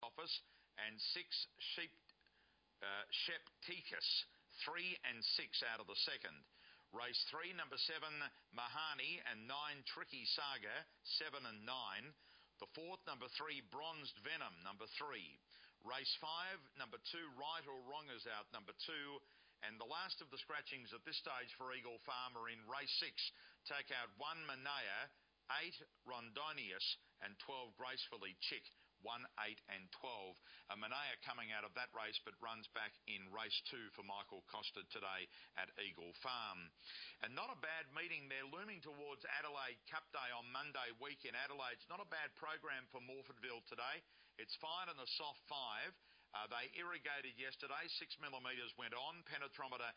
Office, and 6 Shepticus, 3 and 6 out of the second. Race 3, number 7, Mahani, and 9, Tricky Saga, 7 and 9. The fourth, number 3, Bronzed Venom, number 3. Race 5, number 2, Right or Wrong is out, number 2. And the last of the scratchings at this stage for Eagle Farm are in race 6. Take out 1, Manea, 8, Rondonius, and 12, Gracefully Chick. 1, 8 and 12. Manea coming out of that race but runs back in race 2 for Michael Costa today at Eagle Farm. And not a bad meeting there, looming towards Adelaide Cup Day on Monday week in Adelaide. It's not a bad program for Morfordville today. It's fine and a soft 5. They irrigated yesterday, 6 millimetres went on, penetrometer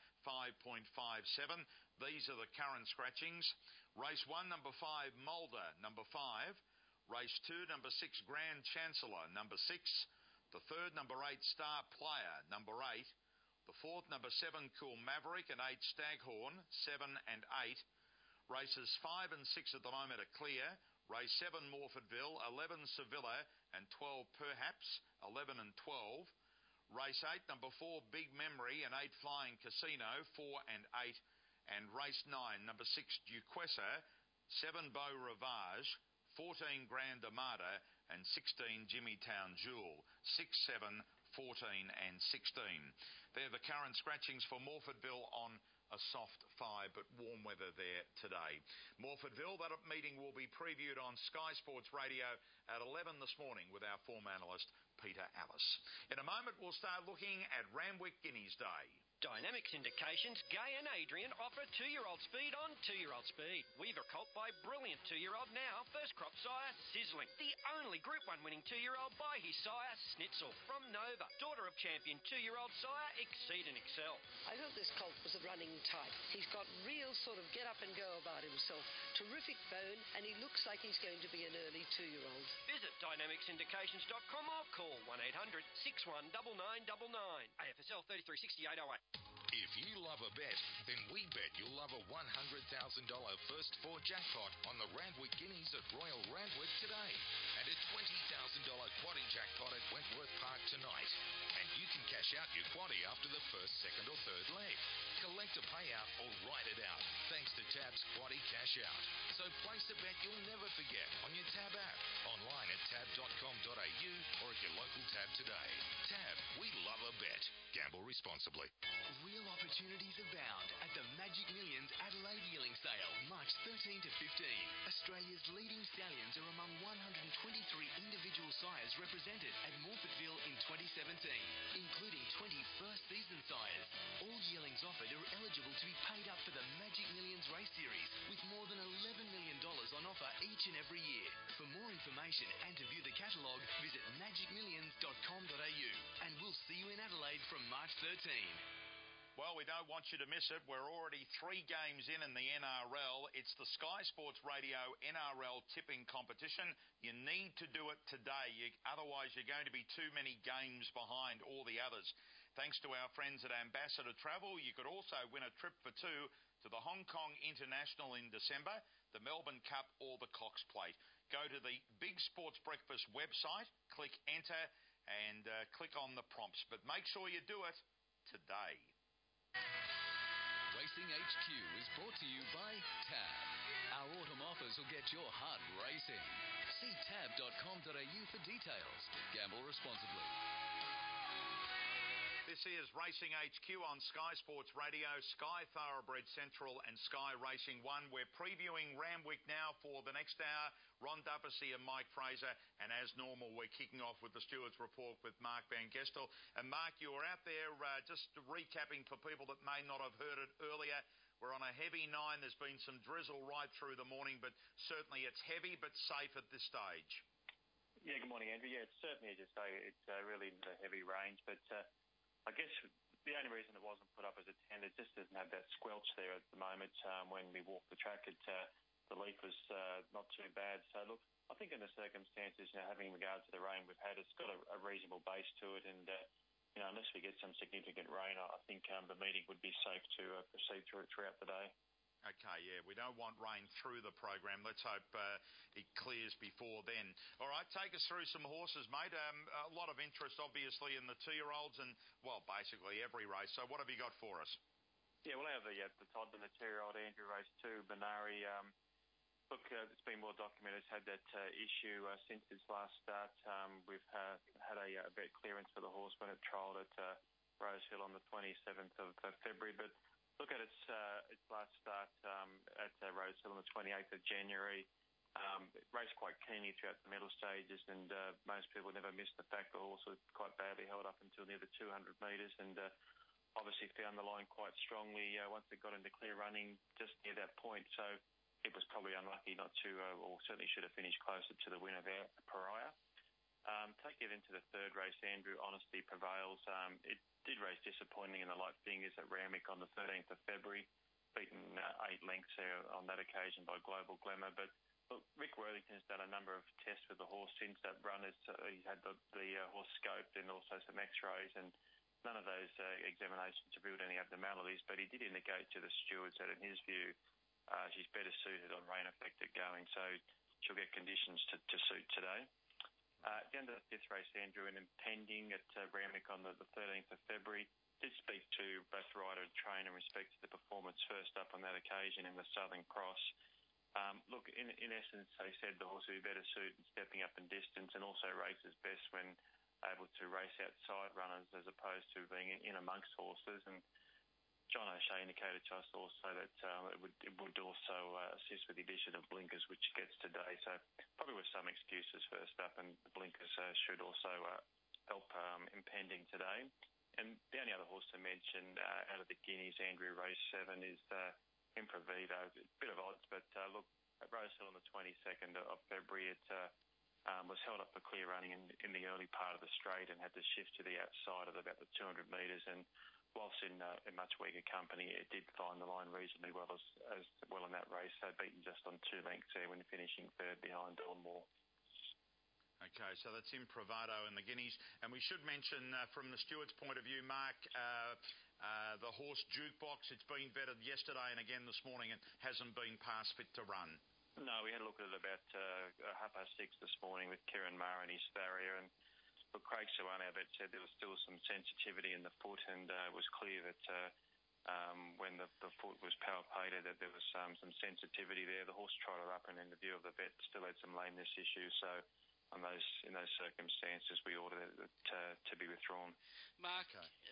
5.57. These are the current scratchings. Race 1, number 5, Mulder, number 5. Race 2, number 6, Grand Chancellor, number 6. The third, number 8, Star Player, number 8. The fourth, number 7, Cool Maverick, and 8, Staghorn, 7 and 8. Races 5 and 6 at the moment are clear. Race 7, Morfordville, 11, Sevilla, and 12, Perhaps, 11 and 12. Race 8, number 4, Big Memory, and 8, Flying Casino, 4 and 8. And race 9, number 6, Duquesa, 7, Beau Rivage, 14, Grand Armada, and 16, Jimmytown Jewel. 6, 7, 14 and 16. They're the current scratchings for Morfordville on a soft 5, but warm weather there today. Morfordville, that meeting will be previewed on Sky Sports Radio at 11 this morning with our form analyst, Peter Alice. In a moment, we'll start looking at Randwick Guineas Day. Dynamic Syndications, Gay and Adrian offer 2-year-old speed on 2-year-old speed. Weaver Colt by Brilliant 2-year-old now. First crop sire, Sizzling. The only Group 1 winning 2-year-old by his sire, Schnitzel. From Nova. Daughter of champion 2-year-old sire, Exceed and Excel. I thought this colt was a running type. He's got real sort of get up and go about himself. Terrific bone, and he looks like he's going to be an early 2-year-old. Visit dynamicsyndications.com or call 1-800 619999. AFSL 336808. If you love a bet, then we bet you'll love a $100,000 first four jackpot on the Randwick Guineas at Royal Randwick today, and a $20,000 quaddie jackpot at Wentworth Park tonight. And you can cash out your quaddie after the first, second or third leg. Collect a payout or write it out, thanks to Tab's Quaddie Cash Out. So place a bet you'll never forget on your Tab app, online at tab.com.au or at your local Tab today. Tab, we love a bet. Gamble responsibly. Real opportunities abound at the Magic Millions Adelaide Yearling Sale, March 13 to 15. Australia's leading stallions are among 123 individual sires represented at Morfordville in 2017, including 20 first season sires. All yearlings offered are eligible to be paid up for the Magic Millions race series, with more than $11 million on offer each and every year. For more information and to view the catalogue, visit magicmillions.com.au, and we'll see you in Adelaide from March 13. Well, we don't want you to miss it. We're already 3 games in the NRL. It's the Sky Sports Radio NRL tipping competition. You need to do it today. Otherwise, you're going to be too many games behind all the others. Thanks to our friends at Ambassador Travel, you could also win a trip for 2 to the Hong Kong International in December, the Melbourne Cup or the Cox Plate. Go to the Big Sports Breakfast website, click enter and click on the prompts. But make sure you do it today. Racing HQ is brought to you by Tab. Our autumn offers will get your heart racing. See tab.com.au for details. Gamble responsibly. This is Racing HQ on Sky Sports Radio, Sky Thoroughbred Central and Sky Racing 1. We're previewing Randwick now for the next hour. Ron Duffy and Mike Fraser. And as normal, we're kicking off with the Stewards Report with Mark Van Gestel. And Mark, you were out there just recapping for people that may not have heard it earlier. We're on a heavy 9. There's been some drizzle right through the morning, but certainly it's heavy but safe at this stage. Yeah, good morning, Andrew. Yeah, it's certainly, as you say, it's really in the heavy range, but I guess the only reason it wasn't put up as a 10, it just doesn't have that squelch there at the moment. When we walked the track, the leaf was not too bad. So, look, I think in the circumstances, having regard to the rain we've had, it's got a reasonable base to it. And, unless we get some significant rain, I think the meeting would be safe to proceed throughout the day. Okay, yeah, we don't want rain through the program. Let's hope it clears before then. All right, take us through some horses, mate. A lot of interest, obviously, in the 2-year-olds and, well, basically every race. So what have you got for us? Yeah, we'll have the Todd and the 2-year-old Andrew race 2, Benari. Look, it's been well documented. It's had that issue since its last start. We've had a vet clearance for the horse when it trialled at Rosehill on the 27th of February, but look at its last start at Rosehill on the 28th of January. It raced quite keenly throughout the middle stages, and most people never missed the fact the horse was quite badly held up until near the 200 metres, and obviously found the line quite strongly once it got into clear running just near that point. So it was probably unlucky not to, or certainly should have finished closer to the winner there, Pariah. Take it into the third race, Andrew, Honesty Prevails. It did race disappointing in the light fingers at Randwick on the 13th of February, beaten 8 lengths there on that occasion by Global Glamour. But look, Rick Worthington's done a number of tests with the horse since that run. He's had the horse scoped and also some x-rays, and none of those examinations revealed any abnormalities, but he did indicate to the stewards that in his view she's better suited on rain-affected going, so she'll get conditions to suit today. At the end of the fifth race, Andrew, and Impending at Randwick on the 13th of February, did speak to both rider and trainer in respect to the performance first up on that occasion in the Southern Cross. Look, in essence, they said the horse would be better suited stepping up in distance and also races best when able to race outside runners as opposed to being in amongst horses. And John O'Shea indicated to us also that it would also assist with the addition of blinkers, which gets today. So probably with some excuses first up, and the blinkers should also help Impending today. And the only other horse to mention out of the Guineas, Andrew, race 7 is Improvido. A bit of odds, but look, at Rosehill on the 22nd of February, it was held up for clear running in the early part of the straight and had to shift to the outside of about the 200 metres. And whilst in much weaker company, it did find the line reasonably well as well in that race, so beaten just on 2 lengths there when finishing third behind Don Moore. Okay, so that's Improvido in the Guineas. And we should mention, from the steward's point of view, Mark, the horse Jukebox, it's been vetted yesterday and again this morning and hasn't been past fit to run. No, we had a look at it about 6:30 this morning with Kieran Maher and his farrier, and but Craig Suwane, I bet, said there was still some sensitivity in the foot, and it was clear that when the foot was palpated that there was some sensitivity there. The horse trotted up, and in the view of the vet, still had some lameness issues. So in those circumstances, we ordered it to be withdrawn. Mark,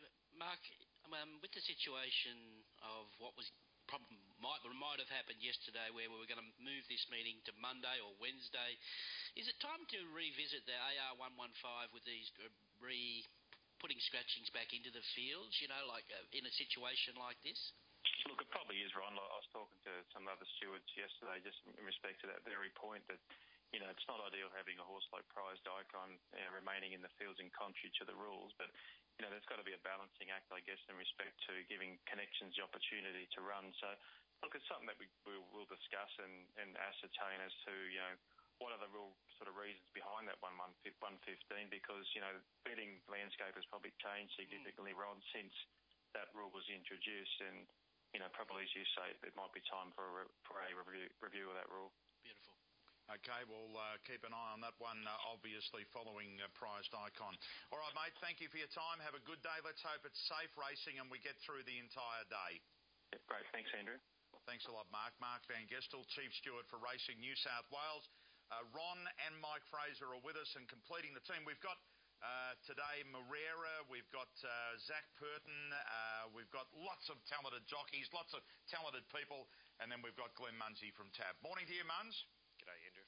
with the situation of what was might have happened yesterday, where we were going to move this meeting to Monday or Wednesday, is it time to revisit the AR115 with these putting scratchings back into the fields, like in a situation like this? Look, it probably is, Ron. I was talking to some other stewards yesterday just in respect to that very point that, it's not ideal having a horse like Prized Icon remaining in the fields in contrary to the rules, but, there's got to be a balancing act, I guess, in respect to giving Connections the opportunity to run. So, look, it's something that we'll discuss and ascertain as to, what are the real sort of reasons behind that 115, because, betting landscape has probably changed significantly, Ron, since that rule was introduced, and, probably, as you say, it might be time for a review of that rule. Beautiful. Okay, we'll keep an eye on that one, obviously following Prized Icon. All right, mate, thank you for your time. Have a good day. Let's hope it's safe racing and we get through the entire day. Yeah, great. Thanks, Andrew. Thanks a lot, Mark. Mark Van Gestel, Chief Steward for Racing New South Wales. Ron and Mike Fraser are with us and completing the team. We've got today Moreira, we've got Zach Purton, we've got lots of talented jockeys, lots of talented people, and then we've got Glenn Munsey from TAB. Morning to you, Muns. G'day, Andrew.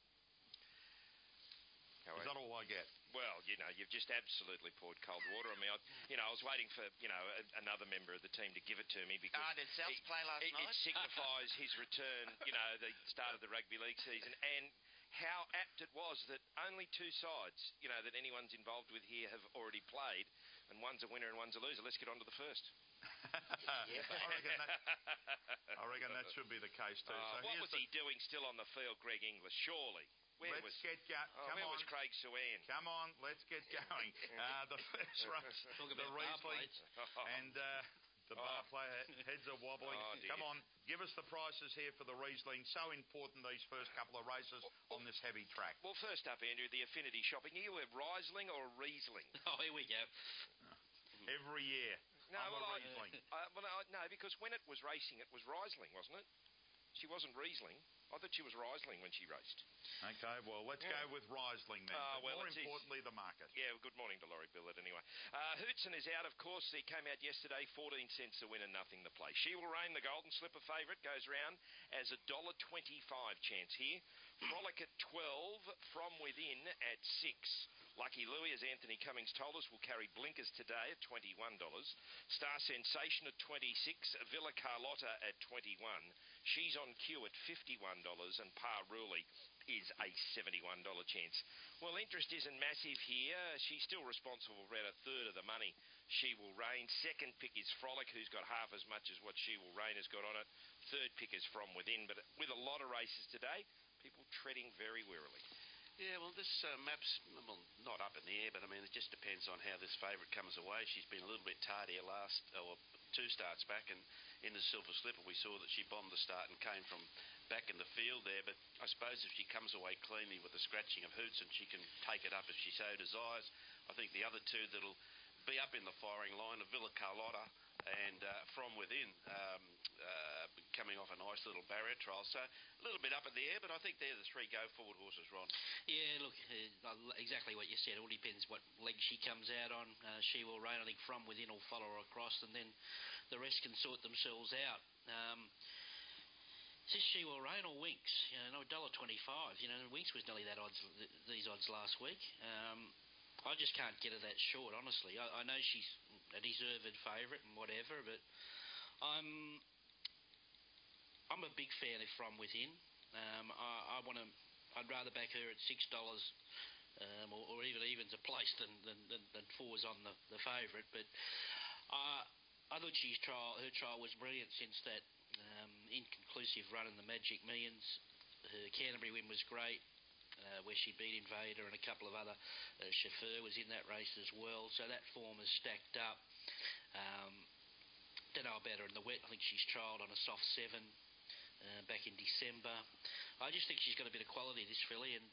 Is that all I get? Well, you've just absolutely poured cold water on me. I was waiting for, another member of the team to give it to me because did South play last night? It signifies his return, the start of the rugby league season, and how apt it was that only 2 sides, that anyone's involved with here have already played, and one's a winner and one's a loser. Let's get on to the first. I reckon that should be the case too. So what was he doing still on the field, Greg Inglis? Surely. Where was Craig Suwane? Come on, let's get going. The first race, the Riesling, and The bar player heads are wobbling. Come on, give us the prices here for the Riesling. So important these first couple of races on this heavy track. Well, first up, Andrew, the affinity shopping. Are you a Riesling or a Riesling? Oh, here we go. Every year. No, Riesling. No, because when it was racing, it was Riesling, wasn't it? She wasn't Riesling. I thought she was Riesling when she raced. Okay, well, let's go with Riesling then. More importantly, the market. Yeah, good morning to Laurie Billett anyway. Hootson is out, of course. He came out yesterday, 14 cents a win and nothing to play. She Will Reign, the Golden Slipper favourite, goes round as $1.25 chance here. Frolic at 12, From Within at 6. Lucky Louie, as Anthony Cummings told us, will carry blinkers today at $21. Star Sensation at 26, Villa Carlotta at 21. She's on queue at $51, and Par Ruli is a $71 chance. Well, interest isn't massive here. She's still responsible for about a third of the money. She Will Reign. Second pick is Frolic, who's got half as much as what She Will Reign has got on it. Third pick is From Within. But with a lot of races today, people treading very warily. Yeah, well, this map's, well, not up in the air, but I mean, it just depends on how this favourite comes away. She's been a little bit tardy last, or 2 starts back, and in the Silver Slipper we saw that she bombed the start and came from back in the field there, but I suppose if she comes away cleanly with the scratching of Hootson, she can take it up if she so desires. I think the other two that'll be up in the firing line are Villa Carlotta and From Within, coming off a nice little barrier trial. So a little bit up in the air, but I think they're the 3 go-forward horses, Ron. Yeah, look, exactly what you said. It all depends what leg she comes out on. She Will Reign. I think From Within will follow her across, and then the rest can sort themselves out. Is this She Will Reign or Winks? $1.25. Winks was nearly that odds, these odds last week. I just can't get her that short, honestly. I know she's a deserved favourite and whatever, but I'm a big fan of From Within. I'd rather back her at $6 or even evens a place than 4s on the favourite. But I thought her trial was brilliant since that inconclusive run in the Magic Millions. Her Canterbury win was great, where she beat Invader, and a couple of other Chauffeur was in that race as well. So that form is stacked up. Don't know about her in the wet. I think she's trialled on a soft 7 back in December. I just think she's got a bit of quality, this filly, and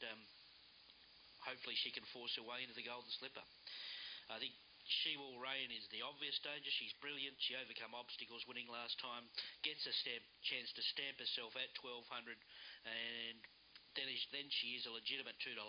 hopefully she can force her way into the Golden Slipper. I think She Will Reign is the obvious danger. She's brilliant. She overcome obstacles winning last time. Gets a chance to stamp herself at 1,200, and then she is a legitimate $2.80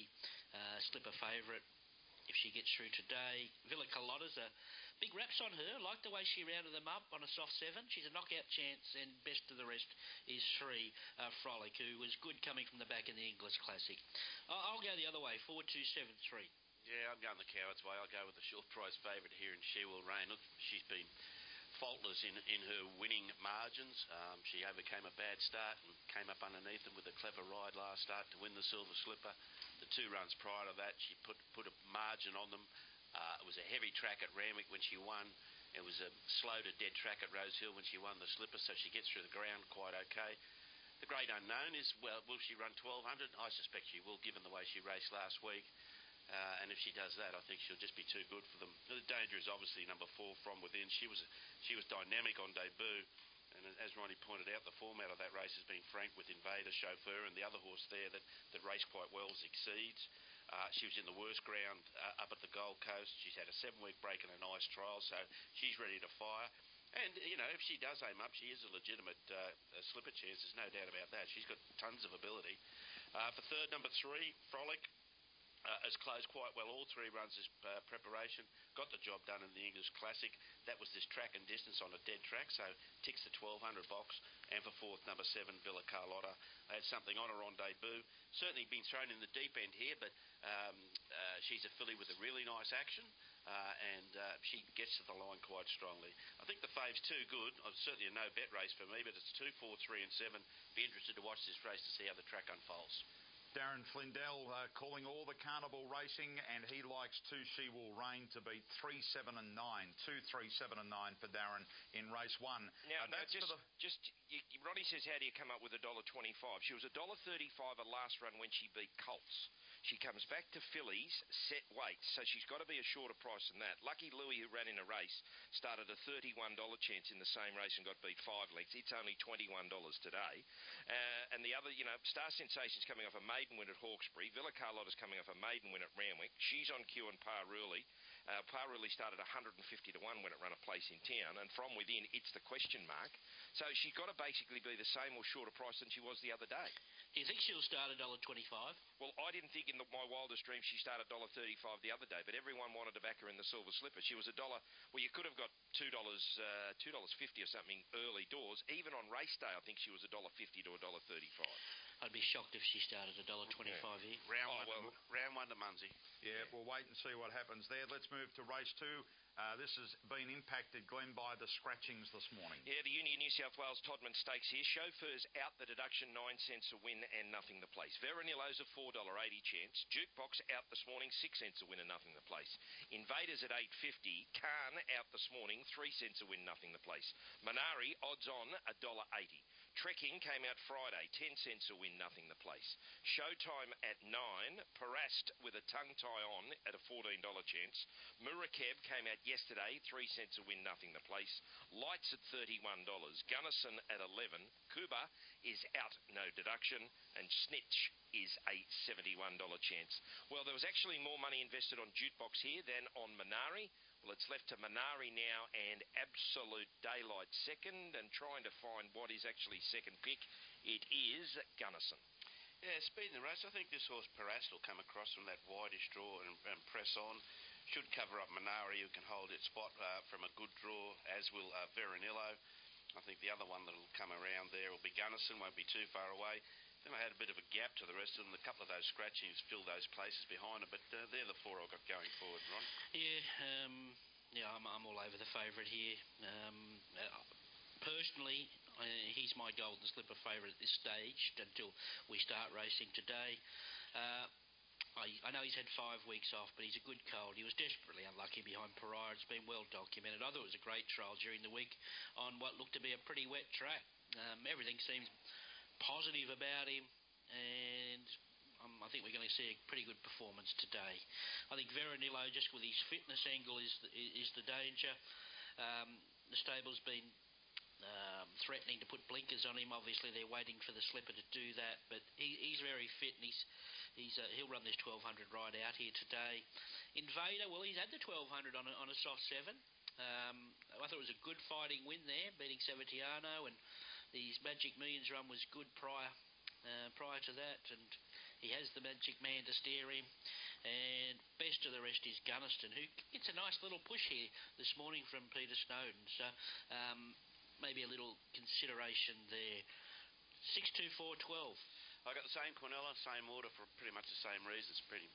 slipper favourite if she gets through today. Villa Carlotta's a big raps on her. Like the way she rounded them up on a soft 7. She's a knockout chance, and best of the rest is 3, Frolic, who was good coming from the back in the English Classic. I'll go the other way, 4-2-7-3. Yeah, I'm going the coward's way. I'll go with the short price favourite here in She Will Reign. Look, she's been faultless in her winning margins. She overcame a bad start and came up underneath them with a clever ride last start to win the Silver Slipper. The 2 runs prior to that, she put a margin on them. It was a heavy track at Randwick when she won. It was a slow to dead track at Rose Hill when she won the Slipper, so she gets through the ground quite okay. The great unknown is, well, will she run 1,200? I suspect she will, given the way she raced last week. And if she does that, I think she'll just be too good for them. The danger is obviously number 4, From Within. She was dynamic on debut, and as Ronnie pointed out, the format of that race has been frank with Invader, Chauffeur, and the other horse there that raced quite well was Exceeds. She was in the worst ground up at the Gold Coast. She's had a 7-week break and a nice trial, so she's ready to fire. And, if she does aim up, she is a legitimate slipper chance. There's no doubt about that. She's got tons of ability. For third, number 3, Frolic. Has closed quite well all 3 runs as preparation. Got the job done in the English Classic. That was this track and distance on a dead track, so ticks the 1,200 box. And for fourth, number 7, Villa Carlotta. Had something on her on debut. Certainly been thrown in the deep end here, but she's a filly with a really nice action. And she gets to the line quite strongly. I think the fave's too good. Certainly a no-bet race for me, but it's 2, 4, 3 and 7. Be interested to watch this race to see how the track unfolds. Darren Flindell calling all the carnival racing, and he likes 2 She Will Reign to beat 3, 7 and 9. 2, 3, 7 and 9 for Darren in race 1. Now Ronnie says, how do you come up with $1.25? She was $1.35 her last run when she beat Colts. She comes back to fillies, set weights, so she's got to be a shorter price than that. Lucky Louie, who ran in a race, started a $31 chance in the same race and got beat 5 lengths. It's only $21 today. And the other, Star Sensation's coming off a maiden win at Hawkesbury. Villa Carlotta's coming off a maiden win at Randwick. She's on cue on Paruli. Paruli started 150 to 1 when it ran a place in town, and from within, it's the question mark. So she's got to basically be the same or shorter price than she was the other day. Do you think she'll start $1.25? Well, I didn't think in my wildest dreams she started $1.35 the other day, but everyone wanted to back her in the Silver Slipper. She was $1. Well, you could have got $2.50 or something early doors. Even on race day, I think she was $1.50 to $1.35. I'd be shocked if she started $1.25 here. Round one to Munsey. Yeah, we'll wait and see what happens there. Let's move to race 2. This has been impacted, Glenn, by the scratchings this morning. Yeah, the Union New South Wales Todman Stakes here. Chauffeurs out the deduction, 9 cents a win and nothing the place. Veronillo's a $4.80 chance. Jukebox out this morning, 6 cents a win and nothing the place. Invaders at $8.50. Khan out this morning, 3 cents a win, nothing the place. Minari, odds on, $1.80. Trekking came out Friday, 10 cents a win, nothing the place. Showtime at 9. Parast with a tongue tie on at a $14 chance. Murakeb came out yesterday, 3 cents a win, nothing the place. Lights at $31. Gunnison at 11. Kuba is out, no deduction. And Snitch is a $71 chance. Well, there was actually more money invested on Jukebox here than on Minari. Well, it's left to Minari now and Absolute Daylight second, and trying to find what is actually second pick. It is Gunnison. Yeah, speed in the race. I think this horse Parast will come across from that wideish draw and press on. Should cover up Minari, who can hold its spot from a good draw, as will Veronillo. I think the other one that will come around there will be Gunnison, won't be too far away. Then I had a bit of a gap to the rest of them. A couple of those scratchings filled those places behind them, but they're the 4 I've got going forward, Ron. Yeah, I'm all over the favourite here. Personally, he's my golden slipper favourite at this stage until we start racing today. I know he's had 5 weeks off, but he's a good colt. He was desperately unlucky behind Pariah. It's been well documented. I thought it was a great trial during the week on what looked to be a pretty wet track. Everything seems positive about him, and I think we're going to see a pretty good performance today. I think Veronillo, just with his fitness angle, is the danger. The stable's been threatening to put blinkers on him. Obviously, they're waiting for the slipper to do that, but he's very fit, and he'll run this 1200 right out here today. Invader, well, he's had the 1200 on a soft 7. I thought it was a good fighting win there, beating Savatiano, and his Magic Millions run was good prior to that, and he has the Magic Man to steer him. And best of the rest is Gunnison, who gets a nice little push here this morning from Peter Snowden. So maybe a little consideration there. 6-2-4-12. I got the same Quinella, same order for pretty much the same reasons. Pretty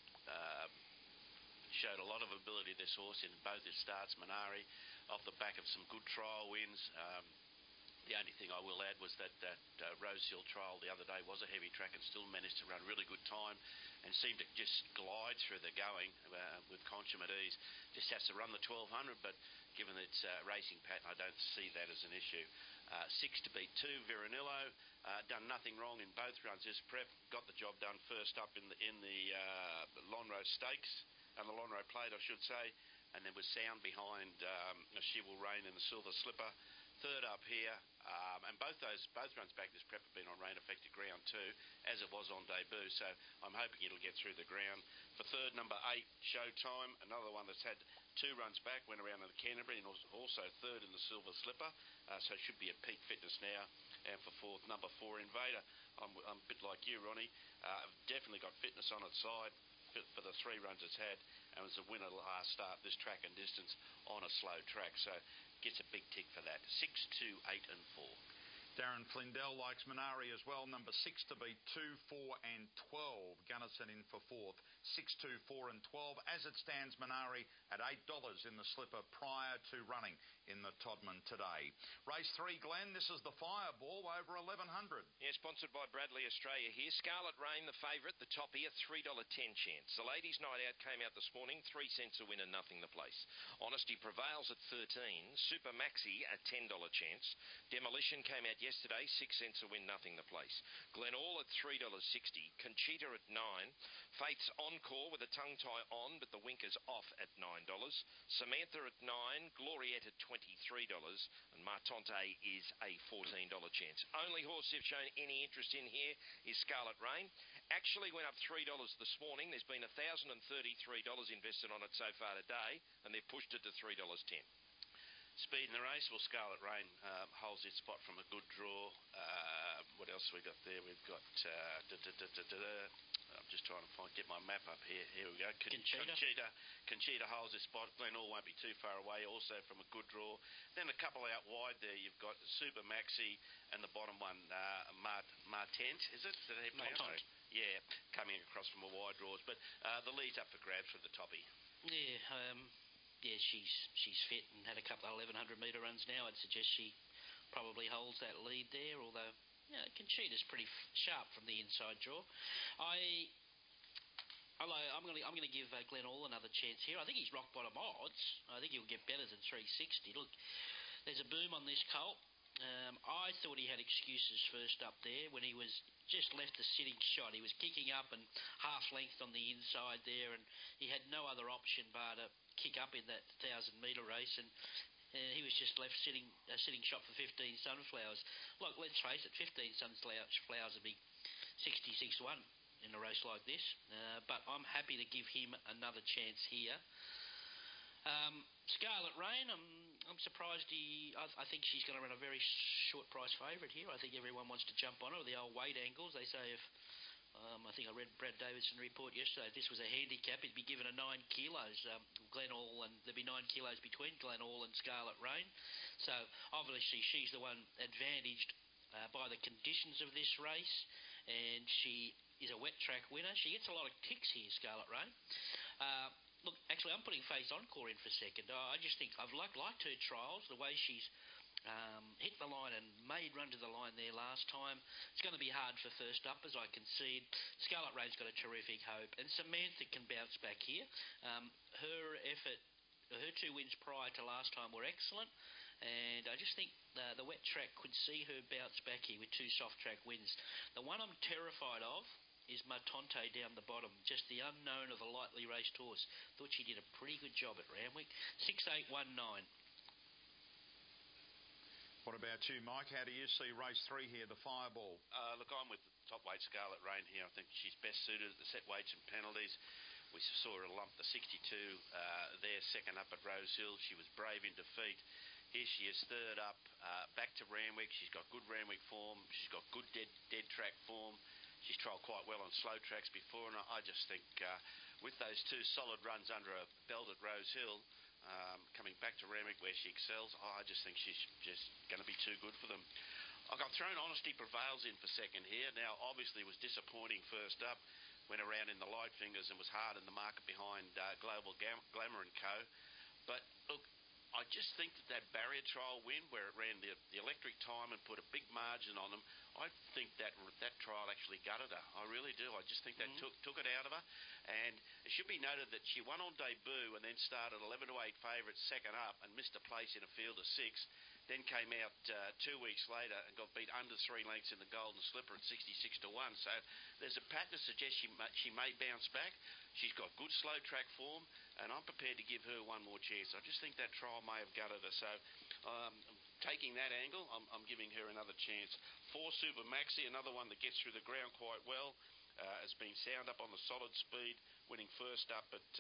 showed a lot of ability, this horse, in both his starts. Minari, off the back of some good trial wins. The only thing I will add was that Rosehill trial the other day was a heavy track and still managed to run really good time and seemed to just glide through the going with consummate ease. Just has to run the 1200, but given its racing pattern, I don't see that as an issue. 6 to beat 2, Veronillo. Done nothing wrong in both runs this prep. Got the job done first up in the Lonhro Stakes, and the Lonhro Plate, I should say, and then was sound behind She Will Reign in the Silver Slipper. Third up here, and both runs back this prep have been on rain-affected ground too, as it was on debut, so I'm hoping it'll get through the ground. For third, number 8, Showtime, another one that's had 2 runs back, went around in the Canterbury, and also third in the Silver Slipper, so should be at peak fitness now. And for fourth, number 4, Invader. I'm a bit like you, Ronnie. Definitely got fitness on its side for the 3 runs it's had, and was a winner last start this track and distance on a slow track, so gets a big tick for that. 6, 2, 8 and 4. Darren Flindell likes Minari as well. Number 6 to beat 2, 4 and 12. Gunnison in for fourth. 6, 2, 4 and 12. As it stands, Minari at $8 in the slipper prior to running in the Todman today. Race 3, Glenn, this is the Fireball over 1100. Yeah, sponsored by Bradley Australia here. Scarlet Rain, the favourite, the top here, $3.10 chance. The Ladies' Night Out came out this morning, 3 cents a win and nothing the place. Honesty Prevails at 13. Super Maxi at $10 chance. Demolition came out yesterday, 6 cents a win, nothing the place. Glen All at $3.60. Conchita at $9. Faith's Encore with a tongue tie on, but the winkers off at $9. Samantha at $9. Gloriette at $23. And Martonte is a $14 chance. Only horse they've shown any interest in here is Scarlet Rain. Actually went up $3 this morning. There's been $1,033 invested on it so far today, and they've pushed it to $3.10. Speed in the race. Well, Scarlet Rain holds its spot from a good draw. What else we got there? We've got... I'm just trying to get my map up here. Here we go. Conchita holds its spot. Glen All won't be too far away, also from a good draw. Then a couple out wide there. You've got Super Maxi and the bottom one, Martent, is it? Martent. Yeah, coming across from a wide draws. But the lead's up for grabs for the toppy. Yeah, she's fit and had a couple of 1,100-metre runs now. I'd suggest she probably holds that lead there, although Conchita's pretty sharp from the inside draw. I'm going to give Glen All another chance here. I think he's rock bottom odds. I think he'll get better than 360. Look, there's a boom on this colt. I thought he had excuses first up there when he was just left a sitting shot. He was kicking up and half length on the inside there, and he had no other option but to kick up in that 1,000-metre race, and he was just left sitting shot for 15 Sunflowers. Look, let's face it, 15 Sunflowers would be 66-1 in a race like this, but I'm happy to give him another chance here. Scarlet Rain, I'm surprised I think she's going to run a very short price favourite here. I think everyone wants to jump on her with the old weight angles. They say if I think I read Brad Davidson report yesterday. If this was a handicap, he'd be given a 9 kilos. Glen All, and there'd be 9 kilos between Glen All and Scarlet Rain. So obviously she's the one advantaged by the conditions of this race, and she is a wet track winner. She gets a lot of ticks here, Scarlet Rain. Look, actually, I'm putting Faith Encore in for second. I just think I've liked her trials, the way she's hit the line and made run to the line there last time. It's going to be hard for first up, as I concede. Scarlet Rain's got a terrific hope, and Samantha can bounce back here. Her effort, her 2 wins prior to last time were excellent, and I just think the wet track could see her bounce back here with 2 soft track wins. The one I'm terrified of is Martonte down the bottom, just the unknown of a lightly raced horse. Thought she did a pretty good job at Randwick. 6-8-1-9. What about you, Mike? How do you see race 3 here, the Fireball? Look, I'm with the top weight Scarlet Rain here. I think she's best suited at the set weights and penalties. We saw her lump the 62 there, second up at Rose Hill. She was brave in defeat. Here she is third up, back to Randwick. She's got good Randwick form. She's got good dead track form. She's trialled quite well on slow tracks before, and I just think with those 2 solid runs under a belt at Rose Hill, coming back to Randwick where she excels, I just think she's just going to be too good for them. I've thrown Honesty Prevails in for second here. Now, obviously, was disappointing first up, went around in the light fingers and was hard in the market behind Global Glamour and Co. But look, I just think that barrier trial win where it ran the electric time and put a big margin on them, I think that trial actually gutted her. I really do. I just think that took it out of her. And it should be noted that she won on debut and then started 11-8 favourite second up and missed a place in a field of 6. Then came out 2 weeks later and got beat under 3 lengths in the Golden Slipper at 66-1. So there's a pattern to suggest she may bounce back. She's got good slow track form, and I'm prepared to give her one more chance. I just think that trial may have gutted her. So taking that angle, I'm giving her another chance. 4 Super Maxi, another one that gets through the ground quite well. Has been sound up on the solid speed, winning first up at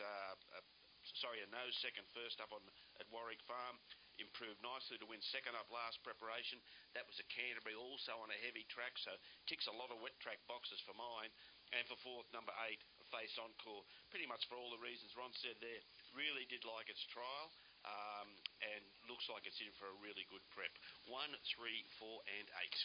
a nose second first up at Warwick Farm. Improved nicely to win second up last preparation. That was a Canterbury, also on a heavy track, so ticks a lot of wet track boxes for mine. And for fourth, number 8, Face Encore. Pretty much for all the reasons Ron said there. Really did like its trial, and looks like it's in for a really good prep. 1, 3, 4 and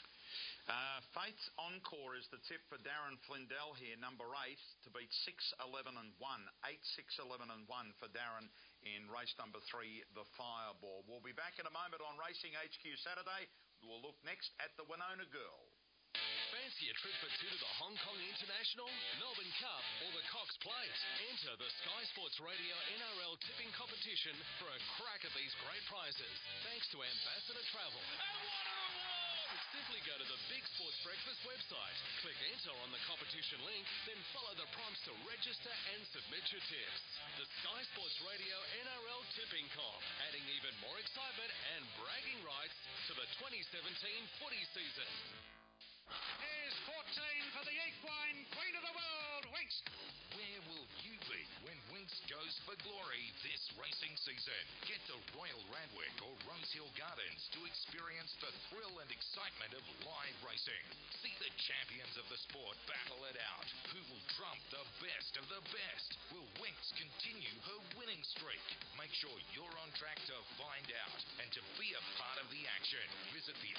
8. Faith's Encore is the tip for Darren Flindell here, number 8, to beat 6-11-1. 8-6-11-1 for Darren in race number 3, the Fireball. We'll be back in a moment on Racing HQ Saturday. We'll look next at the Winona Girl. Fancy a trip for 2 to the Hong Kong International, Melbourne Cup or the Cox Plate? Enter the Sky Sports Radio NRL tipping competition for a crack at these great prizes. Thanks to Ambassador Travel. And what an award! Simply go to the Big Sports Breakfast website, click enter on the competition link, then follow the prompts to register and submit your tips. The Sky Sports Radio NRL Tipping Comp, adding even more excitement and bragging rights to the 2017 footy season. Here's 14 for the equine queen of the world, Winx. Where will you be when Winx goes for glory this racing season? Get to Royal Randwick or Rosehill Gardens to experience the thrill and excitement of live racing. See the champions of the sport battle it out. Who will trump the best of the best? Will Winx continue her winning streak? Make sure you're on track to find out and to be a part of the action. Visit the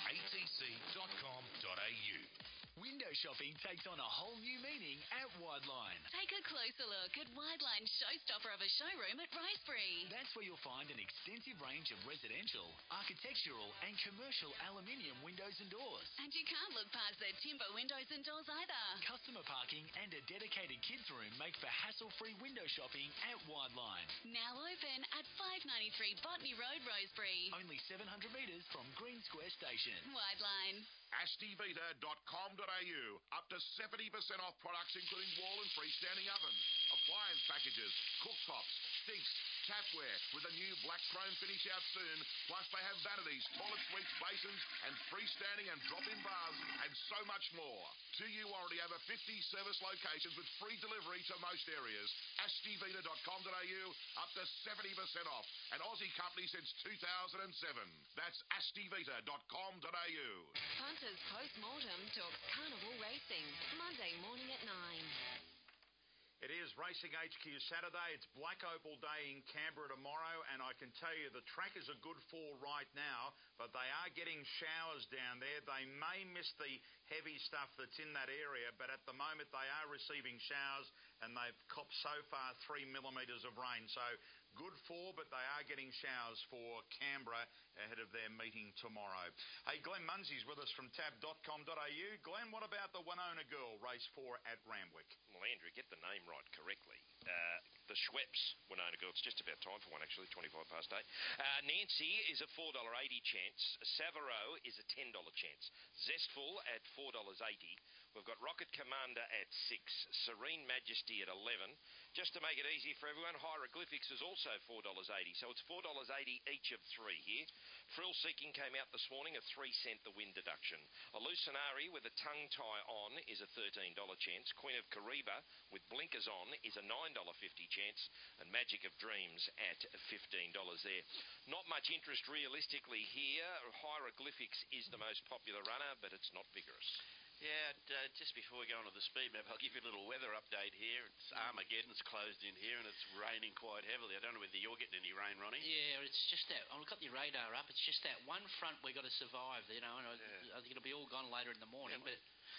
atc.com.au. Window shopping takes on a whole new meaning at Wideline. Take a closer look at Wideline's showstopper of a showroom at Ricebury. That's where you'll find an extensive range of residential, architectural and commercial aluminium windows and doors. And you can't look past their timber windows and doors either. Customer parking and a dedicated kids room make for hassle-free window shopping at Wideline. Now open at 593 Botany Road, Rosebery. Only 700 metres from Green Square Station. Wideline. AshTVita.com.au. Up to 70% off products including wall and freestanding ovens, appliance packages, cooktops, sinks, tapware with a new black chrome finish out soon. Plus they have vanities, toilet suites, basins and freestanding and drop-in bars and so much more. 2U already over 50 service locations with free delivery to most areas. AshTVita.com.au. Up to 70% off. An Aussie company since 2007. That's AshTVita.com.au. Punters Post-Mortem talks carnival racing. Monday morning at 9. It is Racing HQ Saturday. It's Black Opal Day in Canberra tomorrow, and I can tell you the trackers are good for right now, but they are getting showers down there. They may miss the heavy stuff that's in that area, but at the moment they are receiving showers, and they've copped so far 3 millimetres of rain. So good for, but they are getting showers for Canberra ahead of their meeting tomorrow. Hey, Glenn Munsey's with us from tab.com.au. Glenn, what about the Winona Girl, race 4 at Randwick? Well, Andrew, get the name right correctly. The Schweppes Winona Girl. It's just about time for one, actually, 25 past 8. Nancy is a $4.80 chance. Savarow is a $10 chance. Zestful at $4.80. We've got Rocket Commander at 6. Serene Majesty at 11. Just to make it easy for everyone, Hieroglyphics is also $4.80. So it's $4.80 each of 3 here. Frill Seeking came out this morning, a 3-cent the win deduction. Hallucinari with a tongue tie on is a $13 chance. Queen of Kariba with blinkers on is a $9.50 chance. And Magic of Dreams at $15 there. Not much interest realistically here. Hieroglyphics is the most popular runner, but it's not vigorous. Yeah, just before we go on to the speed map, I'll give you a little weather update here. It's Armageddon's closed in here and it's raining quite heavily. I don't know whether you're getting any rain, Ronnie. Yeah, it's just that. I've got the radar up. It's just that one front we've got to survive, you know, and I think it'll be all gone later in the morning. Yeah,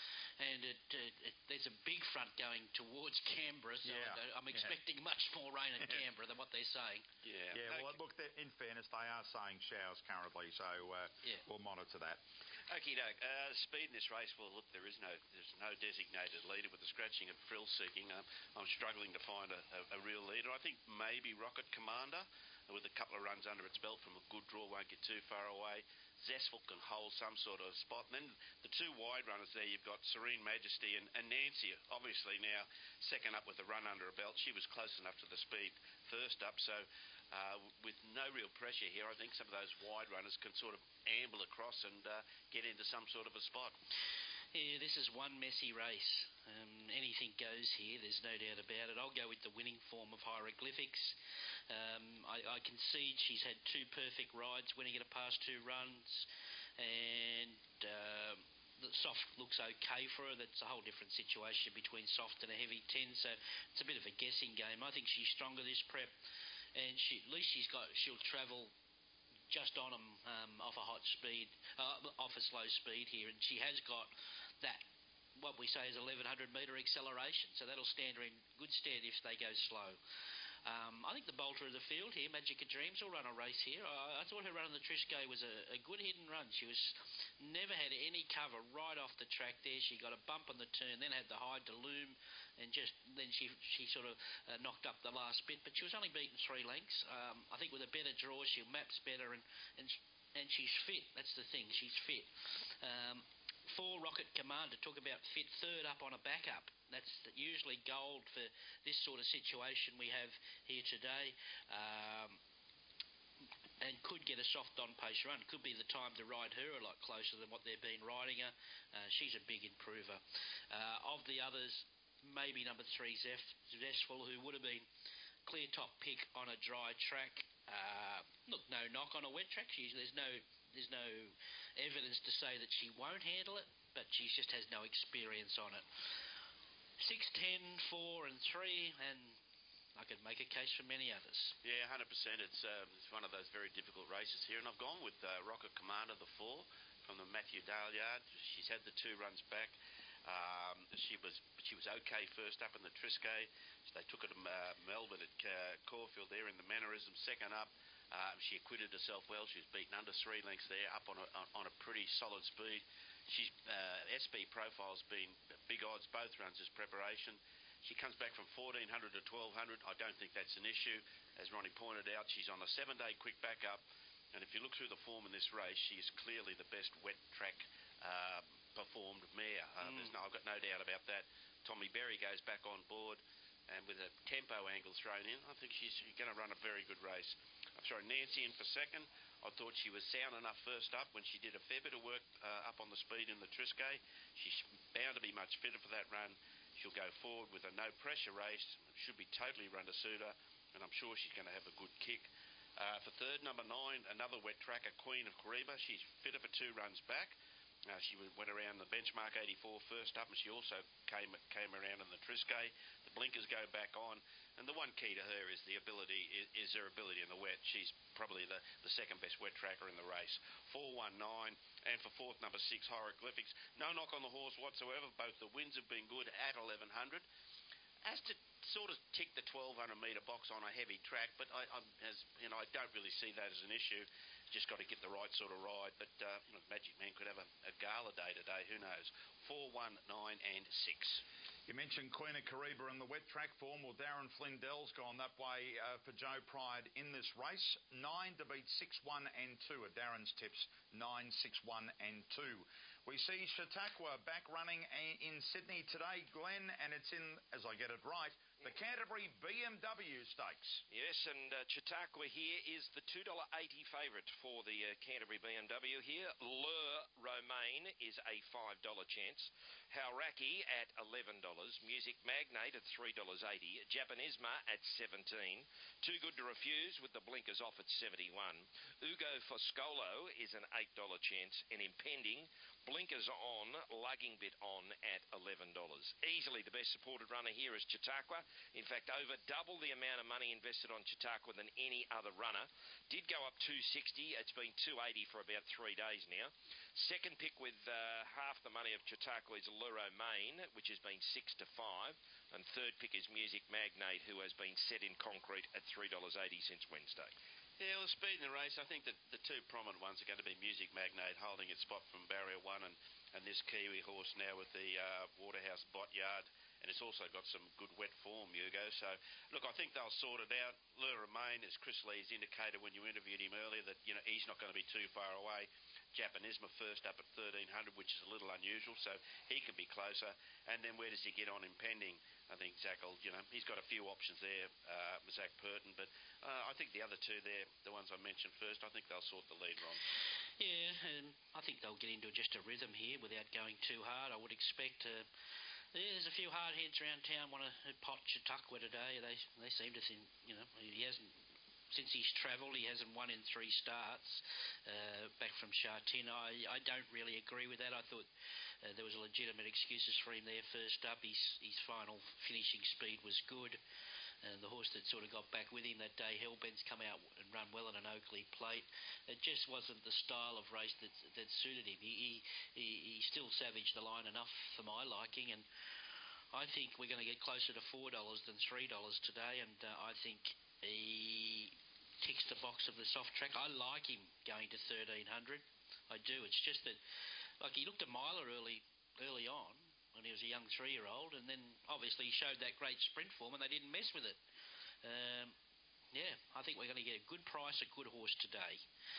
there's a big front going towards Canberra, so I'm expecting much more rain in Canberra than what they're saying. Yeah. Well, look, in fairness, they are saying showers currently, so we'll monitor that. Okie doke. Speed in this race, well, look, there's no designated leader with the scratching and Frill Seeking. I'm struggling to find a real leader. I think maybe Rocket Commander, with a couple of runs under its belt from a good draw, won't get too far away. Zestful can hold some sort of spot. And then the 2 wide runners there, you've got Serene Majesty and Nancy, obviously now second up with a run under her belt. She was close enough to the speed first up, so with no real pressure here, I think some of those wide runners can sort of amble across and get into some sort of a spot. Yeah, this is one messy race. Anything goes here, there's no doubt about it. I'll go with the winning form of Hieroglyphics. I concede she's had 2 perfect rides, winning it a past 2 runs, and the soft looks okay for her. That's a whole different situation between soft and a heavy 10, so it's a bit of a guessing game. I think she's stronger this prep, and at least she'll travel just on them off a hot speed, off a slow speed here, and she has got that, what we say is 1100 metre acceleration, so that'll stand her in good stead if they go slow. I think the bolter of the field here, Magic of Dreams, will run a race here. I thought her run on the Trishko was a good hidden run. She was never had any cover right off the track there. She got a bump on the turn, then had the hide to loom, and then she sort of knocked up the last bit. But she was only beaten 3 lengths. I think with a better draw, she'll maps better and and she's fit. That's the thing. She's fit. 4 Rocket Commander, talk about fit, third up on a backup. That's usually gold for this sort of situation we have here today. And could get a soft on-pace run. Could be the time to ride her a lot closer than what they've been riding her. She's a big improver. Of the others, maybe number 3, Zestful, who would have been clear top pick on a dry track. Look, no knock on a wet track. There's no evidence to say that she won't handle it, but she just has no experience on it. 6, 10, 4 and 3, and I could make a case for many others. Yeah, 100%. It's one of those very difficult races here, and I've gone with Rocket Commander, the 4, from the Matthew Dale yard. She's had the 2 runs back. She was okay first up in the Triscay. So they took her to Melbourne at Caulfield there in the Mannerism. Second up, she acquitted herself well. She was beaten under 3 lengths there, up on a pretty solid speed. She's SB profile's been big odds both runs as preparation. She comes back from 1,400 to 1,200. I don't think that's an issue. As Ronnie pointed out, she's on a 7-day quick backup. And if you look through the form in this race, she is clearly the best wet track performed mare. I've got no doubt about that. Tommy Berry goes back on board, and with a tempo angle thrown in, I think she's going to run a very good race. I've thrown Nancy in for second. I thought she was sound enough first up when she did a fair bit of work up on the speed in the Triscay. She's bound to be much fitter for that run. She'll go forward with a no-pressure race. Should be totally run to suit her, and I'm sure she's going to have a good kick. For third, number 9, another wet tracker, Queen of Kariba. She's fitter for 2 runs back. She went around the benchmark 84 first up, and she also came around in the Triscay. The blinkers go back on, and the one key to her is her ability in the wet. She's probably the second best wet tracker in the race. 4-1-9, and for fourth, number 6, Hieroglyphics. No knock on the horse whatsoever. Both the wins have been good at 1,100. Has to sort of tick the 1,200 metre box on a heavy track, but I don't really see that as an issue. Just got to get the right sort of ride. But Magic Man could have a gala day today. Who knows? 4, 1, 9, and 6. You mentioned Queen of Kariba in the wet track form. Well, Darren Flindell's gone that way for Joe Pride in this race. 9 to beat 6, 1 and 2 are Darren's tips. 9, 6, 1 and 2. We see Chautauqua back running in Sydney today, Glenn, and it's in, as I get it right, the Canterbury BMW Stakes. Yes, and Chautauqua here is the $2.80 favourite for the Canterbury BMW here. Le Romaine is a $5 chance. Hauraki at $11. Music Magnate at $3.80. Japanisma at $17. Too Good to Refuse with the blinkers off at $71. Ugo Foscolo is an $8 chance. And Impending, blinkers on, lugging bit on at $11. Easily the best supported runner here is Chautauqua. In fact, over double the amount of money invested on Chautauqua than any other runner. Did go up 260. It's been 280 for about 3 days now. Second pick with half the money of Chautauqua is Le Romaine, which has been 6 to 5. And third pick is Music Magnate, who has been set in concrete at $3.80 since Wednesday. Yeah, well, speed in the race, I think that the 2 prominent ones are going to be Music Magnate holding its spot from barrier 1 and this Kiwi horse now with the Waterhouse Bot Yard. And it's also got some good wet form, Hugo. So, look, I think they'll sort it out. Le Romaine, as Chris Lee's indicated when you interviewed him earlier, that, he's not going to be too far away. Japanisma first up at 1,300, which is a little unusual, so he can be closer. And then where does he get on Impending? I think Zach will, he's got a few options there, Zach Purton. But I think the other 2 there, the ones I mentioned first, I think they'll sort the lead, Ron. Yeah, and I think they'll get into just a rhythm here without going too hard. I would expect... there's a few hard heads around town want to pot Chautauqua today. They seem to think, he hasn't, since he's travelled, he hasn't won in 3 starts back from Sha Tin. I don't really agree with that. I thought there was legitimate excuses for him there first up. His final finishing speed was good. And the horse that sort of got back with him that day, Hellbent's come out and run well at an Oakley plate. It just wasn't the style of race that suited him. He still savaged the line enough for my liking, and I think we're going to get closer to $4 than $3 today, and I think he ticks the box of the soft track. I like him going to 1,300. I do. It's just that, like, he looked a miler early on, when he was a young 3-year-old, and then obviously he showed that great sprint form and they didn't mess with it. Yeah, I think we're going to get a good price, a good horse today.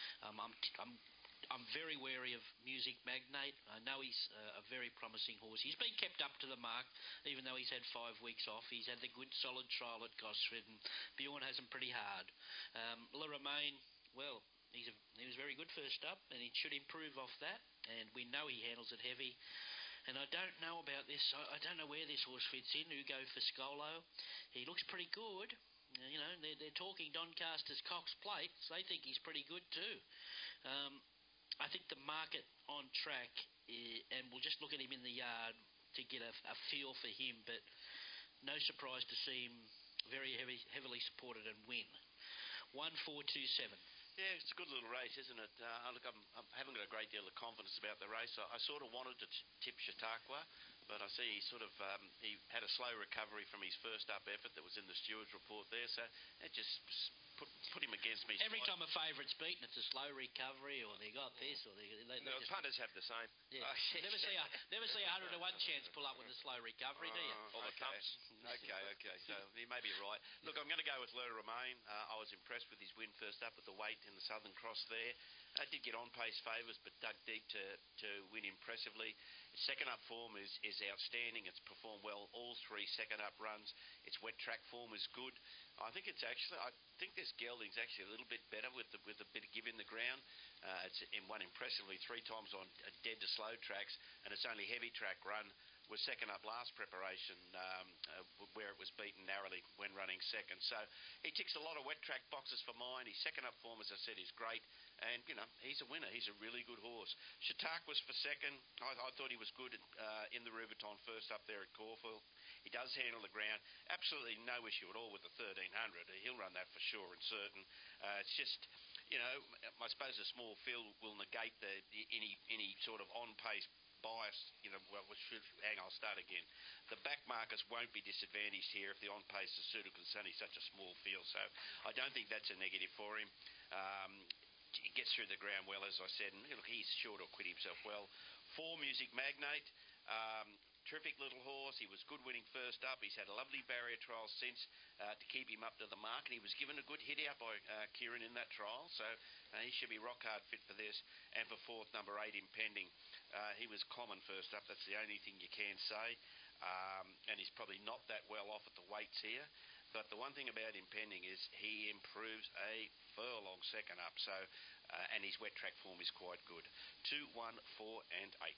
I'm very wary of Music Magnate. I know he's a very promising horse. He's been kept up to the mark, even though he's had 5 weeks off. He's had the good, solid trial at Gosford, and Bjorn has him pretty hard. Le Romain, well, he was very good first up, and he should improve off that. And we know he handles it heavy. And I don't know about this. I don't know where this horse fits in. Ugo Foscolo. He looks pretty good. You know, they're talking Doncaster's Cox Plate, so they think he's pretty good too. I think the market on track, and we'll just look at him in the yard to get a feel for him, but no surprise to see him very heavily supported and win. 1427. Yeah, it's a good little race, isn't it? Look, I haven't got a great deal of confidence about the race. I sort of wanted to tip Chautauqua, but I see he he had a slow recovery from his first up effort that was in the steward's report there, so it just put him against me. Every time a favourite's beaten, it's a slow recovery, or they got this, or they no, just, punters have the same. Yeah. Never see a 100 to 1 chance pull up with a slow recovery, do you? Or the thumps. Okay. So you may be right. Look, I'm going to go with Le Romain. I was impressed with his win first up with the weight in the Southern Cross there. I did get on-pace favours, but dug deep to win impressively. Its second up form is outstanding. It's performed well all 3 second up runs. Its wet track form is good. I think this gelding's actually a little bit better with a bit of give in the ground. It's won impressively 3 times on dead to slow tracks, and it's only heavy track run was second up last preparation where it was beaten narrowly when running second. So he ticks a lot of wet track boxes for mine. His second up form, as I said, is great. And, you know, he's a winner. He's a really good horse. Chautauqua was for second. I thought he was good in the Rubiton first up there at Caulfield. He does handle the ground. Absolutely no issue at all with the 1300. He'll run that for sure and certain. It's just, you know, I suppose a small field will negate any sort of on-pace bias, you know, I'll start again. The back markers won't be disadvantaged here if the on-pace is suited because it's only such a small field. So I don't think that's a negative for him. He gets through the ground well, as I said, and look, he's sure to acquit himself well. 4 Music Magnate. Terrific little horse. He was good winning first up. He's had a lovely barrier trial since to keep him up to the mark, and he was given a good hit out by Kieran in that trial, so he should be rock hard fit for this. And for 4th, number 8, Impending. He was common first up. That's the only thing you can say, and he's probably not that well off at the weights here. But the one thing about Impending is he improves a furlong second up, so and his wet track form is quite good. 2, 1, 4 and 8.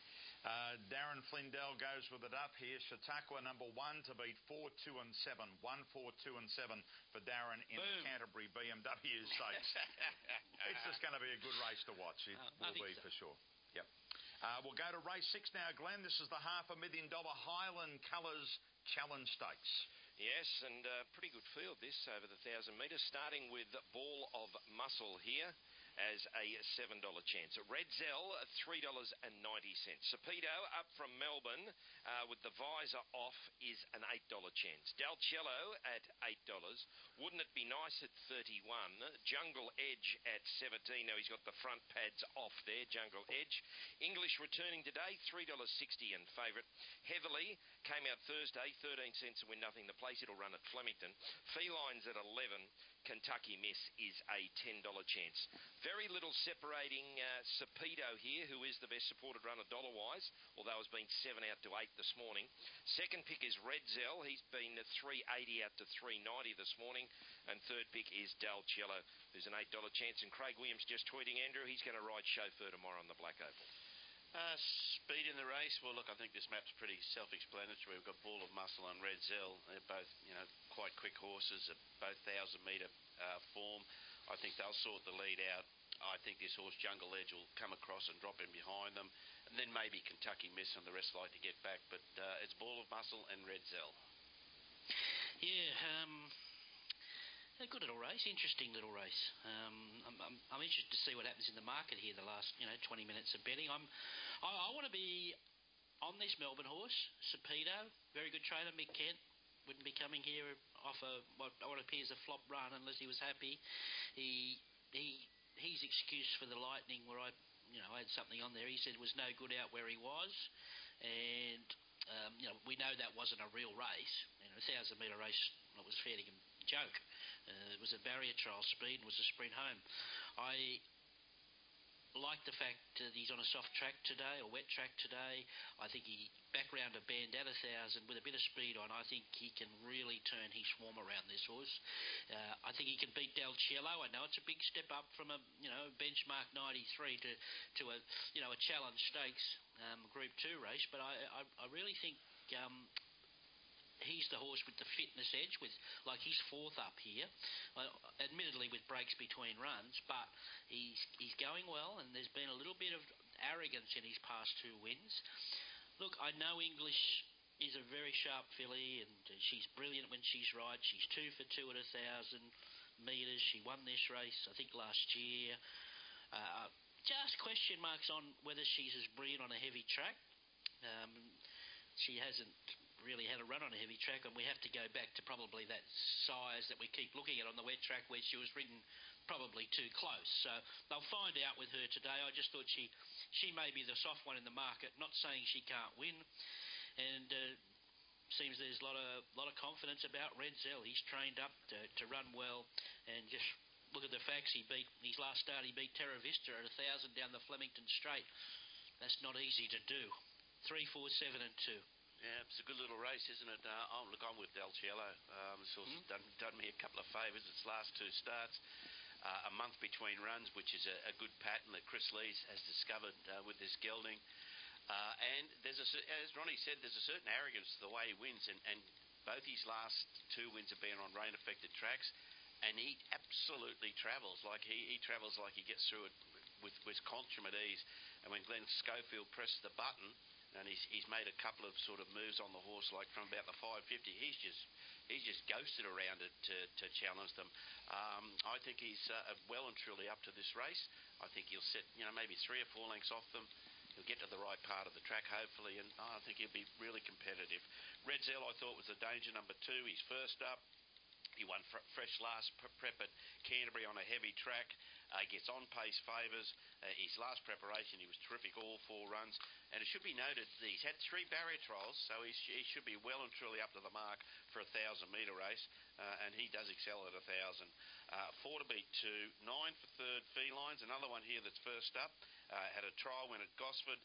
Darren Flindell goes with it up here. Chautauqua number 1 to beat 4, 2 and 7. 1, 4, 2 and 7 for Darren in the Canterbury BMW Stakes. It's just going to be a good race to watch. It will be for sure. Yep. We'll go to race 6 now, Glenn. This is the $500,000 Highland Colours Challenge Stakes. Yes, and pretty good field this over the 1,000 metres, starting with Ball of Muscle here as a $7 chance. Red Zell, $3.90. Sapedo up from Melbourne with the visor off is an $8 chance. Dalcello at $8. Wouldn't It Be Nice at 31. Jungle Edge at 17. Now he's got the front pads off there, Jungle Edge. English returning today, $3.60 and favourite. Heavily came out Thursday, 13 cents to win nothing the place. It'll run at Flemington. Felines at 11. Kentucky Miss is a $10 chance. Very little separating Sapedo here, who is the best supported runner dollar-wise, although has been 7 out to 8 this morning. Second pick is Red Zell. He's been $3.80 out to $3.90 this morning. And third pick is Dalcello, who's an $8 chance. And Craig Williams just tweeting, Andrew, he's going to ride Chauffeur tomorrow on the Black Oval. Speed in the race. Well, look, I think this map's pretty self-explanatory. We've got Ball of Muscle and Red Zell. They're both, you know, quite quick horses at both 1,000-metre form. I think they'll sort the lead out. I think this horse, Jungle Edge, will come across and drop in behind them. And then maybe Kentucky Miss and the rest like to get back. But it's Ball of Muscle and Red Zell. Yeah, a good little race, interesting little race. I'm interested to see what happens in the market here the last 20 minutes of betting. I want to be on this Melbourne horse, Sapedo, very good trainer, Mick Kent. Wouldn't be coming here off what appears a flop run unless he was happy. His excuse for the Lightning, where I had something on there, he said was no good out where he was, and we know that wasn't a real race. A 1,000-metre race, it was fair to joke. It was a barrier trial speed and was a sprint home. I like the fact that he's on a soft track today, or wet track today. I think he back round a bend at 1,000 with a bit of speed on. I think he can really turn his form around this horse. I think he can beat Del Cielo. I know it's a big step up from a benchmark 93 to a challenge stakes Group 2 race, but I really think he's the horse with the fitness edge, with he's fourth up here, admittedly with breaks between runs, but he's going well, and there's been a little bit of arrogance in his past 2 wins. Look, I know English is a very sharp filly, and she's brilliant when she's right. She's 2 for 2 at 1,000 metres. She won this race, I think, last year. Just question marks on whether she's as brilliant on a heavy track. She hasn't really had a run on a heavy track, and we have to go back to probably that size that we keep looking at on the wet track, where she was ridden probably too close. So they'll find out with her today. I just thought she may be the soft one in the market. Not saying she can't win, and seems there's a lot of confidence about Red Zell. He's trained up to run well, and just look at the facts. His last start he beat Terra Vista at 1,000 down the Flemington Straight. That's not easy to do. 3, 4, 7 and 2. Yeah, it's a good little race, isn't it? I'm with Del Cielo. This horse has done me a couple of favours. Its last 2 starts, a month between runs, which is a good pattern that Chris Lees has discovered with this gelding. And there's as Ronnie said, there's a certain arrogance to the way he wins, and both his last 2 wins have been on rain-affected tracks, and he absolutely travels. He travels like he gets through it with consummate ease. And when Glenn Schofield presses the button, and he's made a couple of sort of moves on the horse, like from about the 550. He's just ghosted around it to challenge them. I think he's well and truly up to this race. I think he'll set maybe 3 or 4 lengths off them. He'll get to the right part of the track, hopefully, and I think he'll be really competitive. Red Zell, I thought, was the danger number 2. He's first up. He won fresh last prep at Canterbury on a heavy track. Gets on-pace favours. His last preparation, he was terrific, all 4 runs. And it should be noted that he's had 3 barrier trials, so he should be well and truly up to the mark for a 1,000-metre race. And he does excel at 1,000. 4 to beat 2. 9 for third, Felines. Another one here that's first up. Had a trial win at Gosford.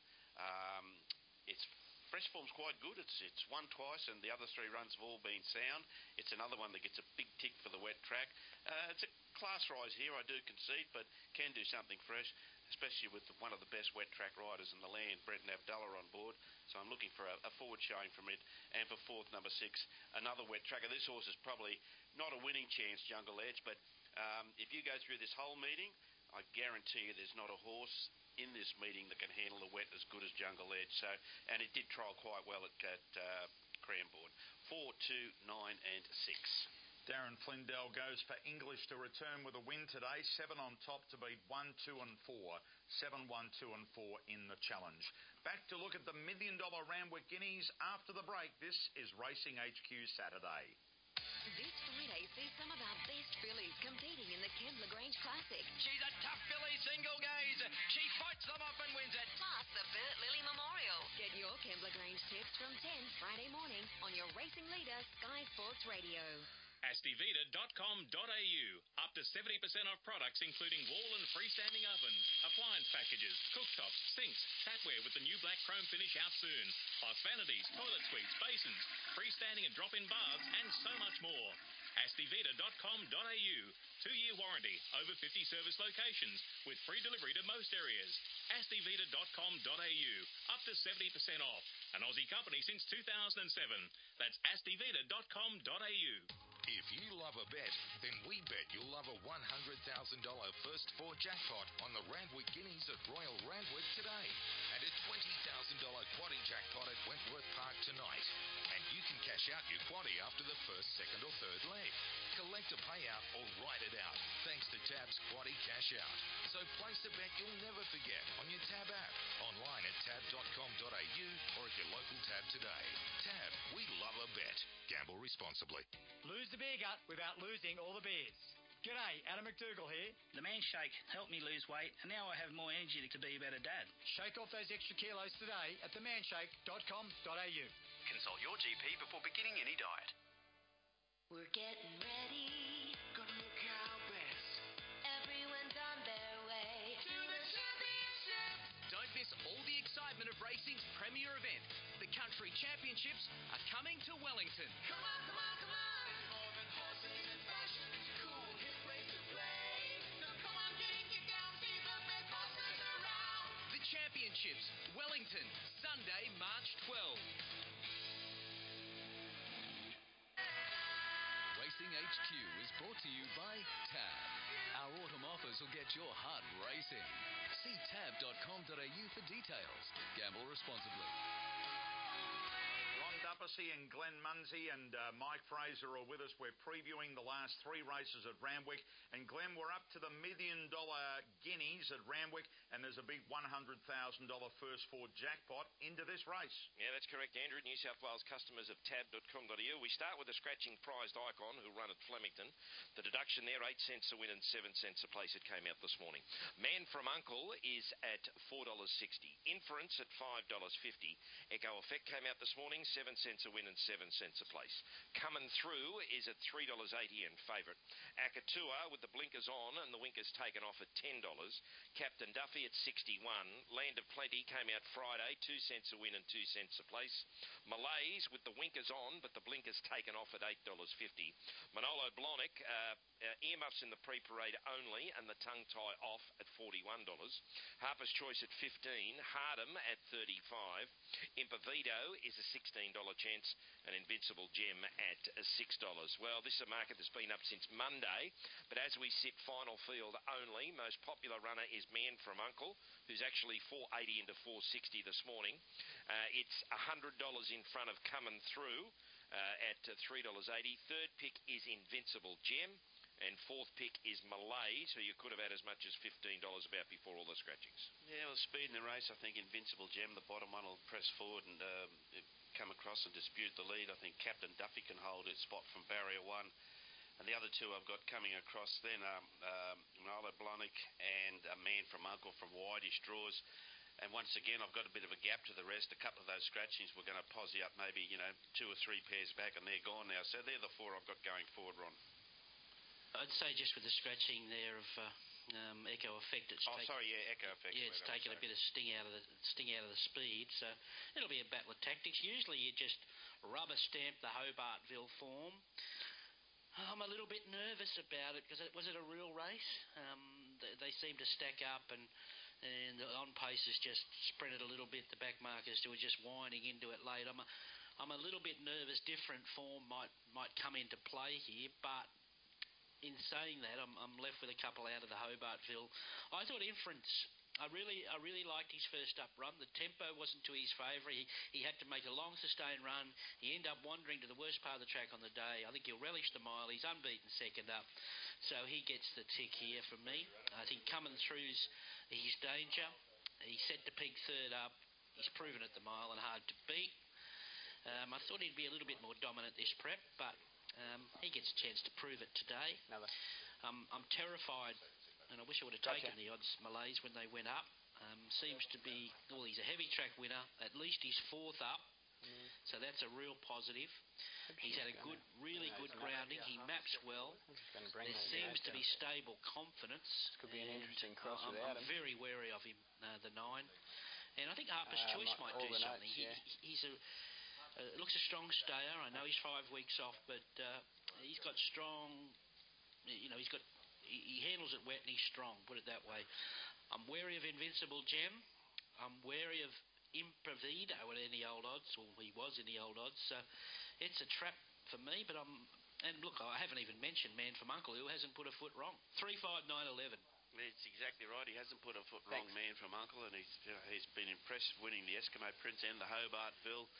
It's fresh form's quite good. It's won twice, and the other 3 runs have all been sound. It's another one that gets a big tick for the wet track. It's a class rise here, I do concede, but can do something fresh, especially with one of the best wet track riders in the land, Brenton Abdullah, on board. So I'm looking for a forward showing from it. And for 4th, number 6, another wet tracker. This horse is probably not a winning chance, Jungle Edge, but if you go through this whole meeting, I guarantee you there's not a horse in this meeting that can handle the wet as good as Jungle Edge. So, and it did trial quite well at Cranbourne. 4, 2, 9 and 6. Darren Flindell goes for English to return with a win today. 7 on top to beat 1, 2 and 4. 7, 1, 2 and 4 in the challenge. Back to look at the $1 million Randwick Guineas after the break. This is Racing HQ Saturday. This Friday sees some of our best fillies competing in the Kembla Grange Classic. She's a tough filly, single gaze. She fights them off and wins it. Plus the Bert Lilly Memorial. Get your Kembla Grange tips from 10 Friday morning on your racing leader, Sky Sports Radio. AstiVita.com.au. Up to 70% off products including wall and freestanding ovens, appliance packages, cooktops, sinks, tapware with the new black chrome finish out soon, plus vanities, toilet suites, basins, freestanding and drop-in baths, and so much more. AstiVita.com.au. 2-year warranty, over 50 service locations with free delivery to most areas. AstiVita.com.au. Up to 70% off. An Aussie company since 2007. That's AstiVita.com.au. If you love a bet, then we bet you'll love a $100,000 first 4 jackpot on the Randwick Guineas at Royal Randwick today, and a $20,000 quadding jackpot at Wentworth Park tonight. And you can cash out your quaddie after the first, second or third leg. Collect a payout or write it out thanks to Tab's Quaddie Cash Out. So place a bet you'll never forget on your Tab app, online at tab.com.au or at your local Tab today. Tab, we love a bet. Gamble responsibly. Lose the beer gut without losing all the beers. G'day, Adam McDougall here. The Manshake helped me lose weight, and now I have more energy to be a better dad. Shake off those extra kilos today at themanshake.com.au. Consult your GP before beginning any diet. We're getting ready. Gonna look our best. Everyone's on their way to the championship. Don't miss all the excitement of racing's premier event. The Country Championships are coming to Wellington. Come on, come on, come on. More than horses and fashion. It's a cool hip race to play. So come on, get down, see the best horses around. The Championships, Wellington, Sunday, March 12. Racing HQ is brought to you by Tab. Our autumn offers will get your heart racing. See tab.com.au for details. Gamble responsibly. Ron Duppesy and Glenn Munsey and Mike Fraser are with us. We're previewing the last three races at Randwick. And Glenn, we're up to the $1 million guineas at Randwick, and there's a big $100,000 first four jackpot into this race. Yeah, that's correct, Andrew. New South Wales customers of tab.com.au. We start with a scratching prized icon who run at Flemington. The deduction there, 8 cents a win and 7 cents a place. It came out this morning. Man from Uncle is at $4.60. Inference at $5.50. Echo Effect came out this morning, 7 cents a win and 7 cents a place. Coming Through is at $3.80 and favourite. Akatua with the blinkers on and the winkers taken off at $10. Captain Duffy at 61. Land of Plenty came out Friday, 2 cents a win and 2 cents a place. Malays with the winkers on but the blinkers taken off at $8.50. Manolo Blahnik, earmuffs in the pre-parade only and the tongue tie off at $41. Harper's Choice at 15. Hardham at 35. Impovito is a $16 chance and Invincible Gem at $6. Well, this is a market that's been up since Monday, but as we sit final field only, most popular runner is Man from Uncle, who's actually $4.80 into $4.60 this morning. It's $100 in front of Coming Through at $3.80. Third pick is Invincible Gem. And fourth pick is Malays, who you could have had as much as $15 about before all the scratchings. Yeah, well, speed in the race, I think Invincible Gem, the bottom one, will press forward and come across and dispute the lead. I think Captain Duffy can hold its spot from barrier one. And the other two I've got coming across then are Manolo Blahnik and a Man from Uncle from wideish draws. And once again, I've got a bit of a gap to the rest. A couple of those scratchings we're going to posse up maybe, 2 or 3 pairs back, and they're gone now. So they're the four I've got going forward, Ron. I'd say just with the scratching there of Echo Effect, Echo Effect. Yeah, it's taken a bit of sting out of the speed. So it'll be a battle of tactics. Usually you just rubber stamp the Hobartville form. I'm a little bit nervous about it because was it a real race? They seem to stack up and the on paces just spread it a little bit. The back markers were just winding into it late. I'm a little bit nervous. Different form might come into play here, but in saying that, I'm left with a couple out of the Hobartville. I thought Inference, I really liked his first up run. The tempo wasn't to his favour. He had to make a long, sustained run. He ended up wandering to the worst part of the track on the day. I think he'll relish the mile. He's unbeaten second up. So he gets the tick here from me. I think Coming Through's his danger. He's set to peak third up. He's proven at the mile and hard to beat. I thought he'd be a little bit more dominant this prep, but he gets a chance to prove it today. I'm terrified, and I wish I would have taken the odds Malays when they went up. Seems to be, he's a heavy track winner. At least he's fourth up, so that's a real positive. He's had a really good grounding. He maps well. There seems to be stable confidence. This could be an interesting cross without him. I'm very wary of him, the 9. And I think Harper's Choice might do something. He's looks a strong stayer. I know he's 5 weeks off, but he's got strong. He handles it wet and he's strong. Put it that way. I'm wary of Invincible Gem. I'm wary of Improvido at any old odds, or he was in the old odds. So it's a trap for me. But and look, I haven't even mentioned Man from Uncle, who hasn't put a foot wrong. 3, 5, 9, 11. It's exactly right. He hasn't put a foot wrong, Man from Uncle, and he's been impressive winning the Eskimo Prince and the Hobartville.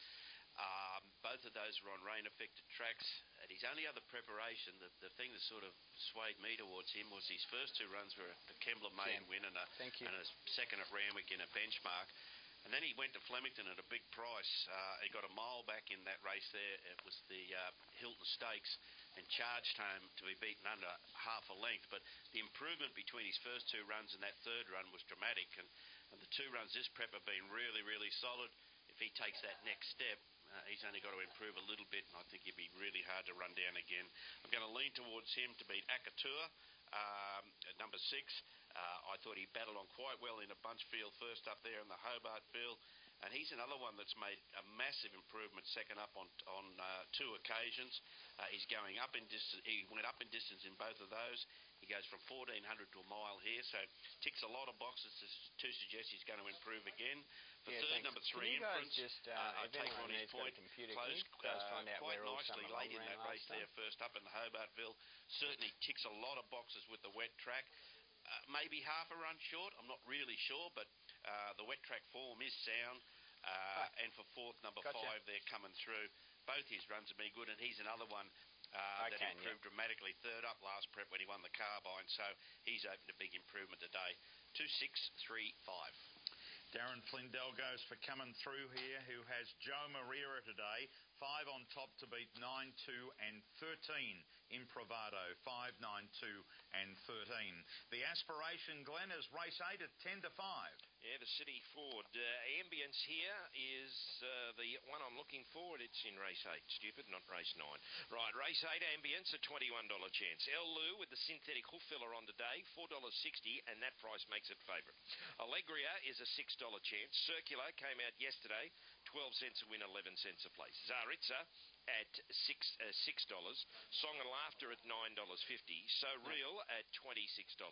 Both of those were on rain-affected tracks. At his only other preparation, the thing that sort of swayed me towards him was his first 2 runs were the Kembla maiden win and a second at Randwick in a benchmark. And then he went to Flemington at a big price. He got a mile back in that race there. It was the Hilton Stakes and charged home to be beaten under half a length. But the improvement between his first 2 runs and that third run was dramatic. And the 2 runs this prep have been really, really solid. If he takes that next step, He's only got to improve a little bit, and I think he'd be really hard to run down again. I'm going to lean towards him to beat Akatua at number 6. I thought he battled on quite well in a bunch field first up there in the Hobart field. And he's another one that's made a massive improvement second up on 2 occasions. He's going up in distance. He went up in distance in both of those. He goes from 1,400 to a mile here, so ticks a lot of boxes to suggest he's going to improve again. For third, number 3, Inference. I take on his point. Closed quite nicely late in that race there, first up in the Hobartville. Certainly ticks a lot of boxes with the wet track. Maybe half a run short, I'm not really sure, but the wet track form is sound. And for fourth, number 5, they're coming through. Both his runs have been good, and he's another one that improved dramatically. Third up last prep when he won the Carbine, so he's opened a big improvement today. 2, 6, 3, 5. Darren Flindell goes for coming through here, who has Joe Moreira today. 5 on top to beat 9, 2 and 13 in Bravado. 5, 9, 2 and 13. The aspiration, Glenn, is race 8 at 10 to 5. Yeah, the City Ford. Ambience here is the one I'm looking for. It's in race 8. Stupid, not race 9. Right, race 8, Ambience, a $21 chance. El Lou with the synthetic hoof filler on today, $4.60, and that price makes it favourite. Allegria is a $6 chance. Circular came out yesterday, 12 cents a win, 11 cents a place. Zaritza at $6. Song and Laughter at $9.50. So Real at $26.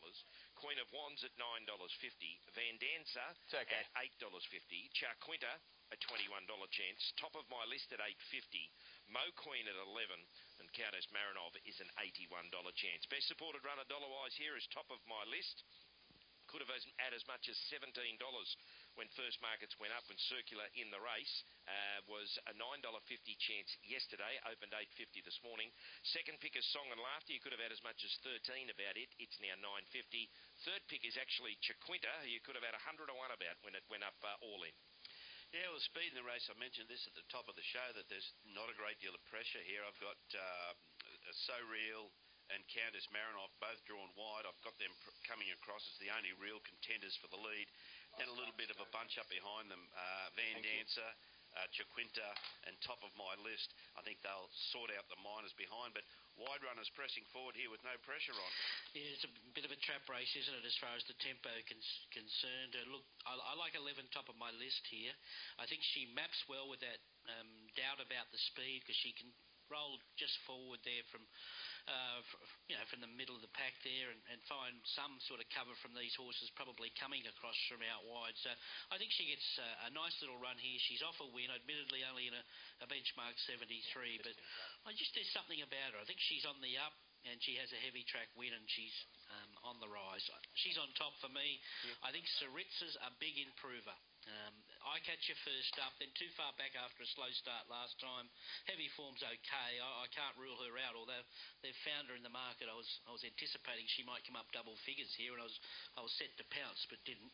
Queen of Wands at $9.50. Van Dancer at $8.50. Charquinta a $21 chance. Top of my list at $8.50. Mo Queen at $11. And Countess Marinov is an $81 chance. Best supported runner dollar-wise here is top of my list. Could have had as much as $17 when first markets went up, when Circular in the race was a $9.50 chance yesterday, opened $8.50 this morning. Second pick is Song and Laughter. You could have had as much as 13 about it. It's now $9.50. Third pick is actually Chaquinta. You could have had 100 to 1 about when it went up all in. Yeah, well, speed in the race, I mentioned this at the top of the show, that there's not a great deal of pressure here. I've got So Real and Countess Marinov both drawn wide. I've got them coming across as the only real contenders for the lead. Then a little bit of a bunch up behind them. Van Dancer, Chaquinta, and top of my list. I think they'll sort out the minors behind, but wide runners pressing forward here with no pressure on. Yeah, it's a bit of a trap race, isn't it, as far as the tempo concerned? Look, I like 11 top of my list here. I think she maps well with that doubt about the speed, because she can roll just forward there from the middle of the pack there and find some sort of cover from these horses probably coming across from out wide. So I think she gets a nice little run here. She's off a win, admittedly only in a benchmark 73, but there's something about her. I think she's on the up, and she has a heavy track win, and she's on the rise. She's on top for me. I think Saritza's a big improver. I catch her first up, then too far back after a slow start last time. Heavy form's okay. I can't rule her out, although they've found her in the market. I was anticipating she might come up double figures here, and I was set to pounce, but didn't.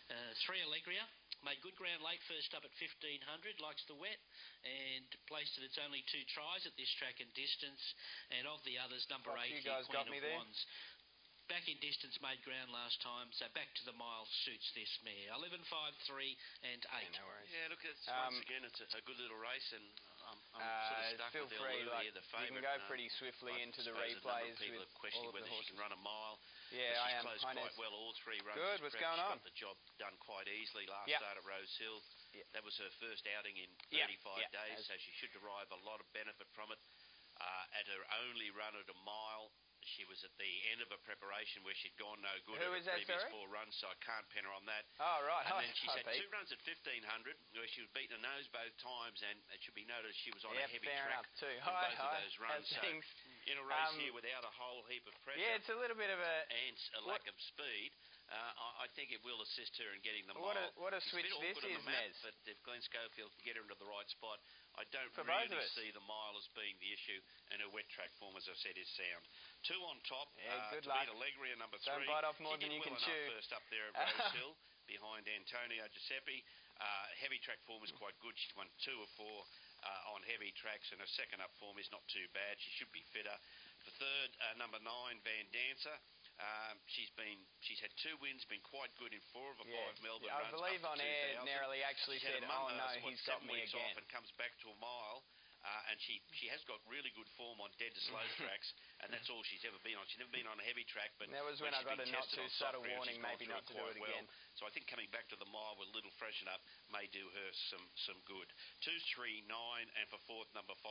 3 Allegria made good ground late, first up at 1,500, likes the wet, and placed at its only 2 tries at this track and distance. And of the others, number 8, Queen of Wands. Back in distance, made ground last time, so back to the mile suits this mare. 11, 5, 3, and 8. No worries. Yeah, look, once again, it's a good little race, and I'm sort of stuck feel with free, here, the favourite. You can go pretty swiftly into the replays with are questioning all of whether the horses. she can run a mile. Yeah, I am. She's closed quite well all 3 runs. Good, what's going on? Got the job done quite easily last start at Rose Hill. That was her first outing in 35 days, so she should derive a lot of benefit from it. At her only run at a mile, she was at the end of a preparation where she'd gone no good in the previous 4 runs, so I can't pin her on that. Oh, right. And then she's had 2 runs at 1,500 where she was beaten a nose both times, and it should be noted she was on a heavy track too. in both of those runs. So in a race here without a whole heap of pressure. Yeah, it's a little bit of and a lack of speed. I think it will assist her in getting the mile. What a switch this is, Nez. But if Glenn Schofield can get her into the right spot, I don't For really see the mile as being the issue, and her wet track form, as I said, is sound. 2 on top. Good to luck. beat Allegria, number 3. Don't bite off more than you can chew. First up there at Rose Hill, behind Antonio Giuseppe. Heavy track form is quite good. She's won 2 of 4 on heavy tracks, and her second up form is not too bad. She should be fitter. For third, number 9, Van Dancer. She's had 2 wins, been quite good in 4 of the 5 Melbourne I runs. believe up on to air, 2,000. Nerily actually She had said, a month, he's got 7 me weeks again. off and comes back to a mile. And she has got really good form on dead to slow tracks, and that's all she's ever been on. She's never been on a heavy track, but that was when I got a not too subtle warning, maybe not to do it again. So I think coming back to the mile with a little freshen up may do her some good. 2, 3, 9, and for 4th, number 5,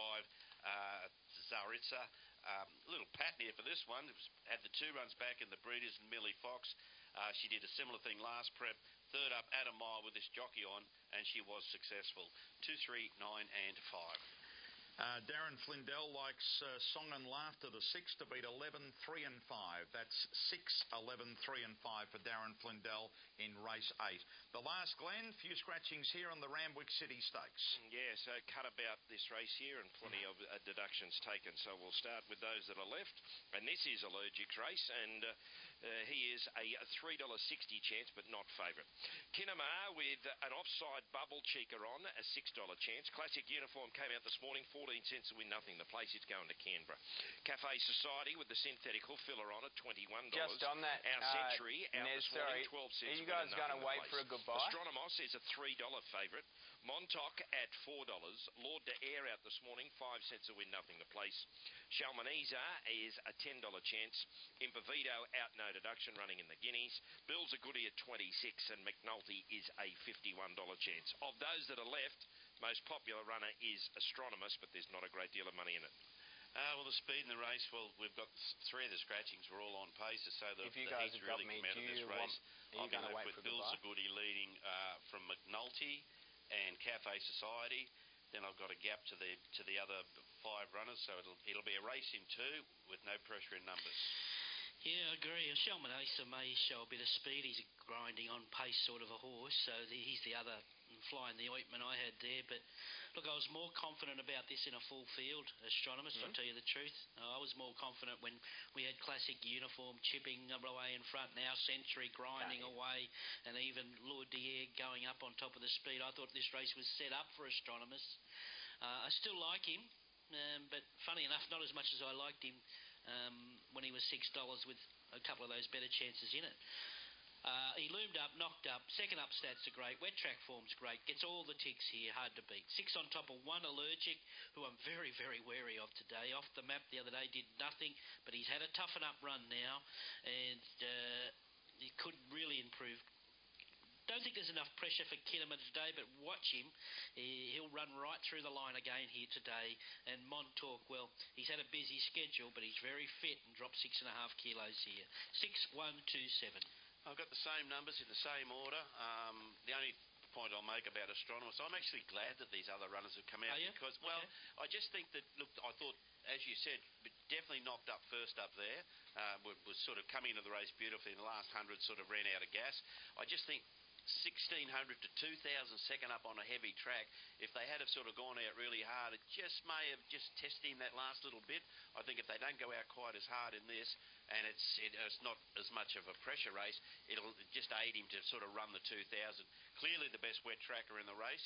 Zaritza. A little pattern here for this one. Had the 2 runs back in the Breeders and Millie Fox. She did a similar thing last prep. 3rd up at a mile with this jockey on, and she was successful. 2, 3, 9, and 5. Darren Flindell likes Song and Laughter, the 6 to beat 11, 3 and 5. That's 6, 11, 3 and 5 for Darren Flindell in race 8. The last, Glenn, few scratchings here on the Randwick City Stakes. Yeah, so cut about this race here and plenty of deductions taken. So we'll start with those that are left. And this is Allergic's race, and he is a $3.60 chance, but not favourite. Kinamar with an offside bubble cheeker on, a $6 chance. Classic Uniform came out this morning, 14 cents to win nothing. The place is going to Canberra. Cafe Society with the synthetic hoof filler on it, $21. Just on that, Our Century out this morning, 12 cents. Are you guys going to wait for a goodbye? Astronomos is a $3 favourite. Montauk at $4. Lord de Air out this morning, 5 cents to win nothing. The place. Shalmaneza is a $10 chance. Impovito out no deduction running in the Guineas. Bill's a goodie at 26 and McNulty is a $51 chance. Of those that are left, most popular runner is Astronomos, but there's not a great deal of money in it. Well, the speed in the race, we've got 3 of the scratchings were all on paces, so the if you guys heat's have got really me, come out of this race. Are you going to wait for Bill's a goodie leading from McNulty and Cafe Society. Then I've got a gap to the other 5 runners, so it'll be a race in 2 with no pressure in numbers. Yeah, I agree. Shelman Asa may show a bit of speed. He's a grinding on pace sort of a horse, so he's the other fly in the ointment I had there. But look, I was more confident about this in a full field, Astronomos, I'll tell you the truth. I was more confident when we had Classic Uniform chipping away in front, now Century grinding away, and even Lord Dier going up on top of the speed. I thought this race was set up for Astronomos. I still like him, but funny enough, not as much as I liked him when he was $6 with a couple of those better chances in it. He loomed up, knocked up. Second up stats are great. Wet track form's great. Gets all the ticks here. Hard to beat. 6 on top of 1 Allergic, who I'm very, very wary of today. Off the map the other day, did nothing, but he's had a toughen up run now, and he could really improve. Don't think there's enough pressure for Kinnaman today, but watch him. He'll run right through the line again here today. And Montauk, well, he's had a busy schedule, but he's very fit and dropped 6.5 kilos here. 6, 1, 2, 7. I've got the same numbers in the same order. The only point I'll make about Astronomos, I'm actually glad that these other runners have come out because, I just think that, look, I thought, as you said, definitely knocked up first up there, was sort of coming into the race beautifully. In the last 100 sort of ran out of gas. I just think 1,600 to 2,000 second up on a heavy track, if they had have sort of gone out really hard, it just may have just tested him that last little bit. I think if they don't go out quite as hard in this, and it's not as much of a pressure race, it'll just aid him to sort of run the 2,000. Clearly the best wet tracker in the race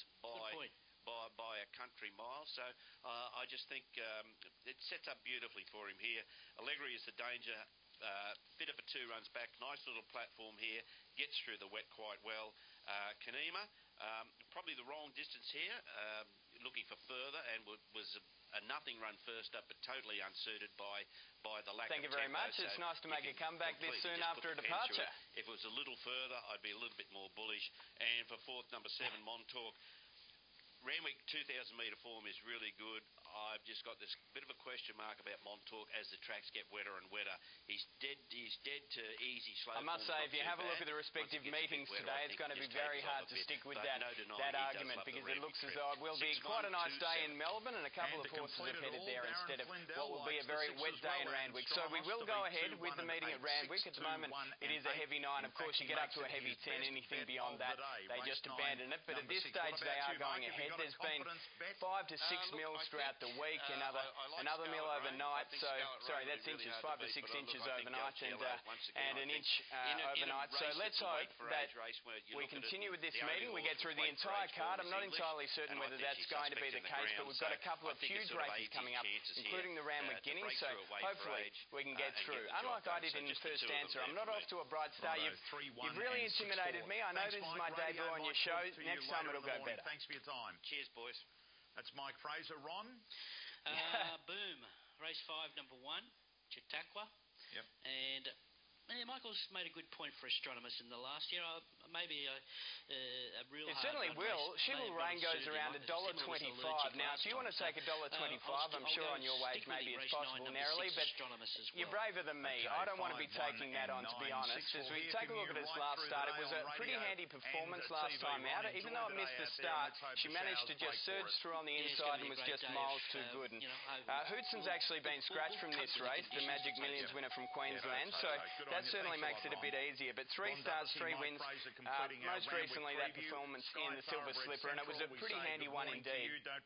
by a country mile. So I just think it sets up beautifully for him here. Allegri is the danger. Fitter for 2 runs back. Nice little platform here. Gets through the wet quite well. Kanema, probably the wrong distance here. Looking for further, and was a nothing run first up, but totally unsuited by the lack of tempo. Thank you very much. So it's nice to make a comeback this soon after a departure. If it was a little further, I'd be a little bit more bullish. And for 4th, number 7, Montauk. Randwick 2,000 metre form is really good. I've just got this bit of a question mark about Montauk as the tracks get wetter and wetter. He's dead to easy slow. I must say, if you have a look at the respective meetings today, it's going to be very hard to stick with that argument because it looks as though it will be quite a nice day in Melbourne and a couple of horses have headed there instead of what will be a very wet day in Randwick. So we will go ahead with the meeting at Randwick. At the moment, it is a heavy 9. Of course, you get up to a heavy 10. Anything beyond that, they just abandon it. But at this stage, they are going ahead. There's been 5 to 6 mils throughout the week, another mil overnight. So, sorry, that's inches, 5 to 6 inches overnight and an inch overnight. So let's hope that we continue with this meeting. We get through the entire card. I'm not entirely certain whether that's going to be the case, but we've got a couple of huge races coming up, including the Randwick Guineas, so hopefully we can get through. Unlike I did in the first answer, I'm not off to a bright start. You've really intimidated me. I know this is my debut on your show. Next time it'll go better. Thanks for your time. Cheers, boys. That's Mike Fraser. Ron? Boom. Race 5, number 1, Chautauqua. Yep. And Michael's made a good point for astronomers in the last year. Maybe a real. It certainly will. She Will Rain goes around $1.25. Now, if you want to take $1.25, I'm sure on your wage maybe it's possible narrowly, but you're braver than me. I don't want to be taking that on, to be honest. As we take a look at this last start, it was a pretty handy performance last time out. Even though it missed the start, she managed to just surge through on the inside and was just miles too good. And Hootson's actually been scratched from this race, the Magic Millions winner from Queensland, so that certainly makes it a bit easier. But 3 starts, 3 wins. Most recently, that performance in the Silver Slipper, and it was a pretty handy one indeed.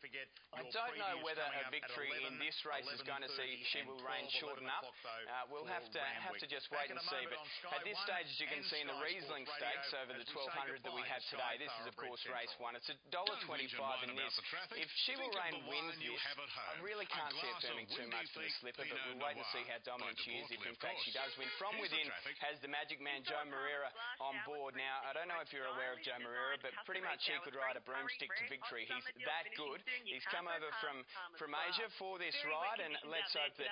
I don't know whether a victory in this race is going to see She Will Rain shorten up. We'll have to just wait and see. But at this stage, as you can see in the Riesling Stakes over the 1200 that we have today, this is of course race 1. It's $1.25 in this. If She Will Rain wins this, I really can't see it firming too much for the Slipper, but we'll wait and see how dominant she is if in fact she does win. From within has the Magic Man Joe Moreira on board. Now, I don't know if you're aware of Joe Moreira, but pretty much he could ride a broomstick to victory. He's that good. He's come over from Asia for this ride, and let's hope that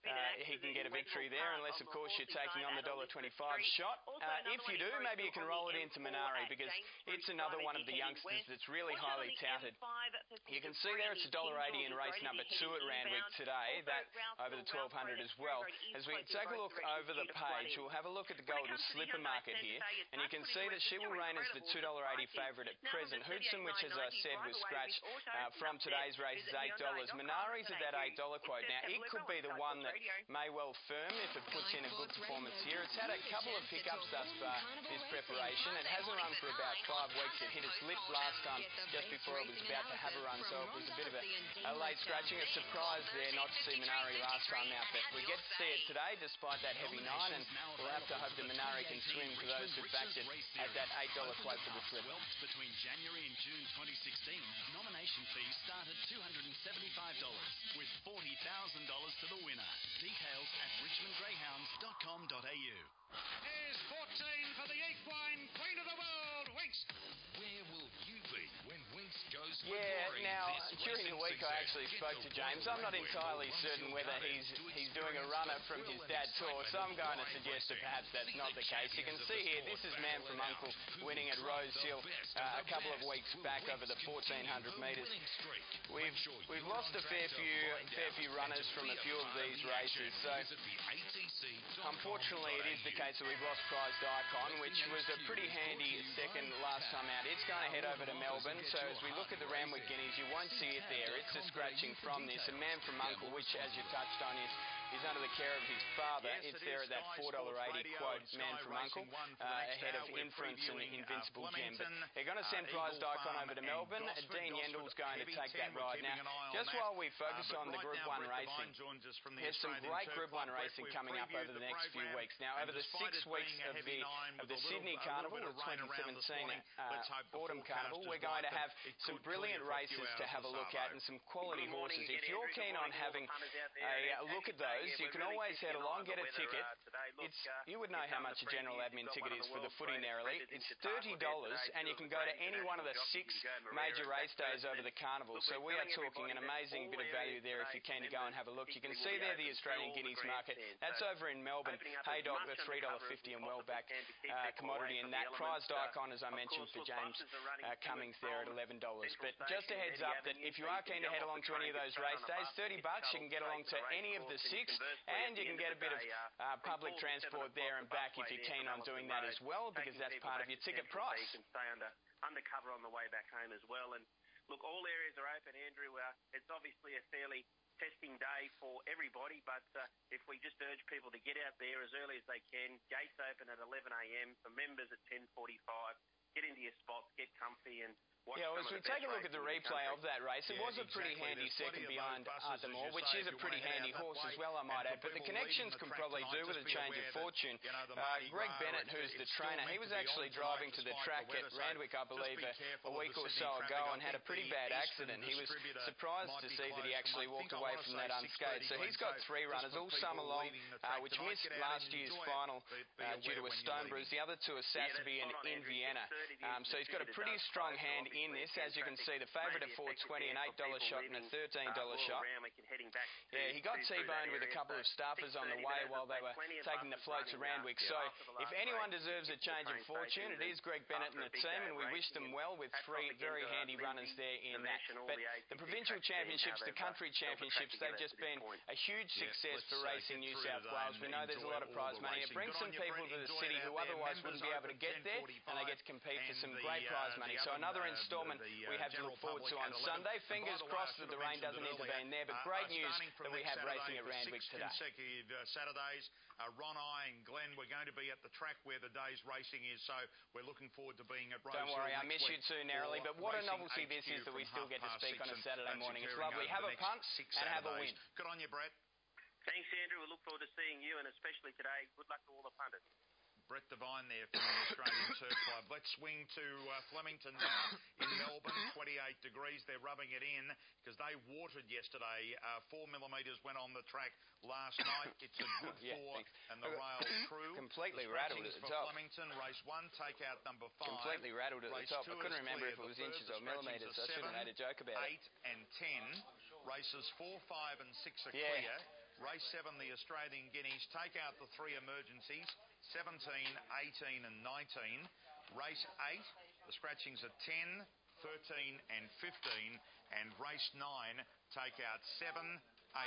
he can get a victory there, unless, of course, you're taking on the $1.25 shot. If you do, maybe you can roll it into Minari, because it's another one of the youngsters that's really highly touted. You can see there it's $1.80 in race number 2 at Randwick today, that over the 1200 as well. As we take a look over the page, we'll have a look at the Golden Slipper market here, and you can see that She Will Rain is the $2.80 favourite at present. Hootson, which as I said was scratched from today's race, is $8. Minari's at that $8 quote. Now, it could be the one that may well firm if it puts in a good performance here. It's had a couple of hiccups thus far, this preparation. It hasn't run for about 5 weeks. It hit its lip last time just before it was about to have a run, so it was a bit of a late scratching. A surprise there not to see Minari last time out, but we get to see it today despite that heavy 9, and we'll have to hope that Minari can swim for those who backed it at that $8 quote for the Slipper. Between January and June 2016, nomination fees start at $275, with $40,000 to the winner. Details at richmondgreyhounds.com.au. Here's 14 for the equine queen of the world, Winx. Where will you be when Winx goes for glory? Now, during the week I actually spoke to James. I'm not entirely certain whether he's doing a runner from his dad's horse, so I'm going to suggest that perhaps that's not the case. You can see here, this is Man from Uncle winning at Rose Hill a couple of weeks back over the 1400 metres. We've lost a fair few runners from a few of these races, so unfortunately it is the case that we've lost Prized Icon, which was a pretty handy second last time out. It's going to head over to Melbourne, so as we look at the Randwick Guineas, you won't see it there. It's a scratching from this. A Man from Uncle, which, as you touched on, is under the care of his father. It's there at that $4.80 quote, Man from Uncle, ahead of Inference and Invincible Gem. But they're going to send Prized Icon over to Melbourne. Dean Yendel's going to take that ride. Now, just while we focus on the Group 1 racing, there's some great Group 1 racing coming up over the next few weeks. Now, over the 6 weeks of the Sydney Carnival, the 2017 Autumn Carnival, we're going to have some brilliant races to have a look at and some quality horses. If you're keen on having a look at those, you can always head along, get a ticket. You would know how much a general admin ticket is for the footy narrowly. It's $30, and you can go to any one of the 6 major race days over the carnival. So we are talking an amazing bit of value there if you're keen to go and have a look. You can see there the Australian Guineas market. That's over in Melbourne. Haydock, the $3.50 and Wellback commodity, and that Prized Icon, as I mentioned, for James Cummings there at $11. But just a heads up that if you are keen to head along to any of those race days, $30, you can get along to any of the 6. And you can get a bit of public transport there and back if you're keen on doing that as well, because that's part of your ticket price. You can stay undercover on the way back home as well. And look, all areas are open, Andrew. It's obviously a fairly testing day for everybody, but if we just urge people to get out there as early as they can, gates open at 11 a.m. for members at 10:45. get into your spots, get comfy, and watch as we take a look at the replay of that race, it was a pretty handy second behind Artemore, which is a pretty handy horse as well, I might add. But the connections can probably do with a change of fortune. Greg Bennett, who's the trainer, he was actually driving to the track at Randwick, I believe, a week or so ago and had a pretty bad accident. He was surprised to see that he actually walked away from that unscathed. So he's got 3 runners all summer long, which missed last year's final due to a stone bruise. The other 2 are Sassby and in Vienna. So he's got a pretty strong hand in this. As you can see, the favourite at $4.20, an $8 shot and a $13 shot. Yeah, he got T-boned with a couple of staffers on the way while they were taking the floats to Randwick. So if anyone deserves a change of fortune, it is Greg Bennett and the team, and we wish them well with 3 very handy runners there in that. But the provincial championships, the country championships, they've just been a huge success for Racing New South Wales. We know there's a lot of prize money. It brings some people to the city who otherwise wouldn't be able to get there, and they get to compete for some great prize money. So another instalment we have to look forward to on Sunday. Fingers crossed that the rain doesn't intervene there, but great news that we have racing at Randwick today. Consecutive Saturdays. Ron, I, and Glenn, we're going to be at the track where the day's racing is, so we're looking forward to being at Rose Hill. Don't worry, I miss you too narrowly, but what a novelty this is that we still get to speak on a Saturday morning. It's lovely. Have a punt and have a win. Good on you, Brett. Thanks, Andrew. We look forward to seeing you, and especially today, good luck to all the punters. Brett Devine there from the Australian Surf Club. Let's swing to Flemington now in Melbourne, 28 degrees. They're rubbing it in because they watered yesterday. 4 millimetres went on the track last night. It's a good 4 and the rail crew. Completely rattled at the top. Flemington, race 1, take out number 5. Completely rattled at the top. I couldn't remember if it was inches or millimetres. I shouldn't have made a joke about it. 8 and 10. Races 4, 5 and 6 are clear. Race 7, the Australian Guineas, take out the 3 emergencies, 17, 18 and 19. Race 8, the scratchings are 10, 13 and 15. And race 9, take out 7, 8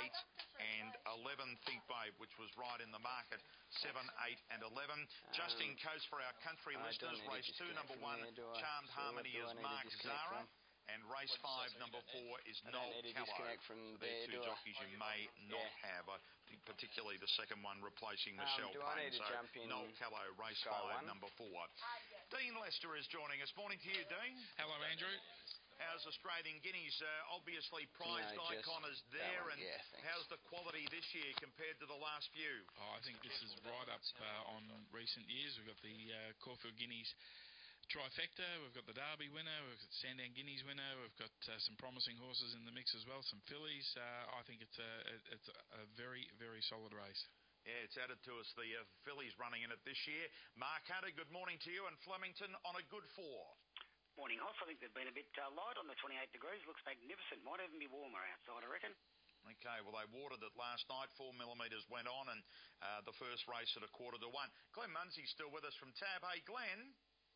and 11. Think Babe, which was right in the market, 7, 8 and 11. Just in case for our country listeners, race 2, number 1, Charmed Harmony is Mark Zara. And race 5, number 4, is Noel Callow. They're 2 jockeys you may not have. I think particularly the second one replacing Michelle Payne. So Noel Callow, race 5, number 4. Dean Lester is joining us. Morning to you, Dean. Hello, Andrew. How's Australian Guineas? Obviously prized icon is there, and how's the quality this year compared to the last few? I think this is right up on recent years. We've got the Caulfield Guineas trifecta, we've got the Derby winner, we've got Sandown Guineas winner, we've got some promising horses in the mix as well, some fillies. I think it's a very, very solid race. Yeah, it's added to us, the fillies running in it this year. Mark Hunter, good morning to you, and Flemington on a good 4. Morning, Hoss. I think they've been a bit light on the 28 degrees. Looks magnificent. Might even be warmer outside, I reckon. Okay, well, they watered it last night. 4 millimetres went on, and the first race at 1:45. Glenn Munsey's still with us from Tab. Hey, Glenn.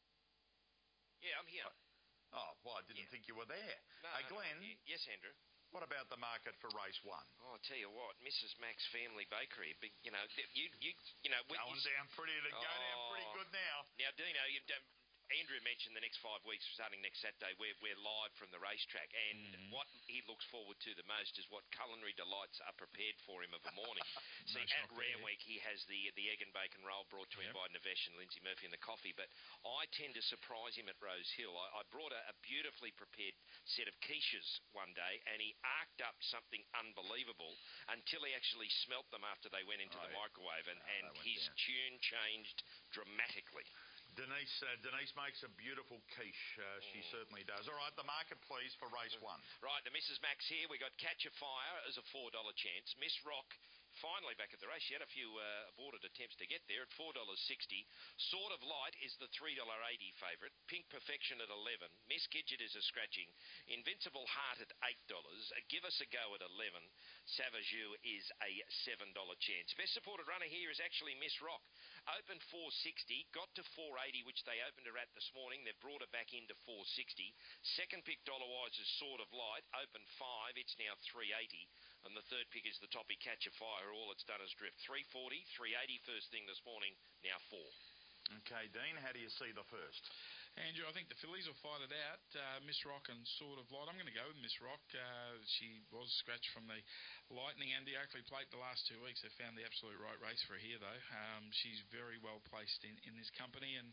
Yeah, I'm here. Oh, well, I didn't think you were there. No, hey, Glenn. Yes, Andrew. What about the market for race 1? Oh, I'll tell you what, Mrs. Mack's Family Bakery, you know, going down pretty good now. Now, Dino, Andrew mentioned the next 5 weeks, starting next Saturday, we're live from the racetrack, and what he looks forward to the most is what culinary delights are prepared for him of a morning. See, at Randwick, he has the egg and bacon roll brought to him by Navesh and Lindsay Murphy and the coffee, but I tend to surprise him at Rose Hill. I brought a beautifully prepared set of quiches one day, and he arced up something unbelievable until he actually smelt them after they went into the microwave, and his tune changed dramatically. Denise makes a beautiful quiche. She certainly does. All right, the market, please, for race 1. Right, the Mrs. Max here. We got Catch a Fire as a $4 chance. Miss Rock finally back at the race. She had a few aborted attempts to get there at $4.60. Sword of Light is the $3.80 favourite. Pink Perfection at 11. Miss Gidget is a scratching. Invincible Heart at $8. Give Us a Go at 11. Savagou is a $7 chance. Best supported runner here is actually Miss Rock. Opened 460, got to 480, which they opened her at this morning. They've brought her back into 460. Second pick, dollar-wise, is Sword of Light. Opened 5, it's now 380. And the third pick is the Toppy Catch a Fire. All it's done is drift 340, 380 first thing this morning, now 4. Okay, Dean, how do you see the first? Andrew, I think the fillies will fight it out. Miss Rock and Sword of Light. I'm going to go with Miss Rock. She was scratched from the Lightning and the Oakley Plate the last 2 weeks. They found the absolute right race for her here, though. She's very well placed in this company, and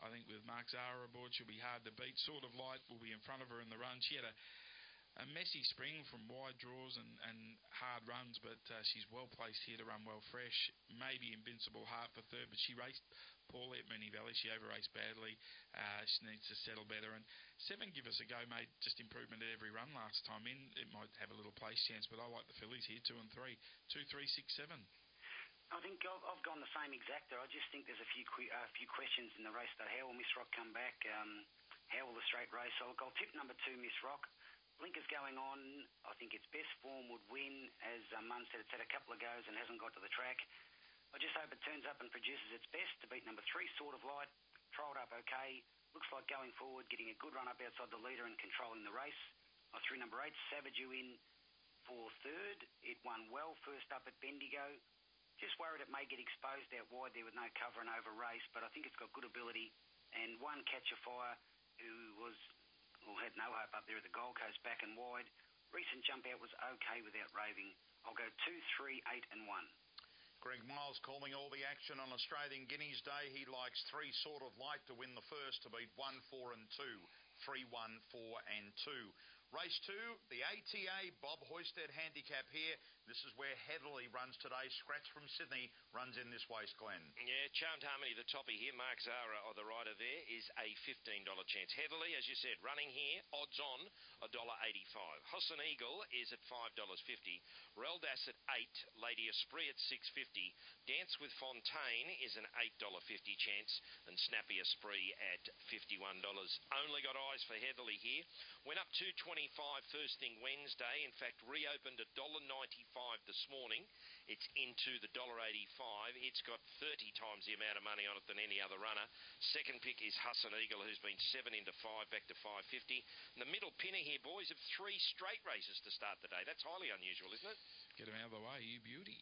I think with Mark Zahra aboard, she'll be hard to beat. Sort of Light will be in front of her in the run. She had a messy spring from wide draws and hard runs, but she's well placed here to run well fresh. Maybe Invincible Heart for third, but she raced poorly at Moonee Valley. She over-raced badly. She needs to settle better. And 7 Give Us a Go made just improvement at every run last time in. It might have a little place chance, but I like the fillies here, 2 and 3. 2, 3, 6, 7. I think I've gone the same exactor. I just think there's a few questions in the race. That how will Miss Rock come back? How will the straight race? So I'll tip number 2, Miss Rock. Blinkers going on. I think its best form would win. As Munn said, it's had a couple of goes and hasn't got to the track. I just hope it turns up and produces its best to beat number 3, Sort of Light. Trialled up okay. Looks like going forward, getting a good run up outside the leader and controlling the race. I threw number 8, Savage You in for third. It won well first up at Bendigo. Just worried it may get exposed out wide there with no cover and over race, but I think it's got good ability. And 1, Catch a Fire, who had no hope up there at the Gold Coast, back and wide. Recent jump out was okay without raving. I'll go 2, 3, 8 and 1. Greg Miles calling all the action on Australian Guineas Day. He likes 3, Sort of Light to win the first, to beat 1, 4 and 2. 3, 1, 4 and 2. Race 2, the ATA Bob Hoisted handicap here. This is where Heatherly runs today. Scratch from Sydney runs in this waist, Glenn. Yeah, Charmed Harmony, the toppy here. Mark Zahra, on the rider there, is a $15 chance. Heatherly, as you said, running here, odds on $1.85. Hossan Eagle is at $5.50. Reldas at $8. Lady Esprit at $6.50. Dance with Fontaine is an $8.50 chance. And Snappy Esprit at $51. Only got eyes for Heatherly here. Went up $2.25 first thing Wednesday. In fact, reopened at $1.95 this morning. It's into the $1.85. It's got 30 times the amount of money on it than any other runner. Second pick is Husson Eagle, who's been 7 into 5, back to 5.50. And the middle pinner here, boys, of 3 straight races to start the day. That's highly unusual, isn't it? Get him out of the way, you beauty.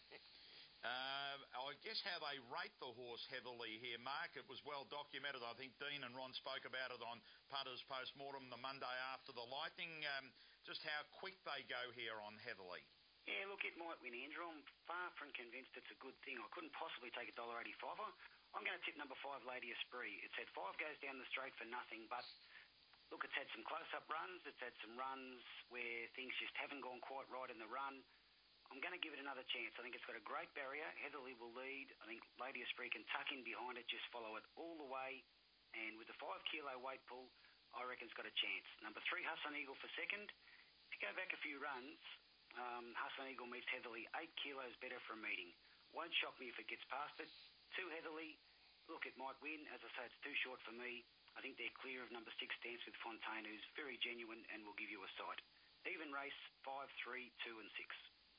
I guess how they rate the horse Heatherly here, Mark, it was well documented. I think Dean and Ron spoke about it on Punters Postmortem the Monday after the Lightning. Just how quick they go here on Heatherly. Yeah, look, it might win, Andrew. I'm far from convinced it's a good thing. I couldn't possibly take $1.85. I'm going to tip number 5, Lady Esprit. It's had 5 goes down the straight for nothing, but look, it's had some close-up runs. It's had some runs where things just haven't gone quite right in the run. I'm going to give it another chance. I think it's got a great barrier. Heatherly will lead. I think Lady Esprit can tuck in behind it, just follow it all the way. And with the 5-kilo weight pull, I reckon it's got a chance. Number 3, Husson Eagle for second. If you go back a few runs, Husson Eagle meets Heatherly 8 kilos better for a meeting. Won't shock me if it gets past it. 2, Heatherly. Look, it might win. As I say, it's too short for me. I think they're clear of number 6, Dance with Fontaine, who's very genuine and will give you a sight. Even race, 5, 3, 2 and 6.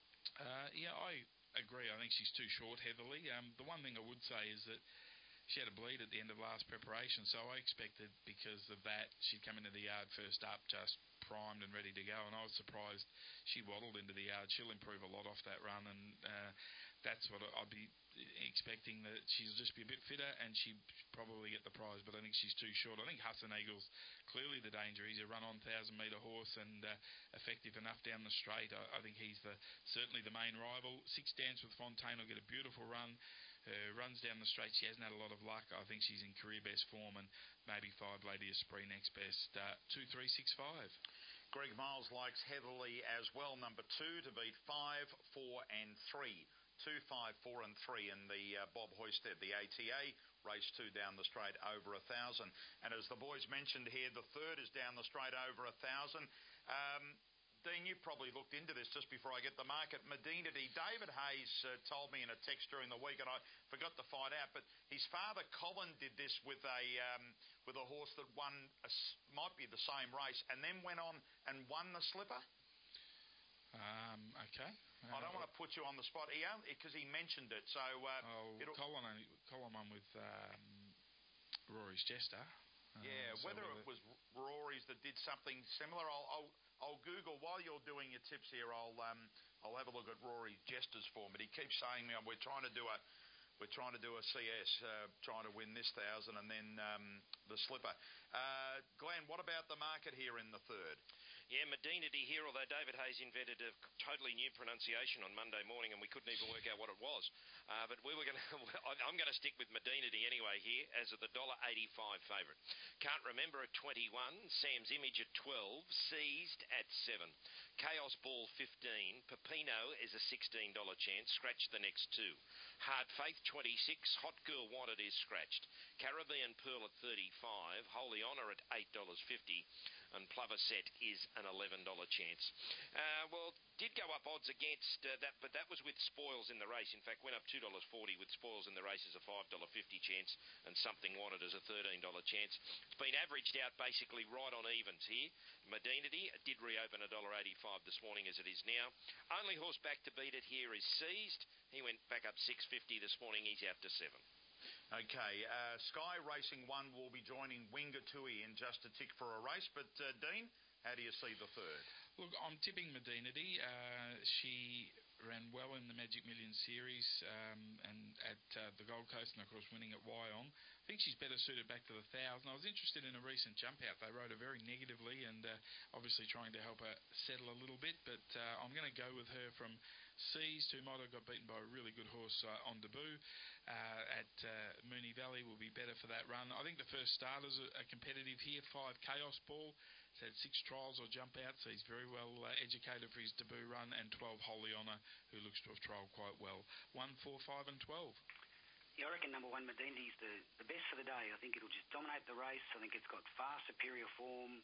Yeah, I agree. I think she's too short, Heatherly. The one thing I would say is that she had a bleed at the end of last preparation, so I expected because of that she'd come into the yard first up, just primed and ready to go, and I was surprised she waddled into the yard. She'll improve a lot off that run, and that's what I'd be expecting, that she'll just be a bit fitter and she probably get the prize, but I think she's too short. I think Husson Eagle's clearly the danger. He's a run-on 1,000-metre horse and effective enough down the straight. I think he's certainly the main rival. 6, Dance with Fontaine will get a beautiful run. Runs down the straight. She hasn't had a lot of luck. I think she's in career best form, and maybe 5, Lady Esprit next best. 2, 3, 6, 5. Greg Miles likes Heatherly as well, number 2, to beat 5, 4 and 3. 2, 5, 4 and 3 in the Bob Hoisted, the ATA. Race 2 down the straight over 1,000. And as the boys mentioned here, the third is down the straight over 1,000. Dean, you probably looked into this just before I get the market. Medinity, David Hayes told me in a text during the week, and I forgot to find out, but his father Colin did this with a horse that won, might be the same race, and then went on and won the Slipper. Okay. I don't want to put you on the spot, because he mentioned it. So Colin won with Rory's Jester. Whether it was Rory's that did something similar, I'll Google while you're doing your tips here. I'll have a look at Rory's Jester's form. But he keeps saying we're trying to do a CS, trying to win this 1,000 and then the Slipper. Glenn, what about the market here in the third? Yeah, Medinity here, although David Hayes invented a totally new pronunciation on Monday morning and we couldn't even work out what it was. But we were I'm going to stick with Medinity anyway here as the $1.85 favourite. Can't Remember at 21, Sam's Image at 12, Seized at 7. Chaos Ball 15, Pepino is a $16 chance, scratch the next two. Hard Faith 26, Hot Girl Wanted is scratched. Caribbean Pearl at 35, Holy Honour at $8.50. And Ploverset is an $11 chance. Well, did go up odds against that, but that was with spoils in the race. In fact, went up $2.40 with spoils in the race as a $5.50 chance, and Something Wanted as a $13 chance. It's been averaged out basically right on evens here. Medinity did reopen $1.85 this morning as it is now. Only horse back to beat it here is Seized. He went back up $6.50 this morning. He's out to 7. Okay, Sky Racing 1 will be joining Wingatui in just a tick for a race. But, Dean, how do you see the third? Look, I'm tipping Medinity. She ran well in the Magic Millions series and at the Gold Coast and, of course, winning at Wyong. I think she's better suited back to the 1,000. I was interested in a recent jump out. They rode her very negatively and obviously trying to help her settle a little bit. But I'm going to go with her from Seized, who might have got beaten by a really good horse on debut at Moonee Valley, will be better for that run. I think the first starters are competitive here. 5 Chaos Ball. He's had 6 trials or jump outs, so he's very well educated for his debut run. And 12 Holy Honour, who looks to have trialled quite well. 1, 4, 5 and 12. Yeah, I reckon number 1, Medinity's the best for the day. I think it'll just dominate the race. I think it's got far superior form.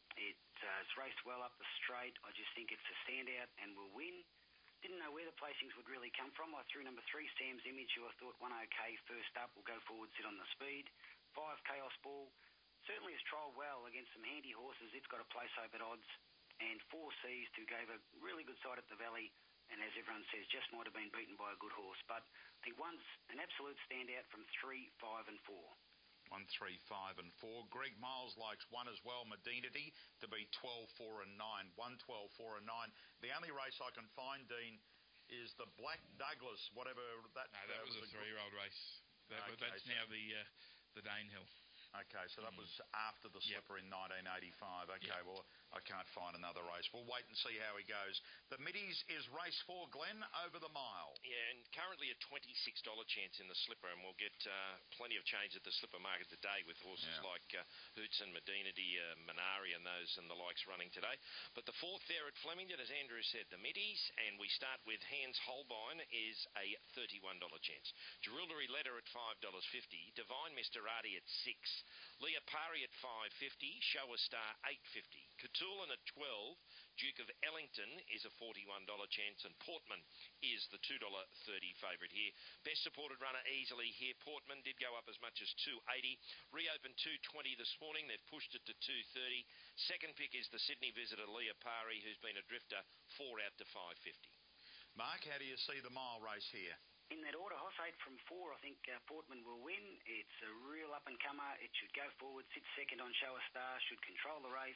It's raced well up the straight. I just think it's a standout and will win. Didn't know where the placings would really come from. I threw number 3, Sam's Image, who I thought won okay first up, will go forward, sit on the speed. 5, Chaos Ball. Certainly has trialled well against some handy horses. It's got a place open odds. And 4 Seized, who gave a really good sight at the Valley, and as everyone says, just might have been beaten by a good horse. But I think 1's an absolute standout from 3, 5 and 4. 1, 3, 5 and 4. Greg Miles likes 1 as well, Medinity, to be 12, 4 and 9. 1, 12, 4 and 9. The only race I can find, Dean, is the Black Douglas, whatever that... No, that was a 3-year-old race. That's now the Danehill. Okay, so that was after the Slipper in 1985. Okay, well, I can't find another race. We'll wait and see how he goes. The Middies is race 4, Glenn, over the mile. Yeah, and currently a $26 chance in the Slipper, and we'll get plenty of change at the Slipper market today with horses like Hootson, Medinity, Minari and those and the likes running today. But the 4th there at Flemington, as Andrew said, the Middies, and we start with Hans Holbein is a $31 chance. Jerilderie Letter at $5.50. Divine Misterati at 6. Leah Parry at $5.50, Show a Star $8.50. Catullin at 12, Duke of Ellington is a $41 chance, and Portman is the $2.30 favourite here. Best supported runner easily here. Portman did go up as much as $2.80. Reopened $2.20 this morning. They've pushed it to $2.30. Second pick is the Sydney visitor Leah Parry, who's been a drifter, 4 out to $5.50. Mark, how do you see the mile race here? In that order, Hoss 8 from 4, I think Portman will win. It's a real up-and-comer. It should go forward, sit second on Show a Star, should control the race.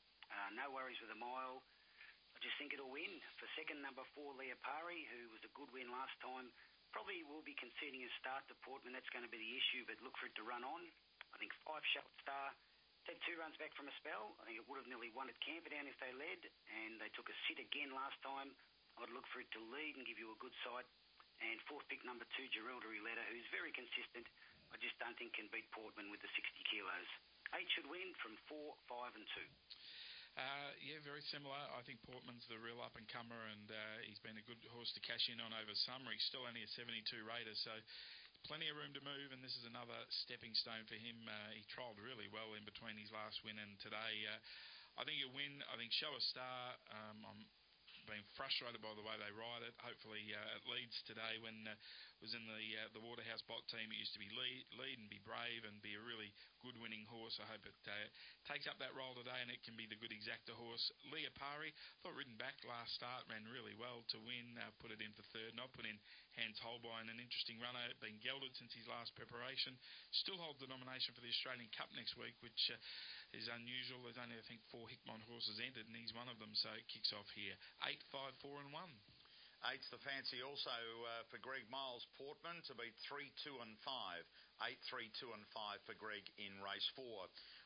No worries with a mile. I just think it'll win. For second, number 4, Leah Parry, who was a good win last time, probably will be conceding a start to Portman. That's going to be the issue, but look for it to run on. I think 5, Show a Star, had 2 runs back from a spell. I think it would have nearly won at Camperdown if they led, and they took a sit again last time. I'd look for it to lead and give you a good sight. And 4th pick, number 2, Jerilderie Letter, who's very consistent. I just don't think can beat Portman with the 60 kilos. 8 should win from 4, 5 and 2. Yeah, very similar. I think Portman's the real up-and-comer, and he's been a good horse to cash in on over summer. He's still only a 72 rater, so plenty of room to move, and this is another stepping stone for him. He trialled really well in between his last win and today. I think he'll win. I think Show a Star, I'm been frustrated by the way they ride it. Hopefully it leads today. When was in the Waterhouse Bot team, it used to be lead and be brave and be a really good winning horse. I hope it takes up that role today and it can be the good exacta horse. Leah Parry, thought ridden back last start, ran really well to win, put it in for third, and I put in Hans Holbein, an interesting runner, been gelded since his last preparation, still holds the nomination for the Australian Cup next week, which is unusual. There's only, I think, 4 Hickmont horses entered, and he's one of them, so it kicks off here. 8, 5, 4 and 1. 8's the fancy also for Greg Miles Portman to beat 3, 2 and 5. 8, 3, 2 and 5 for Greg in race 4.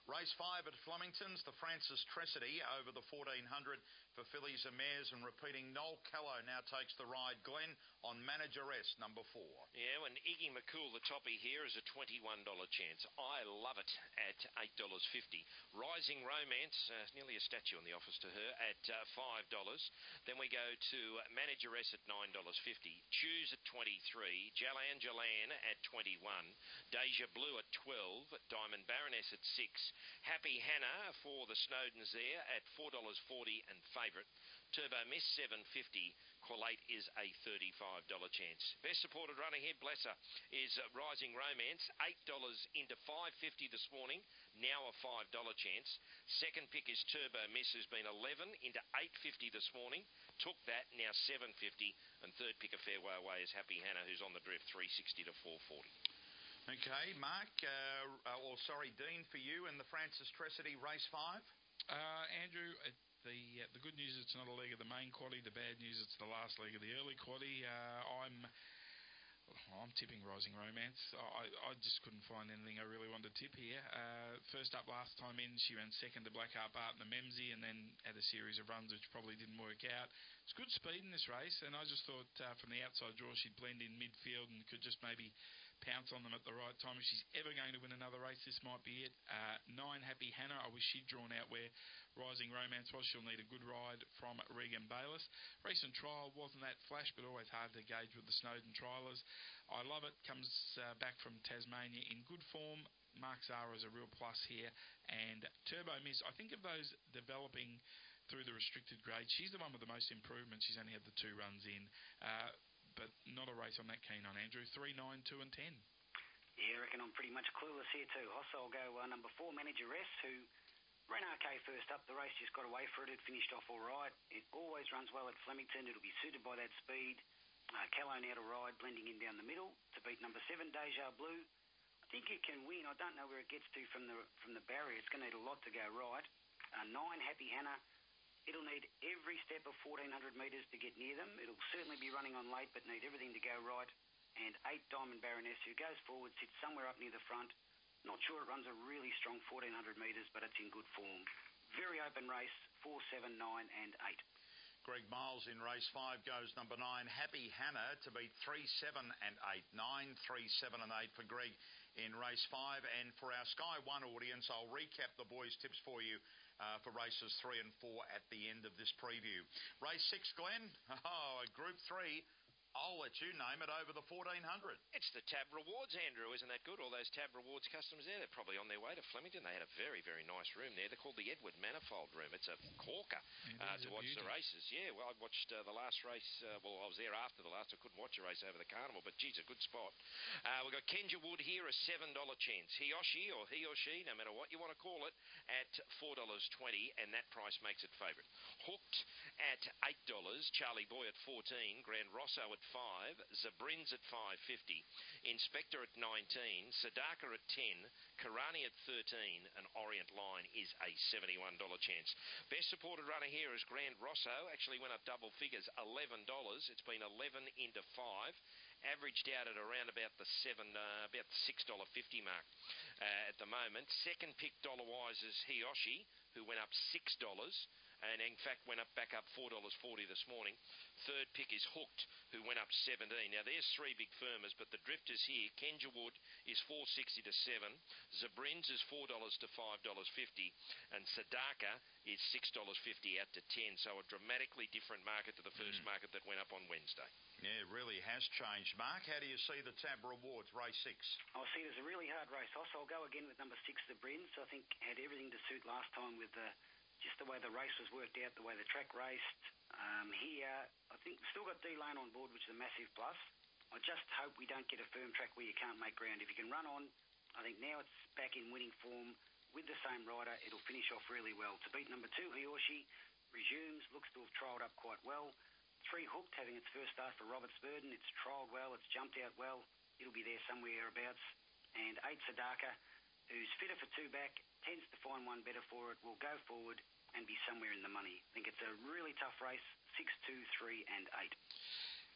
Race 5 at Flemington's, the Francis Tressady over the 1400 for fillies and mares, and repeating, Noel Callow now takes the ride. Glenn on Manageress, number 4. Yeah, when Iggy McCool, the toppy here, is a $21 chance. I love it at $8.50. Rising Romance, nearly a statue in the office to her, at $5. Then we go to Manageress at $9.50. Choose at 23. Jalan at 21. Deja Blue at 12. Diamond Baroness at 6. Happy Hannah for the Snowdens there at $4.40 and favourite. Turbo Miss $7.50. Quillate is a $35 chance. Best supported runner here, bless her, is Rising Romance. $8 into $5.50 this morning. Now a $5 chance. Second pick is Turbo Miss, who's been 11 into $8.50 this morning. Took that, now $7.50. And third pick of Fairway Away is Happy Hannah, who's on the drift, $3.60 to $4.40. Okay, Mark, Dean, for you in the Francis Tressady Race 5? Andrew, the good news, it's not a leg of the main quaddy. The bad news, it's the last leg of the early quaddy. I'm tipping Rising Romance. I just couldn't find anything I really wanted to tip here. First up last time in, she ran second to Blackheart Bart and the Memsey, and then had a series of runs which probably didn't work out. It's good speed in this race, and I just thought from the outside draw she'd blend in midfield and could just maybe pounce on them at the right time. If she's ever going to win another race, this might be it. 9 Happy Hannah, I wish she'd drawn out where Rising Romance was. She'll need a good ride from Regan Bayliss. Recent trial wasn't that flash, but always hard to gauge with the Snowden trialers. I love it. Comes back from Tasmania in good form. Mark Zara is a real plus here. And Turbo Miss, I think of those developing through the restricted grade, she's the one with the most improvement. She's only had the 2 runs in. But not a race I'm that keen on, Andrew. 3, 9, 2 and 10. Yeah, I reckon I'm pretty much clueless here too. I'll go number 4, Manageress, who ran okay first up. The race just got away for it. It finished off all right. It always runs well at Flemington. It'll be suited by that speed. Callow now to ride, blending in down the middle to beat number 7, Deja Blue. I think it can win. I don't know where it gets to from the barrier. It's going to need a lot to go right. 9, Happy Hannah. It'll need every step of 1,400 metres to get near them. It'll certainly be running on late, but need everything to go right. And 8, Diamond Baroness, who goes forward, sits somewhere up near the front. Not sure it runs a really strong 1,400 metres, but it's in good form. Very open race, 4, 7, 9 and 8. Greg Miles in race 5 goes number 9, Happy Hannah, to beat 3, 7 and 8. 9, 3, 7 and 8 for Greg in race 5. And for our Sky 1 audience, I'll recap the boys' tips for you for races 3 and 4 at the end of this preview. Race 6, Glenn, Group 3. I'll let you name it over the 1400. It's the Tab Rewards, Andrew. Isn't that good? All those Tab Rewards customers there, they're probably on their way to Flemington. They had a very, very nice room there. They're called the Edward Manifold Room. It's a corker to watch the races. Yeah, well, I watched the last race. I was there after the last. I couldn't watch a race over the carnival, but geez, a good spot. We've got Kenja Wood here, a $7 chance. Hiyoshi, or he or she, no matter what you want to call it, at $4.20, and that price makes it favourite. Hooked at $8. Charlie Boy at 14. Grand Rosso at 5, Zabrins at 5.50, Inspector at 19, Sadaka at 10, Karani at 13, and Orient Line is a $71 chance. Best supported runner here is Grand Rosso. Actually went up double figures, $11. It's been 11 into 5. Averaged out at around about the $6.50 mark at the moment. Second pick dollar-wise is Hiyoshi, who went up $6. And in fact went back up $4.40 this morning. Third pick is Hooked, who went up 17. Now there's 3 big firmers, but the drifters here, Kenja Wood is $4.60 to $7, Zabrins is $4 to $5.50, and Sadaka is $6.50 out to 10. So a dramatically different market to the first market that went up on Wednesday. Yeah, it really has changed. Mark, how do you see the Tab Rewards, race 6? I see it as a really hard race. Also, I'll go again with number 6, Zabrins. I think had everything to suit last time with just the way the race was worked out, the way the track raced. Here, I think we've still got D-Lane on board, which is a massive plus. I just hope we don't get a firm track where you can't make ground. If you can run on, I think now it's back in winning form with the same rider. It'll finish off really well. To beat number 2, Hiyoshi, resumes, looks to have trialled up quite well. 3, Hooked, having its first start for Robert Spurden. It's trialled well, it's jumped out well. It'll be there somewhere abouts. And 8, Sadaka, who's fitter for 2 back, tends to find one better for it, will go forward and be somewhere in the money. I think it's a really tough race, 6, 2, 3 and 8.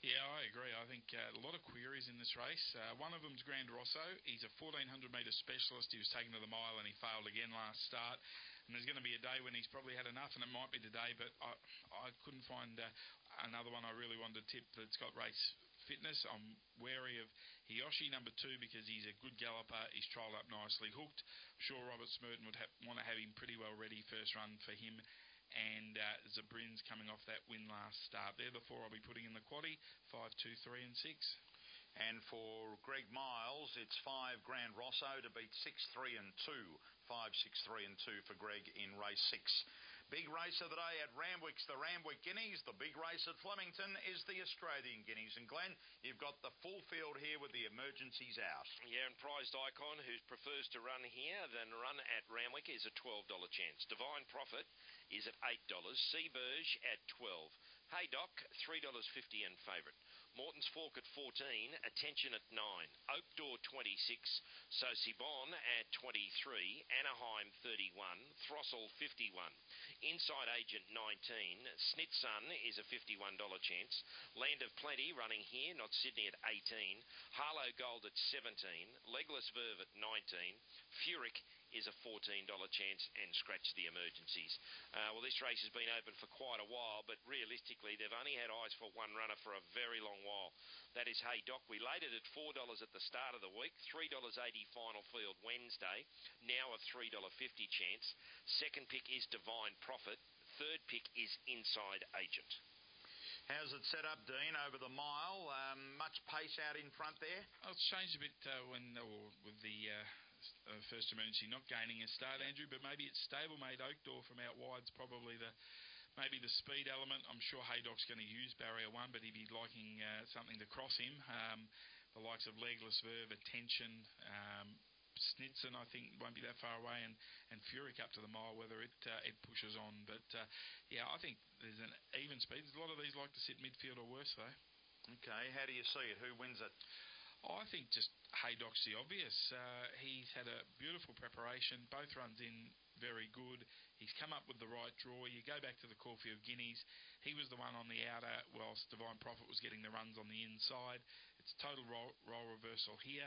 Yeah, I agree. I think a lot of queries in this race. One of them's Grand Rosso. He's a 1,400-metre specialist. He was taken to the mile and he failed again last start. And there's going to be a day when he's probably had enough, and it might be today, but I couldn't find another one I really wanted to tip that's got race fitness. I'm wary of Hiyoshi, number 2, because he's a good galloper. He's trialled up nicely hooked. I'm sure Robert Smerton would want to have him pretty well ready first run for him. And Zabrin's coming off that win last start. They're the 4 I'll be putting in the quaddie, 5, 2, 3 and 6. And for Greg Miles, it's 5 Grand Rosso to beat 6, 3 and 2. 5, 6, 3 and 2 for Greg in race 6. Big race of the day at Randwick's the Randwick Guineas. The big race at Flemington is the Australian Guineas. And Glenn, you've got the full field here with the emergencies out. Yeah, and Prized Icon, who prefers to run here than run at Randwick, is a $12 chance. Divine Prophet is at $8. Seaburge at $12. Haydock, $3.50 and favourite. Morton's Fork at 14, Attention at 9, Oak Door 26, Sosibon at 23, Anaheim 31, Throstle 51, Inside Agent 19, Snitsun is a $51 chance, Land of Plenty running here, not Sydney at 18, Harlow Gold at 17, Legless Verve at 19, Furyk is a $14 chance and scratch the emergencies. Well, this race has been open for quite a while, but realistically, they've only had eyes for one runner for a very long while. That is Haydock. We laid it at $4 at the start of the week, $3.80 final field Wednesday, now a $3.50 chance. Second pick is Divine Prophet. Third pick is Inside Agent. How's it set up, Dean, over the mile? Much pace out in front there? Oh, it's changed a bit with the first emergency not gaining a start, Andrew, but maybe it's stablemate Oak Door from out wide's probably maybe the speed element. I'm sure Haydock's going to use barrier 1, but he'd be liking something to cross him. The likes of Legless Verve, Attention, Snitsun, I think, won't be that far away, and Furyk up to the mile, whether it pushes on. But, yeah, I think there's an even speed. A lot of these like to sit midfield or worse, though. Okay, how do you see it? Who wins it? I think just Haydock's the obvious. He's had a beautiful preparation. Both runs in very good. He's come up with the right draw. You go back to the Caulfield Guineas. He was the one on the outer, whilst Divine Prophet was getting the runs on the inside. It's total role reversal here.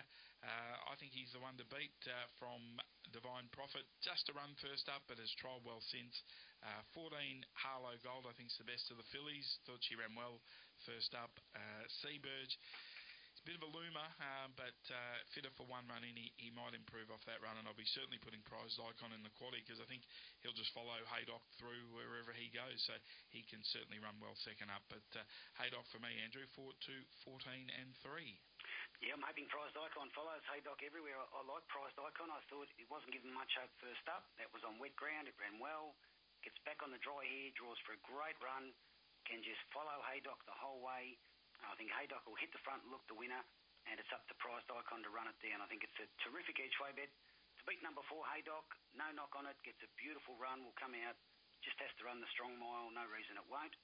I think he's the one to beat from Divine Prophet. Just a run first up, but has trialled well since. 14 Harlow Gold, I think, is the best of the fillies. Thought she ran well first up. Seaburge. Bit of a loomer, but fitter for one run in. He might improve off that run, and I'll be certainly putting Prized Icon in the quaddie because I think he'll just follow Haydock through wherever he goes, so he can certainly run well second up. But Haydock for me, Andrew, 4, 2, 14 and 3. Yeah, I'm hoping Prized Icon follows Haydock everywhere. I like Prized Icon. I thought it wasn't given much hope first up. That was on wet ground. It ran well. Gets back on the dry here, draws for a great run. Can just follow Haydock the whole way. I think Haydock will hit the front, look the winner, and it's up to Prized Icon to run it down. I think it's a terrific each-way bet. To beat number 4, Haydock, no knock on it, gets a beautiful run, will come out, just has to run the strong mile, no reason it won't.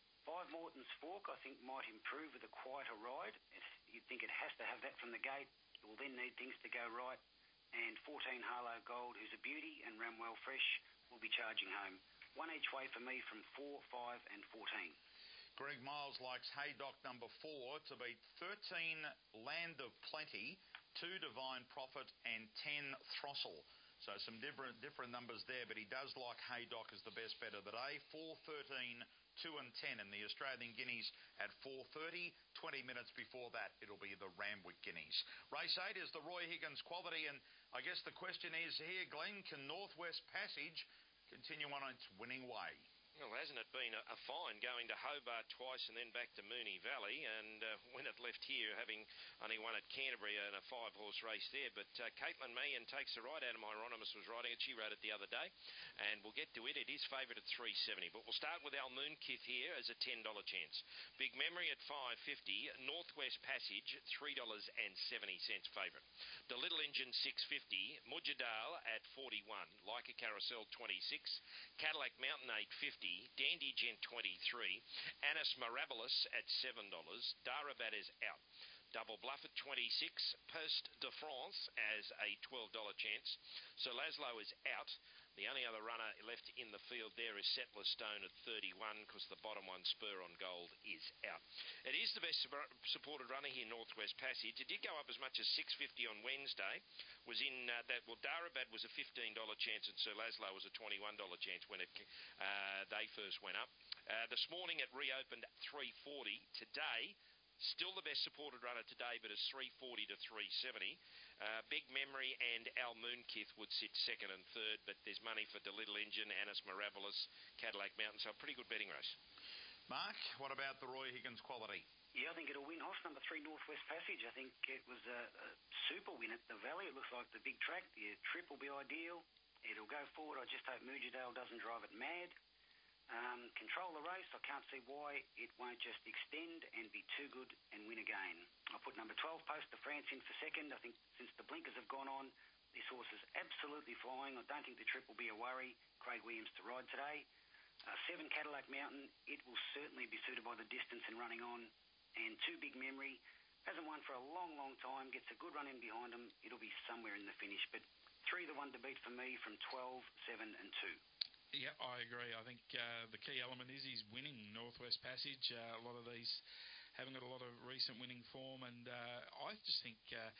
5 Morton's Fork, I think, might improve with a quieter ride. You'd think it has to have that from the gate. It will then need things to go right. And 14 Harlow Gold, who's a beauty and ran well fresh, will be charging home. One each way for me from 4, 5 and 14. Greg Miles likes Haydock number 4 to beat 13 Land of Plenty, 2 Divine Prophet and 10 Throstle. So some different numbers there, but he does like Haydock as the best bet of the day. 4, 13, 2 and 10 in the Australian Guineas at 4:30. 20 minutes before that, it'll be the Randwick Guineas. Race 8 is the Roy Higgins Quality, and I guess the question is here, Glenn, can Northwest Passage continue on its winning way? Well, hasn't it been a fine going to Hobart twice and then back to Moonee Valley, and when it left here, having only won at Canterbury in a 5-horse race there. But Caitlin Meehan takes the ride. Adam Hieronymus was riding it. She rode it the other day, and we'll get to it. It is favoured at $3.70, but we'll start with our Moonkith here as a $10 chance. Big Memory at $5.50. Northwest Passage, $3.70 favourite. The Little Engine, $6.50. Mujadale at $41. Like a Carousel, $26. Cadillac Mountain, $8.50. Dandy Gent, $23. Anis Mirabilis at $7. Darabat is out. Double Bluff at $26. Poste de France as a $12 chance. Sir Laszlo is out. The only other runner left in the field there is Settler Stone at 31 because the bottom one, Spur on Gold, is out. It is the best supported runner here, Northwest Passage. It did go up as much as $6.50 on Wednesday. Was in Darabad was a $15 chance and Sir Laszlo was a $21 chance when they first went up. This morning it reopened at $3.40. Today, still the best supported runner today, but it's $3.40 to $3.70. Big Memory and Al Moonkith would sit second and third, but there's money for the Little Engine, Anis Mirabilis, Cadillac Mountain, so a pretty good betting race. Mark, what about the Roy Higgins quality? Yeah, I think it'll win off number 3, Northwest Passage. I think it was a super win at the Valley. It looks like the big track. The trip will be ideal. It'll go forward. I just hope Mujadale doesn't drive it mad. Control the race. I can't see why it won't just extend and be too good and win again. I'll put number 12, Post de France, in for second. I think since the blinkers have gone on, this horse is absolutely flying. I don't think the trip will be a worry. Craig Williams to ride today. 7, Cadillac Mountain. It will certainly be suited by the distance and running on. And 2, Big Memory. Hasn't won for a long, long time. Gets a good run in behind him. It'll be somewhere in the finish. But 3, the one to beat for me from 12, 7 and 2. Yeah, I agree. I think the key element is he's winning Northwest Passage. A lot of these haven't got a lot of recent winning form, and I just think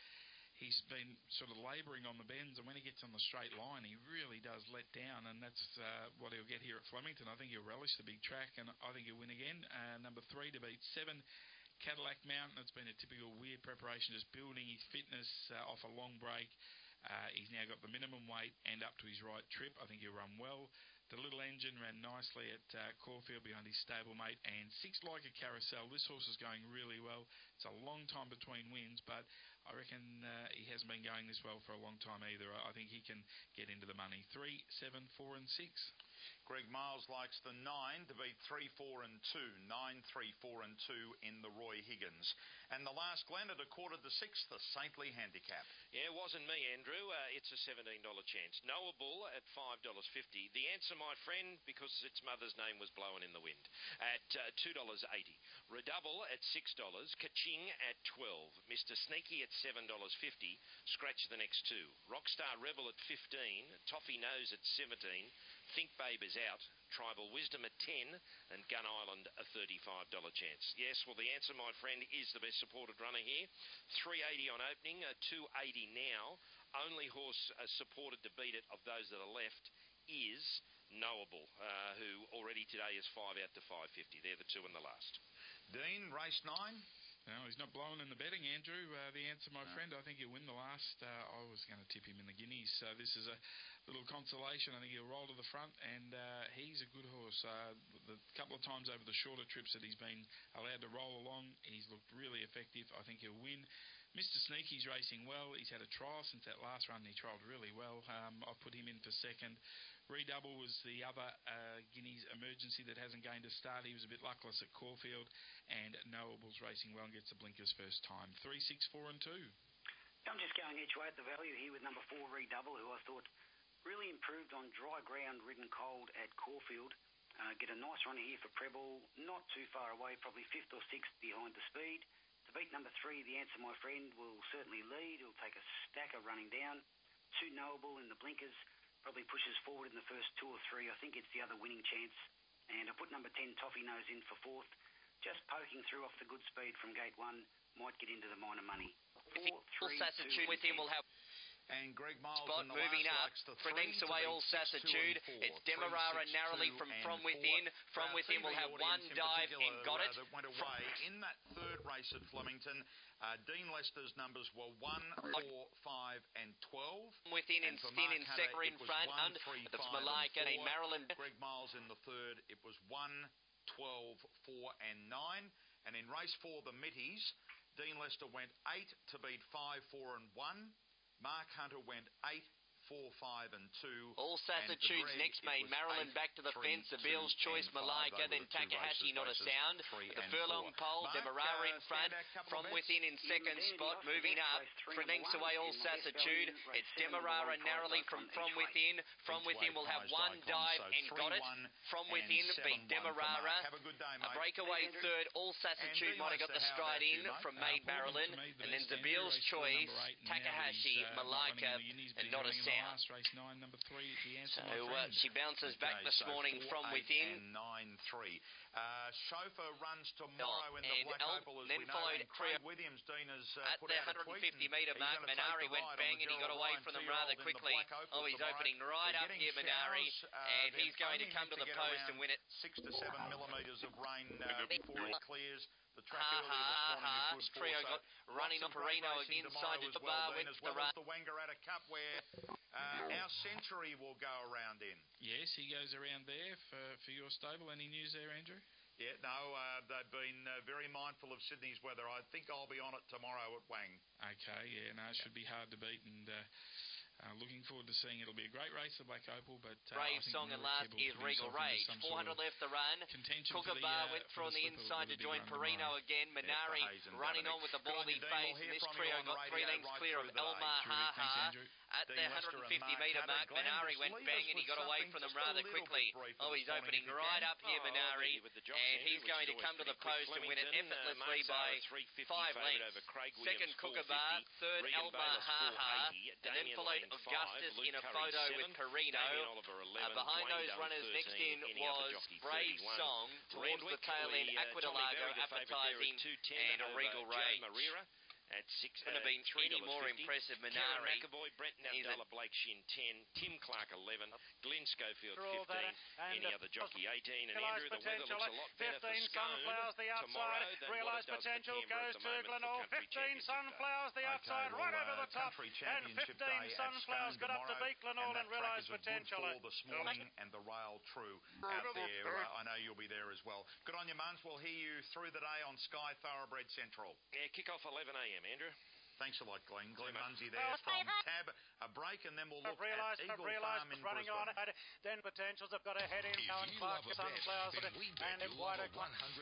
he's been sort of labouring on the bends, and when he gets on the straight line, he really does let down, and that's what he'll get here at Flemington. I think he'll relish the big track, and I think he'll win again. Number 3 to beat 7, Cadillac Mountain. It's been a typical weird preparation, just building his fitness off a long break. He's now got the minimum weight and up to his right trip. I think he'll run well. The Little Engine ran nicely at Caulfield behind his stablemate, and 6, Like a Carousel. This horse is going really well. It's a long time between wins, but I reckon he hasn't been going this well for a long time either. I think he can get into the money. 3, 7, 4 and 6. Greg Miles likes the 9 to beat 3, 4 and 2. 9, 3, 4 and 2 in the Roy Higgins. And the last, Glenn, at 1/4 to 6, the Saintly Handicap. Yeah, it wasn't me, Andrew. It's a $17 chance. Noah Bull at $5.50. The Answer, my friend, because its mother's name was blowing in the wind, at $2.80. Redouble at $6. Kaching at $12. Mr. Sneaky at $7.50. Scratch the next 2. Rockstar Rebel at $15. Toffee Nose at $17. Think Babe is out. Tribal Wisdom at $10, and Gun Island a $35 chance. Yes, well, the Answer, my friend, is the best supported runner here. $3.80 on opening, $2.80 now. Only horse supported to beat it of those that are left is Knowable, who already today is 5 out to $5.50. They're the 2 in the last. Dean, race 9. No, he's not blowing in the betting, Andrew. The Answer, my friend, I think he'll win the last. I was going to tip him in the Guineas, so this is a little consolation. I think he'll roll to the front, and he's a good horse. The couple of times over the shorter trips that he's been allowed to roll along, he's looked really effective. I think he'll win. Mr. Sneaky's racing well. He's had a trial since that last run. He trialled really well. I've put him in for second. Redouble was the other Guineas emergency that hasn't gained a start. He was a bit luckless at Caulfield, and Knowable's racing well and gets the blinkers first time. 3, 6, 4 and 2. I'm just going each way at the value here with number 4, Redouble, who I thought really improved on dry ground, ridden cold at Caulfield. Get a nice run here for Preble, not too far away, probably 5th or 6th behind the speed. To beat number 3, The Answer, my friend, will certainly lead. He'll take a stacker running down. 2, Knowable in the blinkers. Probably pushes forward in the first 2 or 3. I think it's the other winning chance. And I put number 10, Toffee Nose, in for 4th. Just poking through off the good speed from gate 1. Might get into the minor money. 4, 3, 2, with him will have... And Greg Miles spot in the moving last up likes the for 3 lengths away all Sassitude. It's Demerara narrowly from Within. From Within will have 1 dive and got it. That went away in that 3rd race at Flemington. Dean Lester's numbers were 1, 4, 5 and 12. Within and Stin in second in front. The Malika and Maryland. Greg Miles in the 3rd. It was 1, 12, 4 and 9. And in race 4, the Mitties, Dean Lester went 8 to beat 5, 4 and 1. Mark Hunter went 8, 4, 5 and 2. All Sassitudes next made Maryland back to the fence. The Bill's Choice, Malika, then Takahashi, Not a Sound. The furlong pole, Demerara in front. From Within in second spot, moving up. For lengths away all Sassitude. It's Demerara narrowly from Within. From Within will have 1 dive and got it. From Within beat Demerara. A breakaway 3rd. All Sassitude might have got the stride in from Made Maryland. And then the Bill's Choice, Takahashi, Malika, and Not a Sound. now. Last race 9, number 3, the answer. So she bounces back this morning from 4, 8, within. And 9-3. Chauffeur runs tomorrow in the Black Opal, as then we know. followed And Craig Williams, Dina's at put the out a 150 tweet. metre mark. Minari went bang and he got away from them rather quickly. Oh, he's opening right up here, Minari, and he's going to come to the post and win it. 6 to 7 millimetres of rain before it clears. The track earlier this morning Trio got running on Perino inside the bar with the run. The Wangaratta Cup, where our Century will go around in. Yes, he goes around there for your stable. Any news there, Andrew? Yeah, no, they've been very mindful of Sydney's weather. I think I'll be on it tomorrow at Wang. Okay, yeah, no, it should be hard to beat, and looking forward to seeing. It'll be a great race, the Black Opal, but Brave Song and last is Regal Rage. 400 left to run. Kookaburra went through on the inside to join Perino again. Minari running on with the ball he faced. This trio got 3 lengths clear of Elmar Haha. At the 150 metre mark, Minari went bang and he got away from them rather quickly. Oh, he's opening right up here, Minari, and he's going to come to the post and win it effortlessly by 5 lengths. Second, Kookaburra. Third, Elmar Haha. And then followed Augustus in a photo with Perino. Behind those runners next in was Brave Song. Towards the tail end, Aquadelago, Appetizing, and a Regal Rage. At 6, couldn't have been any more impressive. Minari. McAvoy, Brett Nabdala, Blake Shin 10, Tim Clark 11, Glenn Schofield 15, any other jockey 18, and Andrew, the weather looks a lot better for Sunflowers the outside, Realised Potential goes to Glenore, 15 Sunflowers the outside, right over the top, and 15 Sunflowers got up to beat Glenore and Realised Potential. This morning, and the rail true out there. I know you'll be there as well. Good on you, Muns. We'll hear you through the day on Sky Thoroughbred Central. Yeah, kick off 11 a.m. Andrew. Thanks a lot, Glenn. Glenn Munsey there from Tab. A break, and then we'll look at Eagle Farm in running Brisbane. on it. Then Potentials have got a head in now, and Clark Sunflowers then we bet you'll have a $100,000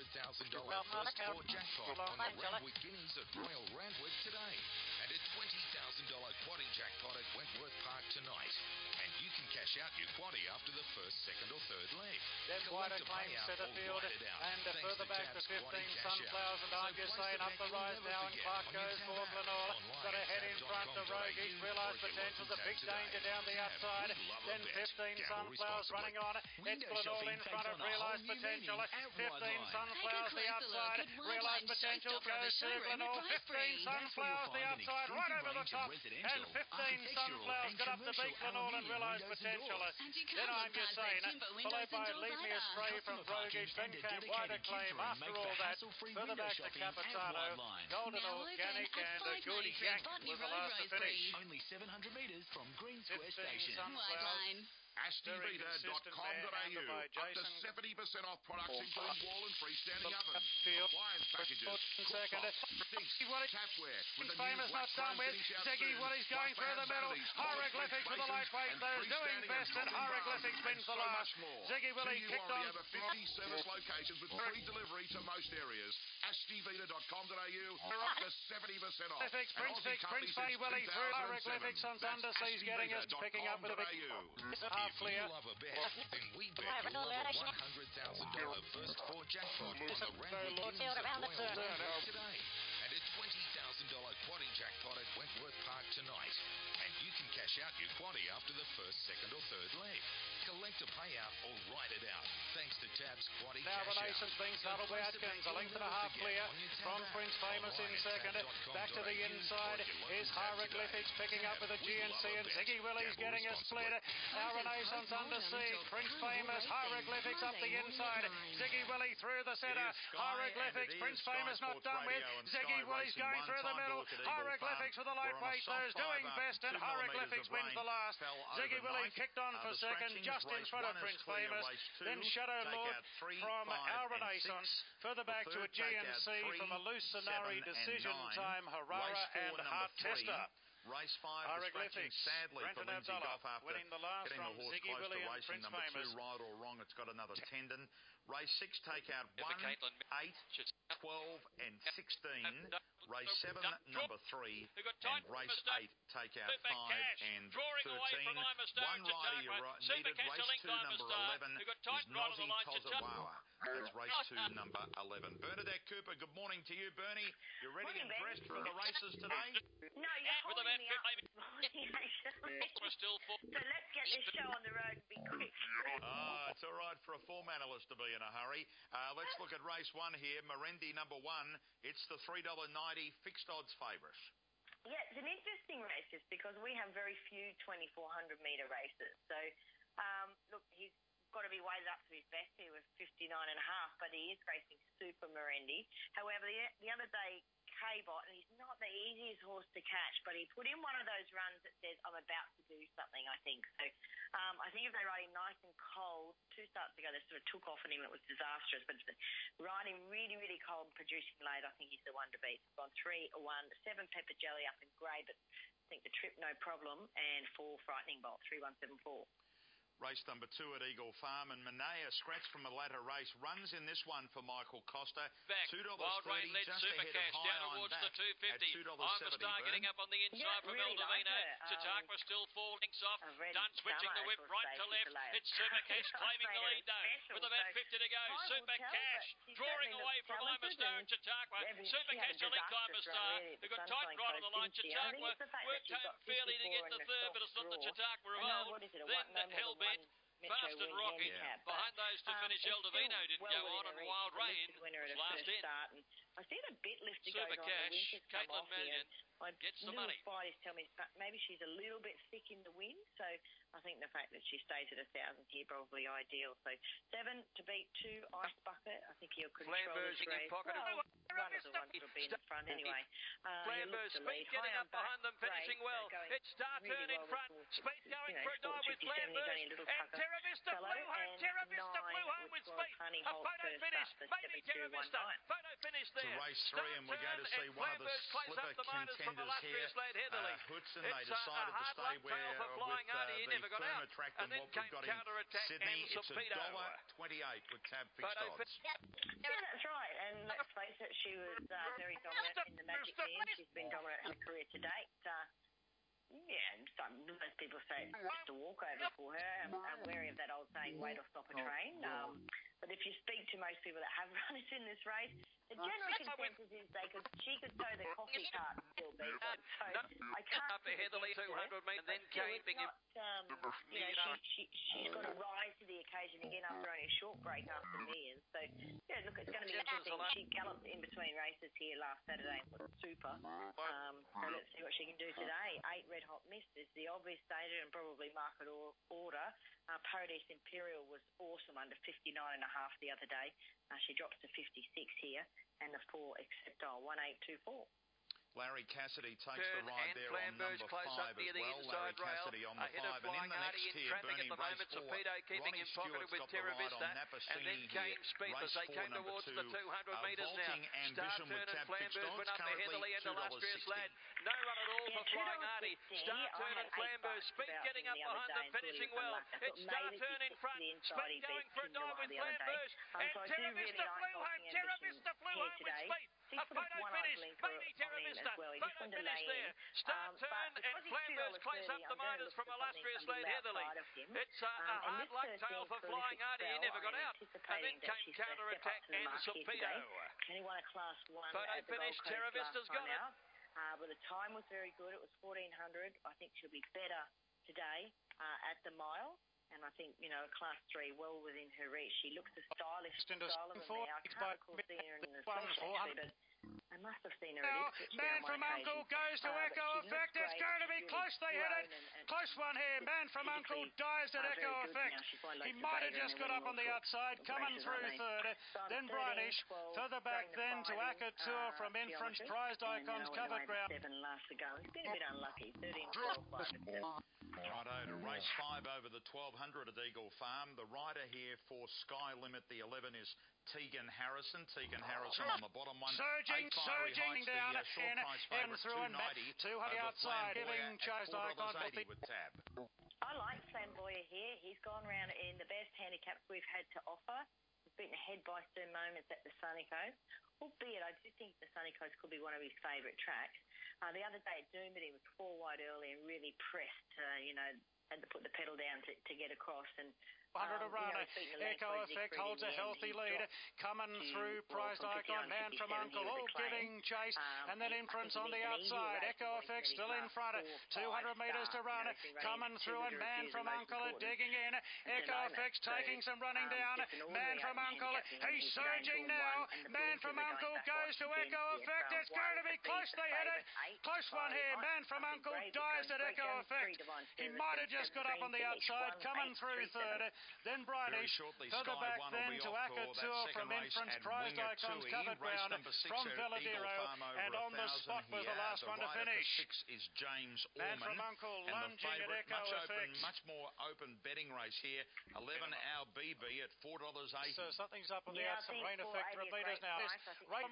first four jackpot on the Randwick Guineas at Royal Randwick today. And a $20,000 quadding jackpot at Wentworth Park tonight. And you can cash out your quaddie after the first, second or third leg. Then White claims Setterfield, and further back to 15 Sunflowers, and I'm just saying up the rise now, and Clark goes for Glenore. Got a head in front of Rogies. Realised Potential's a big danger down the outside. Then 15 Sunflowers running on. It's Glenore in front of Realised Potential. 15 Sunflowers the outside. Realised Potential goes to Glenore. 15 Sunflowers the outside, right over the top. And 15 Sunflowers got up to beat Glenore and Realised Potential. Then I'm just saying, followed by Leave Me Astray from Rogies. Then Camp White Acclaim. After all that, further back to Capitano. Golden Organic and a Goody Jack was the last to finish. Only 700 metres from Green Square Station. AshtonVita.com.au. Up to 70% off products including wall and freestanding ovens, appliance packages, cooktops, sinks, tapware. He's famous, not done with. Ziggy Willie's going through the middle. Hieroglyphics with the lightweight. They're doing best, and Hieroglyphics wins the last. Ziggy Willie kicked on. Over 50 service locations with free delivery to most areas. AshtonVita.com.au. Up to 70% off. Prince Bay Willie through Hieroglyphics on Underseas getting us, picking up with a big half clear. If you love a bet, then we bet you'll love a $100,000 first four jackpot on the Randwick Guineas at Royal Randwick today. And a $20,000 quadding jackpot at Wentworth Park tonight. And you can cash out your quaddie after the first, second or third leg. Collect a payout or write it out. Thanks to Tab's Quaddie Now Cash Renaissance being settled by Atkins. A length and a half clear from Prince Famous in second. Back to the inside is Hieroglyphics picking up with a GNC, and Ziggy Willie's getting a split. Now Renaissance under siege. Prince Famous, Hieroglyphics up the inside. Ziggy Willie through the centre. Hieroglyphics, Prince Famous not done with. Ziggy Willie's going through the middle. Hieroglyphics with the lightweight. Those doing best, and Hieroglyphics wins the last. Ziggy Willie kicked on for second, just in front of Prince Famous. Then Shadow Lord from Our Renaissance. Further back to a GNC from a Lucenari decision time. Harara and Heart Tester. Race 5, distraction sadly for Lindsay Goff after winning the last getting from the horse Ziggy close Willie to and racing. Prince Number Famous. 2, right or wrong, it's got another tendon. Race 6, take out 1, 8, 12 and 16. Race 7, number 3. And race 8, take out 5 and 13. One rider you needed. Race 2, number 11 is Nozzy Tozawawa. That's race 2, number 11. Bernadette Cooper, good morning to you, Bernie. You ready and dressed for the races today? No, you're about 50 We're still full. So let's get this show on the road and be quick. It's all right for a form analyst to be in a hurry. Let's look at race 1 here. Merendi number 1. It's the $3.90 fixed odds favourite. Yeah, it's an interesting race just because we have very few 2,400 metre races. So, look, he's got to be weighted up to his best here with 59.5, but he is racing Super Merendi. However, the other day, K-Bot, and he's not the easiest horse to catch, but he put in one of those runs that says, I'm about to do something, I think. So I think if they ride him nice and cold, 2 starts ago, they sort of took off on him and it was disastrous. But riding really, really cold and producing late, I think he's the one to beat. He's gone 3-1, 7 Pepper Jelly up in grey, but I think the trip, no problem, and 4 Frightening Bolt, 3-1-7-4. Race number 2 at Eagle Farm, and Manea, scratch from the latter race, runs in this one for Michael Costa. Back. $2.30, Wild Rain led just Super ahead Cash of down towards the 250. I'm a Star getting up on the inside from Eldovino. Chautauqua still 4 links off. Done switching the whip right to left. It's Super Cash claiming the lead though, with about 50 to go. Super Cash drawing away from Lima Star and Chautauqua. Super Cash to link Lima Star. They've got tight right on the line. Chautauqua worked home fairly to get the third, but it's not the Chautauqua of old. Then the Hellbent. Fast and rocking. Behind those to finish, Eldovino didn't go on, and Wild Rain was last in. I've seen a bit lift to go Super on Cash, Caitlin Million gets the money. Spiders tell me maybe she's a little bit thick in the wind, so I think the fact that she stays at 1,000 here probably ideal. So 7 to beat 2 Ice Bucket. I think he'll control this race. One of the ones that'll be in the front anyway. Flambeau, Speed getting up behind them, finishing well. It's Star Turn in front. Speed going for a dive with Flambeau. And Terra Vista flew home. Terra Vista flew home with Speed. A photo finish. Maybe Terra Vista. Photo finish there. To race 3, and we're going to see one of the slipper contenders here. Hoodson, they decided to stay where with the firmer track than what we've got in Sydney. It's $1.28 with tab fixed odds. Yeah, that's right. And let's face it, she was very dominant in the Magic Millions. She's been dominant in her career to date. Most people say it's just a walkover for her. I'm wary of that old saying, wait or stop a train. But if you speak to most people that have run it in this race, the general consensus is she could tow the coffee cart and still beat it. So I can't up ahead the lead 200 metres, then keeping him. She's got to rise to the occasion again after only a short break after Millions. So yeah, look, it's going to be interesting. She galloped in between races here last Saturday and was super. So let's see what she can do today. 8 Red Hot Mist is the obvious stated and probably market order. Paradise Imperial was awesome under 59.5 the other day. She drops to 56 here, and the 4 Acceptile 1824. Larry Cassidy takes the ride there on number 5 as well. Larry Cassidy on the 5, and in the next tier, Bernie race 4. Ronnie Stewart's got the ride on Napassini here. Race 4, number 2. Vaulting Ambition with tab fixed odds, currently $2.60. No run at all for Flying Artie. Star Turn and Flambeau. Speed getting up behind them, finishing well. It's Star Turn in front. Speed going for a dive with Flambeau. And Terra Vista flew home. Terra Vista flew home with Speed. A photo finish. Maybe Terra Vista. Photo finish there. Star Turn and Flambeau's close up the miners from illustrious late Heatherly. It's a hard luck tail for Flying Artie. He never got out. And then came counter-attack and Torpedo. Photo finish. Terra Vista's got it. But the time was very good. It was 1400. I think she'll be better today at the mile. And I think, Class 3 well within her reach. She looks a stylish style of them now. I can't recall seeing her in the flesh, actually, but I must have seen her. Man from Uncle goes to Echo Effect. It's going to be close. They hit it. Close one here. Man from Uncle dives at Echo Effect. He might have just got up on the outside, coming through third. Then Brinish. Further back then to Acker Tour from Inference. Prized Icons covered ground. 7 last to go. It's been a bit unlucky. 13-12. Righto, to race 5 over the 1200 at Eagle Farm. The rider here for Sky Limit, the 11 is Tegan Harrison. Tegan Harrison on the bottom one. Surging down and through and back. 200 outside, giving Chase Icon with tab. I like Flamboyant here. He's gone round in the best handicaps we've had to offer. He's beaten ahead by Stern Moments at the Sunny Coast. Albeit, I do think the Sunny Coast could be one of his favourite tracks. The other day at Doomben, he was 4 wide early and really pressed, had to put the pedal down to get across. And 100 a run. Echo Effect holds a healthy lead. Coming through, Prized Icon, Man from Uncle, all giving chase. And then Inference on the outside. Echo Effect still in front. 200 metres to run. Coming through, and Man from Uncle are digging in. Echo Effect's taking some running down. Man from Uncle, he's surging now. Man from Uncle goes to Echo Effect. It's going to be close. They hit it. Close one here. Man from Uncle dives at Echo Effect. He might have just got up on the outside. Coming through third. Then Bridie, further back then to Akatur from Inference. Prized Icons covered ground from Veladero, and on the spot was the last one to finish. Is James Man Orman, from Uncle and lunging the at Echo Effect. Much more open betting race here. 11 Hour BB at $4.80. So something's up on the outside. Rain Effect repeaters now. Right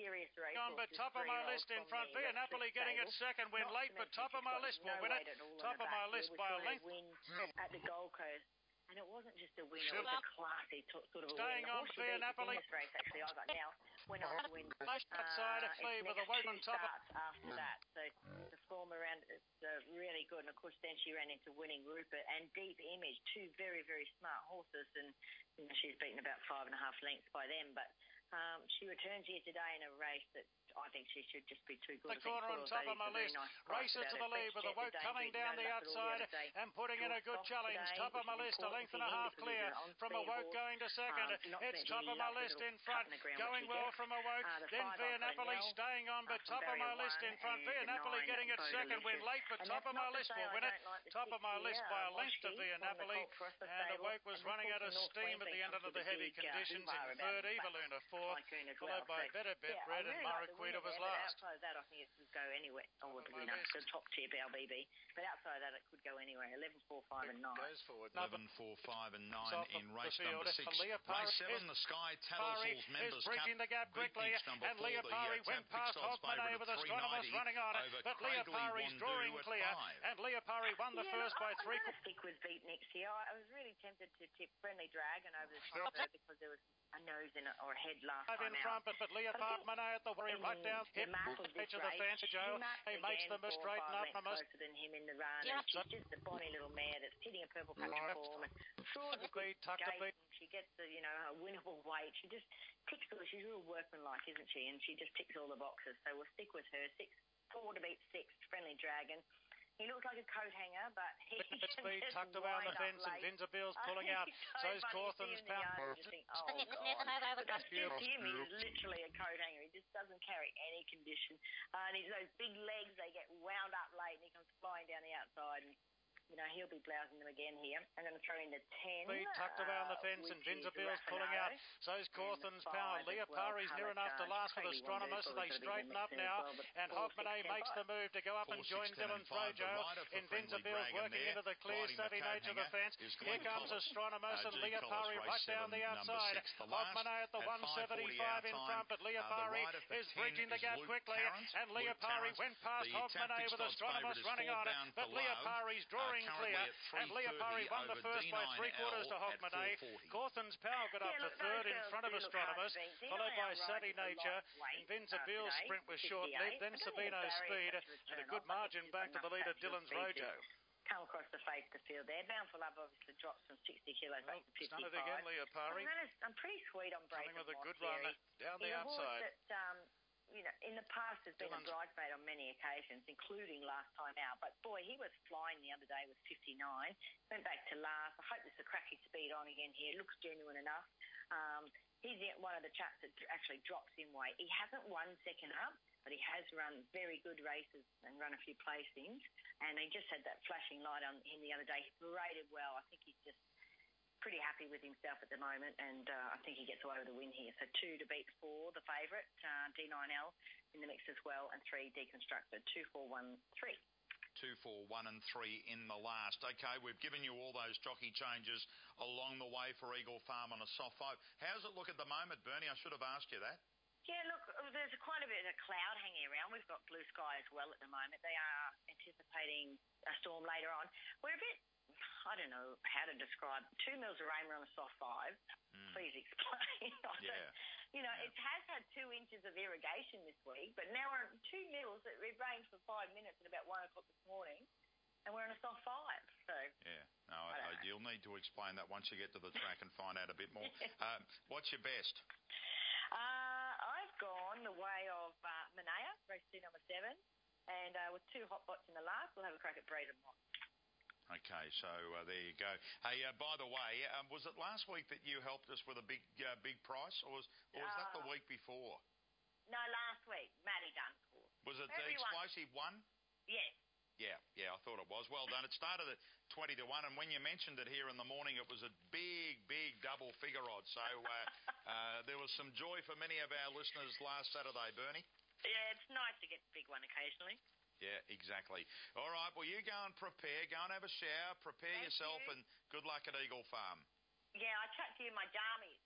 on, but top of my list in front. Via Napoli getting it second. Win late, but top of my list will win it. Top of my list by a length. At the Gold Coast. And it wasn't just a win, it was a classy sort of a staying win. on Via Napoli. This race, actually, I got now when I win. Outside of Flea with a weight on top. After that, so the form around it's really good. And of course, then she ran into winning Rupert and Deep Image, two very, very smart horses, and you know, she's beaten about 5.5 lengths by them. But she returns here today in a race that I think she should just be too good. The corner on top of my list. Races to the lead with the Woke coming down the outside and putting in a good challenge. Top of my list, a length and a half clear from a Woke going to second. It's top of my list in front. Going well from a Woke. Then Via Napoli staying on, but top of my list in front. Via Napoli getting it second. Win late, but top of my list will win it. Top of my list by a length to Via Napoli. And the Woke was running out of steam at the end of the heavy conditions in third. Evaluna fourth, followed by Better Bet Red and Maracuita was last. Outside of that, I think it could go anywhere. Oh, you know, the top tier BLBB. But outside of that, it could go anywhere. 11, 4, 5 and 9. Goes forward. 11, 4, 5 and 9 in race number 6. Race 7, the Sky Tattlesall's Members Cup. Bridging the gap quickly, and Leah Parry went past Hogmanay with Astronomers running on it. But Leah Parry's drawing clear, and Leah Parry won the first by 3. I'm going to stick with Beat next year. I was really tempted to tip Friendly Dragon over the top there because there was a nose in it or a head last time in front, but Leah Parry at the worry right down. Hit edge of the fence, Joe. He makes them straighten up. Closer than him in the run. Yeah. She's just a bonny little mare that's hitting a purple country form. And she gets the, you know, a winnable weight. She just ticks all. She's real workmanlike, isn't she? And she just ticks all the boxes. So we'll stick with her. 4 to beat 6. Friendly Dragon. He looks like a coat hanger, but he speed tucked around the fence, and Vinzabil's pulling out. So's Cawthon's power. That's him. He's literally a coat hanger. He just doesn't carry any condition. And he's those big legs, they get wound up late, and he comes flying down the outside. And, you know, he'll be blousing them again here. I'm going to throw in the 10. Speed tucked around the fence, and Vinzabil's pulling out. So's Cawthon's power. Leah Parry's near enough to last with Astronomers, so they straighten up now. And Hogmanay makes the move to go up and join Dylan Frojo. In Vinzabil's working into the clear, savvy nature of the fence. Here comes Astronomers, and Leah Parry right down the outside. Hogmanay at the 175 in front, but Leah Parry is bridging the gap quickly. And Leah Parry went past Hogmanay with Astronomers running on it, but Leah Parry's drawing clear, and Leah Parry won the first by 3/4 to Hogmanay. Cawthon's power got up to third in front of Astronomers, followed by Savvy Nature. Vinzabil's sprint was short lead, then Sabino's speed, and a good margin back to the leader, Dylan's Rojo. Come across the face of the field there. Bountiful Love obviously drops from 60 kilos back to 55. Done it again, Leah Parry. I'm pretty sweet on Brayton. Coming with a good run down the outside. You know, in the past has been a bridesmaid on many occasions, including last time out. But boy, he was flying the other day with 59. Went back to last. I hope there's a cracking speed on again here. Looks genuine enough. He's one of the chaps that actually drops in weight. He hasn't won second up, but he has run very good races and run a few placings. And he just had that flashing light on him the other day. He rated well. I think he's just pretty happy with himself at the moment, and I think he gets away with a win here. So 2 to beat 4, the favourite, D9L in the mix as well, and 3 Deconstructed, 2, 4, 1, 3. 2, 4, 1 and 3 in the last. Okay, we've given you all those jockey changes along the way for Eagle Farm on a soft 5. How's it look at the moment, Bernie? I should have asked you that. Yeah, look, there's quite a bit of cloud hanging around. We've got blue sky as well at the moment. They are anticipating a storm later on. We're a bit, I don't know how to describe. 2 mils of rain on a soft 5. Please explain. It has had 2 inches of irrigation this week, but now we're at 2 mils. It rained for 5 minutes at about 1 o'clock this morning. and we're on a soft 5. So yeah, no, you'll need to explain that once you get to the track and find out a bit more. What's your best? I've gone the way of Manea, race 2, number 7, and with 2 hot bots in the last, we'll have a crack at Braden Mott. Okay, so there you go. Hey, by the way, was it last week that you helped us with a big price, or was that the week before? No, last week. Maddie Duncourt. Was it the explosive one? Yes. Yeah, I thought it was. Well done. It started at 20 to 1, and when you mentioned it here in the morning, it was a big double figure odd. So there was some joy for many of our listeners last Saturday, Bernie. Yeah, it's nice to get the big one occasionally. Yeah, exactly. All right, well, you go and prepare. Go and have a shower. Prepare yourself, and good luck at Eagle Farm. Yeah, I chat to you in my jammies.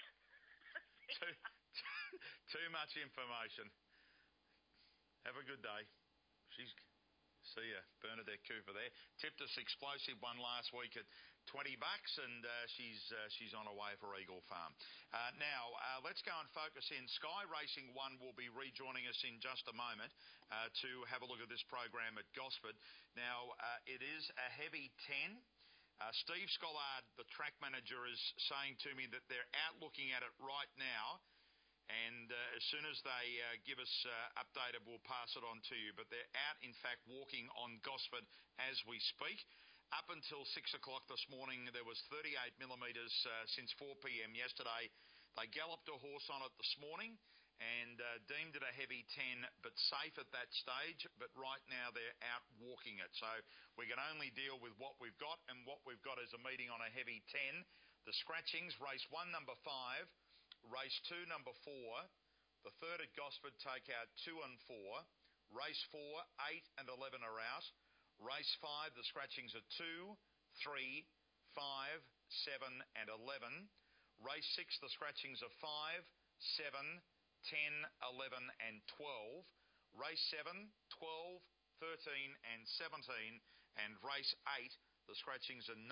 Too much information. Have a good day. See ya, Bernadette Cooper there. Tipped us explosive one last week at $20, and she's on her way for Eagle Farm. Now, let's go and focus in. Sky Racing 1 will be rejoining us in just a moment to have a look at this program at Gosford. Now, it is a heavy 10. Steve Scollard, the track manager, is saying to me that they're out looking at it right now, and as soon as they give us updated, we'll pass it on to you. But they're out, in fact, walking on Gosford as we speak. Up until 6 o'clock this morning, there was 38 millimetres since 4 p.m. yesterday. They galloped a horse on it this morning and deemed it a heavy 10, but safe at that stage. But right now, they're out walking it. So we can only deal with what we've got, and what we've got is a meeting on a heavy 10. The scratchings, race 1, number 5. Race 2, number 4. The third at Gosford take out 2 and 4. Race 4, 8 and 11 are out. Race 5, the scratchings are 2, 3, 5, 7 and 11. Race 6, the scratchings are 5, 7, 10, 11 and 12. Race 7, 12, 13 and 17. And race 8, the scratchings are 9, 10,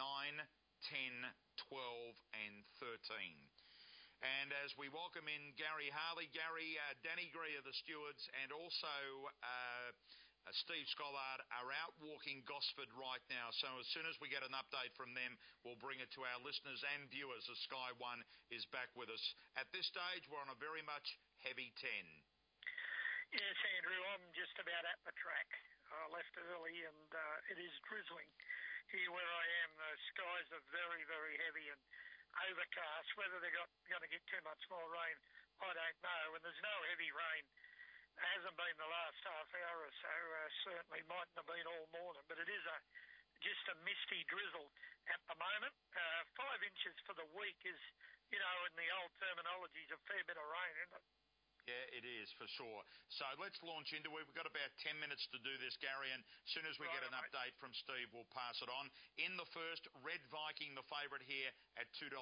12 and 13. And as we welcome in Gary Harley, Danny Greer, the stewards, and also Steve Scollard are out walking Gosford right now. So as soon as we get an update from them, we'll bring it to our listeners and viewers as Sky One is back with us. At this stage, we're on a very much heavy 10. Yes, Andrew, I'm just about at the track. I left early and it is drizzling here where I am. The skies are very, very heavy and overcast. Whether they're going to get too much more rain, I don't know. And there's no heavy rain. It hasn't been the last half hour or so. Certainly mightn't have been all morning, but it is just a misty drizzle at the moment. 5 inches for the week is, in the old terminology, is a fair bit of rain, isn't it? Yeah, it is, for sure. So let's launch into it. We've got about 10 minutes to do this, Gary, and as soon as we get an update from Steve, we'll pass it on. In the first, Red Viking, the favourite here, at $2.40.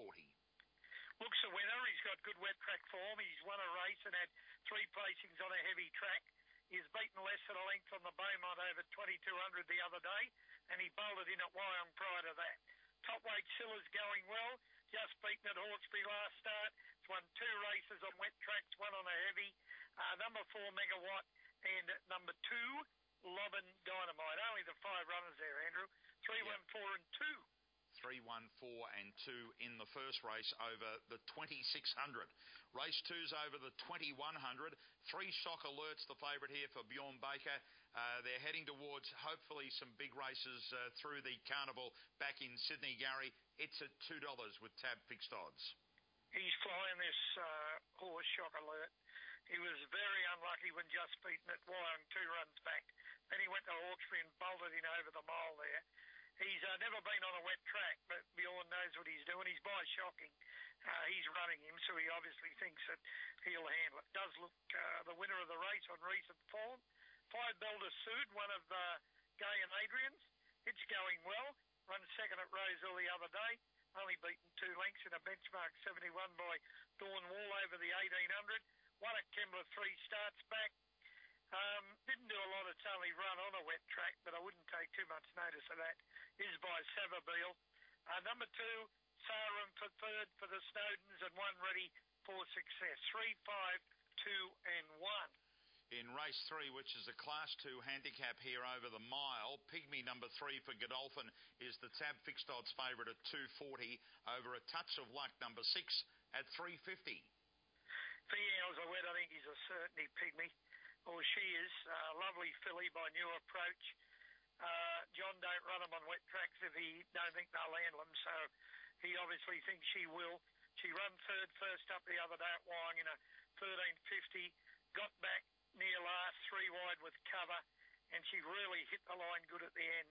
Looks a winner. He's got good wet track form. He's won a race and had 3 placings on a heavy track. He's beaten less than a length on the Beaumont over 2200 the other day, and he bolted in at Wyong prior to that. Top weight Silla's going well. Just beaten at Hawkesbury last start. It's won 2 races on wet tracks, 1 on a heavy. Number 4, Megawatt, and number 2, Lobbin Dynamite. Only the 5 runners there, Andrew. 3, 1, 4 and 2. 3, 1, 4 and 2 in the first race over the 2600. Race 2's over the 2100. 3 Shock Alerts, the favourite here for Bjorn Baker. They're heading towards hopefully some big races through the carnival back in Sydney, Gary. It's at $2 with tab fixed odds. He's flying this horse, Shock Alert. He was very unlucky when just beaten at Wyong 2 runs back. Then he went to Hawkesbury and bolted in over the mile there. He's never been on a wet track, but Bjorn knows what he's doing. He's by shocking. He's running him, so he obviously thinks that he'll handle it. Does look the winner of the race on recent form. 5 Belder Sood, one of Gay and Adrian's. It's going well. Run second at Roseville the other day. Only beaten 2 lengths in a benchmark 71 by Dawn Wall over the 1800. Won at Kembla 3 starts back. Didn't do a lot. It's only run on a wet track, but I wouldn't take too much notice of that. Is by Savabeel. Number 2, Sarum for third for the Snowdens, and 1 ready for success. 3, 5, 2 and 1. In race 3, which is a Class 2 handicap here over the mile, Pygmy number 3 for Godolphin is the tab fixed odds favourite at 240 over a touch of luck number 6 at 350. For Hours of Wet, I think he's a certainty, Pygmy. Or she is. Lovely filly by New Approach. John don't run them on wet tracks if he don't think they'll handle them, so he obviously thinks she will. She run third first up the other day at Wyong in a 13.50, got back near last, 3 wide with cover, and she really hit the line good at the end.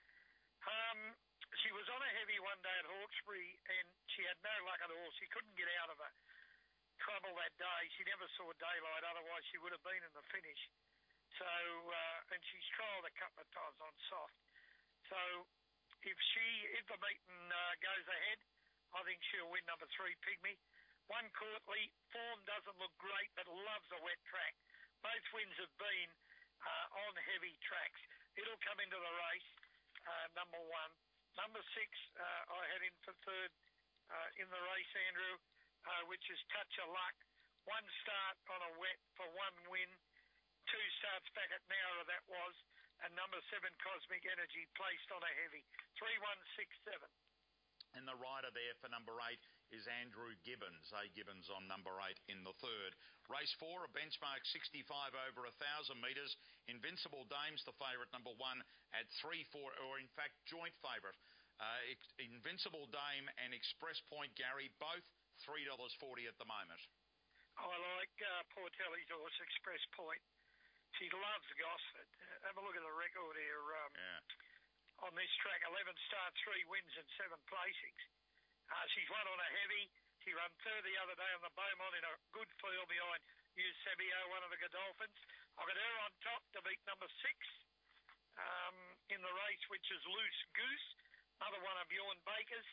She was on a heavy one day at Hawkesbury, and she had no luck at all. She couldn't get out of her trouble that day. She never saw daylight, otherwise she would have been in the finish. So, and she's trialled a couple of times on soft. So, if the meeting goes ahead, I think she'll win number 3, Pygmy. One Courtly, form doesn't look great, but loves a wet track. Both wins have been on heavy tracks. It'll come into the race, number 1. Number 6, I had in for third in the race, Andrew, which is Touch of Luck. 1 start on a wet for 1 win. 2 starts back at Nowra, that was. And number 7, Cosmic Energy, placed on a heavy. 3-1-6-7. And the rider there for number 8 is Andrew Gibbons. A. Gibbons on number 8 in the third. Race 4, a benchmark 65 over 1,000 metres. Invincible Dame's the favourite, number 1 at 3-4, or in fact, joint favourite. Invincible Dame and Express Point Gary, both $3.40 at the moment. I like Portelli's horse, Express Point. She loves Gosford. Have a look at the record here. On this track, 11 starts, 3 wins and 7 placings. She's won on a heavy. She ran third the other day on the Beaumont in a good field behind Eusebio, one of the Godolphins. I've got her on top to beat number 6 in the race, which is Loose Goose, another one of Bjorn Baker's.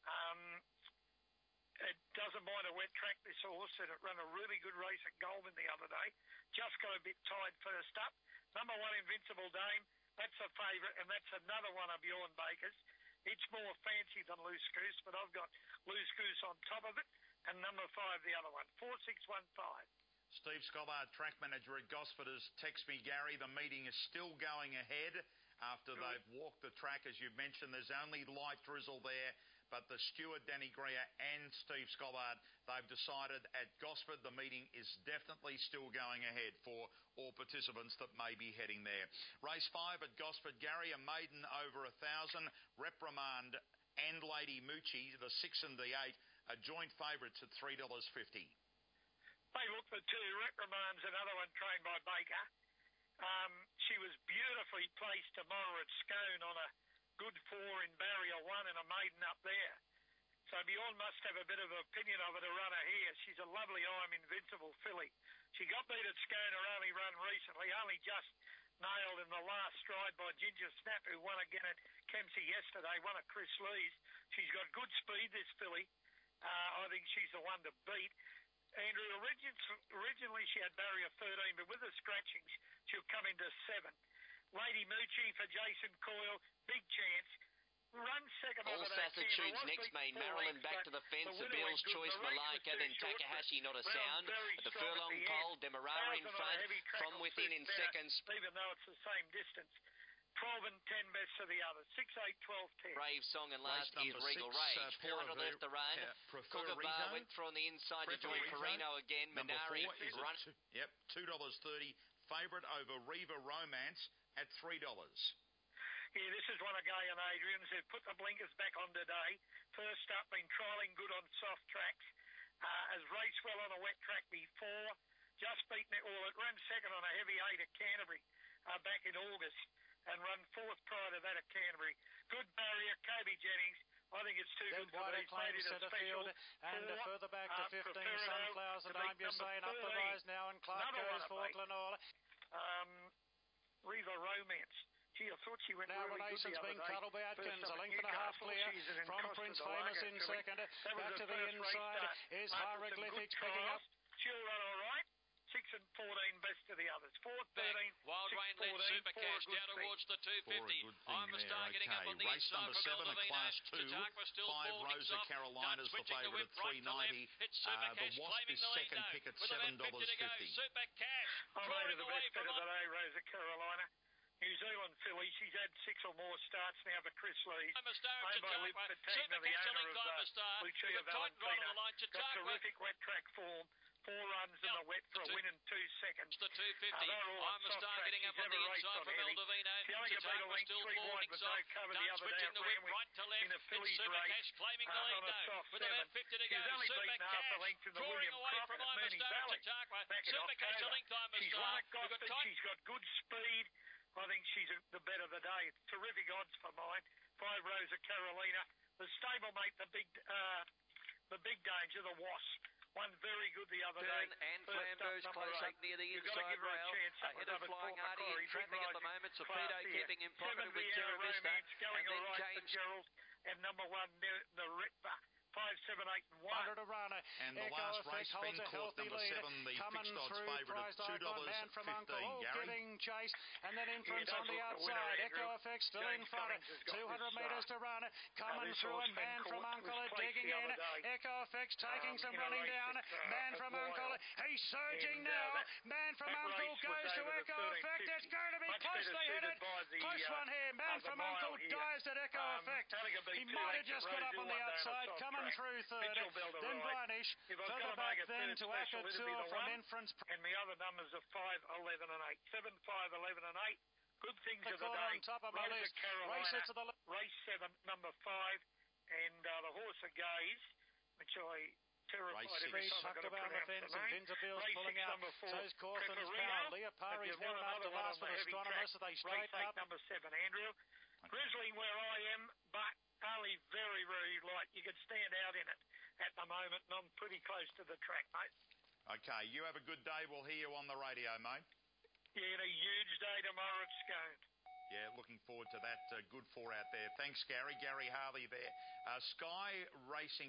It doesn't mind a wet track, this horse, and it ran a really good race at Goulburn the other day. Just got a bit tired first up. Number 1, Invincible Dame. That's a favourite, and that's another one of Bjorn Baker's. It's more fancy than Loose Goose, but I've got Loose Goose on top of it, and number 5, the other one. 4-6-1-5. Steve Scollard, track manager at Gosford, has texted me, Gary, the meeting is still going ahead after they've walked the track. As you mentioned, there's only light drizzle there. But the steward, Danny Greer, and Steve Scollard, they've decided at Gosford the meeting is definitely still going ahead for all participants that may be heading there. Race 5 at Gosford, Gary, a maiden over 1,000. Reprimand and Lady Moochie, the 6 and the 8, are joint favourites at $3.50. They look the 2. Reprimand's another one trained by Baker. She was beautifully placed tomorrow at Scone on a good 4 in barrier 1 and a maiden up there. So Bjorn must have a bit of opinion of her to run her here. She's a lovely I'm Invincible filly. She got beat at Scone, her only run recently, only just nailed in the last stride by Ginger Snap, who won again at Kempsey yesterday, won at Chris Lee's. She's got good speed, this filly. I think she's the one to beat. Andrew, originally she had barrier 13, but with the scratchings, she'll come into 7. Lady Moochie for Jason Coyle, big chance. Run second All Saskatoon's next main, Marilyn back to the fence, the Bill's Choice Malika, then Takahashi Not a Sound. At the furlong pole, Demerara in front, from within in second. Even though it's the same distance. 12 and 10 best for the others. 6, 8, 12, 10. Brave Song and last is Regal Rage. 400 left to run. Kookaburra went through on the inside to join Perino again. Minari run. Yep, $2.30. Favourite over Riva Romance at $3. Yeah, this is one of Gay and Adrian's. They've put the blinkers back on today. First up, been trialling good on soft tracks. Has raced well on a wet track before. Just beaten it all. It ran second on a heavy 8 at Canterbury back in August and run 4th prior to that at Canterbury. Good barrier, Kobe Jennings. I think it's too good for these ladies. Centre field and further back to 15. Sunflowers and I'm just saying up the rise now, and Clark goes for Glenora. Riva Romance. Gee, I thought she went now really good the other being cuddled by Atkins, a length and a half clear from Prince Famous in second. Back to the inside is Hieroglyphics picking up. She'll run all right. 6 and 14 best of the others. 4, 13, Wild 6, Rain led 14, Super Cash down towards the 250. I'm a star getting up on the Race inside number from 7, a Eldavino. Class 2. Chautauqua still 5, Rosa Carolina's the favourite at $3.90. It's Super The Cash Wasp claiming is the lead second though. pick at With about 50 to go. $7.50. Super Cash I'm drawing the away best from bet of the day, Rosa Carolina. New Zealand filly. She's had 6 or more starts now for Chris Lee. I'm a star at Owned by Liv Chautauqua. Patagna, Super the Cash owner Link, I'm a star. of Lucia With a tight run on the line. Valentina. Got Chautauqua. terrific wet track form. 4 runs in the wet for a win in 2 seconds. The 250. I'm a star getting up on the inside from Eldavino. Chautauqua still 4 links off. Done switching the whip right to left. It's Super Cash claiming the lead though. With about 50 to go. Super Cash drawing away from I'm a star at Chautauqua. Super Cash a link, I'm a star. She's got good speed. I think she's the bet of the day. It's terrific odds for mine. 5, Rosa Carolina. The stablemate, the big danger, the Wasp. One very good the other day. And Flambeau's close up near the inside rail. Ahead of Flying Artie in trapping at the moment. Torpedo keeping him pocketed with Terra Vista. And then Kane. And number 1, the Ritva. 5, 7, 8 and 1. And the last race, Ben Court, number 7, the fixed odds favourite at $2.15. Gary. Giving chase, and then inference on the outside. Echo Effect still in front. 200 metres to run. Coming through, and Man from Uncle digging in. Echo Effect's taking some running down. Man from Uncle, he's surging now. Man from Uncle goes to Echo Effect. It's going to be closely headed. Close one here. Man from Uncle dives at Echo Effect. He might have just got up on the outside. Coming through third, then Brinish, further back then to Akatur from Inference. And the other numbers are 5, 11 and 8. 7, 5, 11 and 8. Good things of the day. On top of my list. Races to the race 7, number 5, and the horse of Gaze, which I terrified every time I got to pronounce the name. Vinterbil's pulling out. So's Cawthon's Power. Leopari's warm up to last with Astronomers, so they straighten up. Number 7, Andrew. Grizzly where I am, but only very, very light. You could stand out in it at the moment, and I'm pretty close to the track, mate. Okay, you have a good day. We'll hear you on the radio, mate. Yeah, and a huge day tomorrow at Scone. Yeah, looking forward to that. Good 4 out there. Thanks, Gary. Gary Harley there. Sky Racing.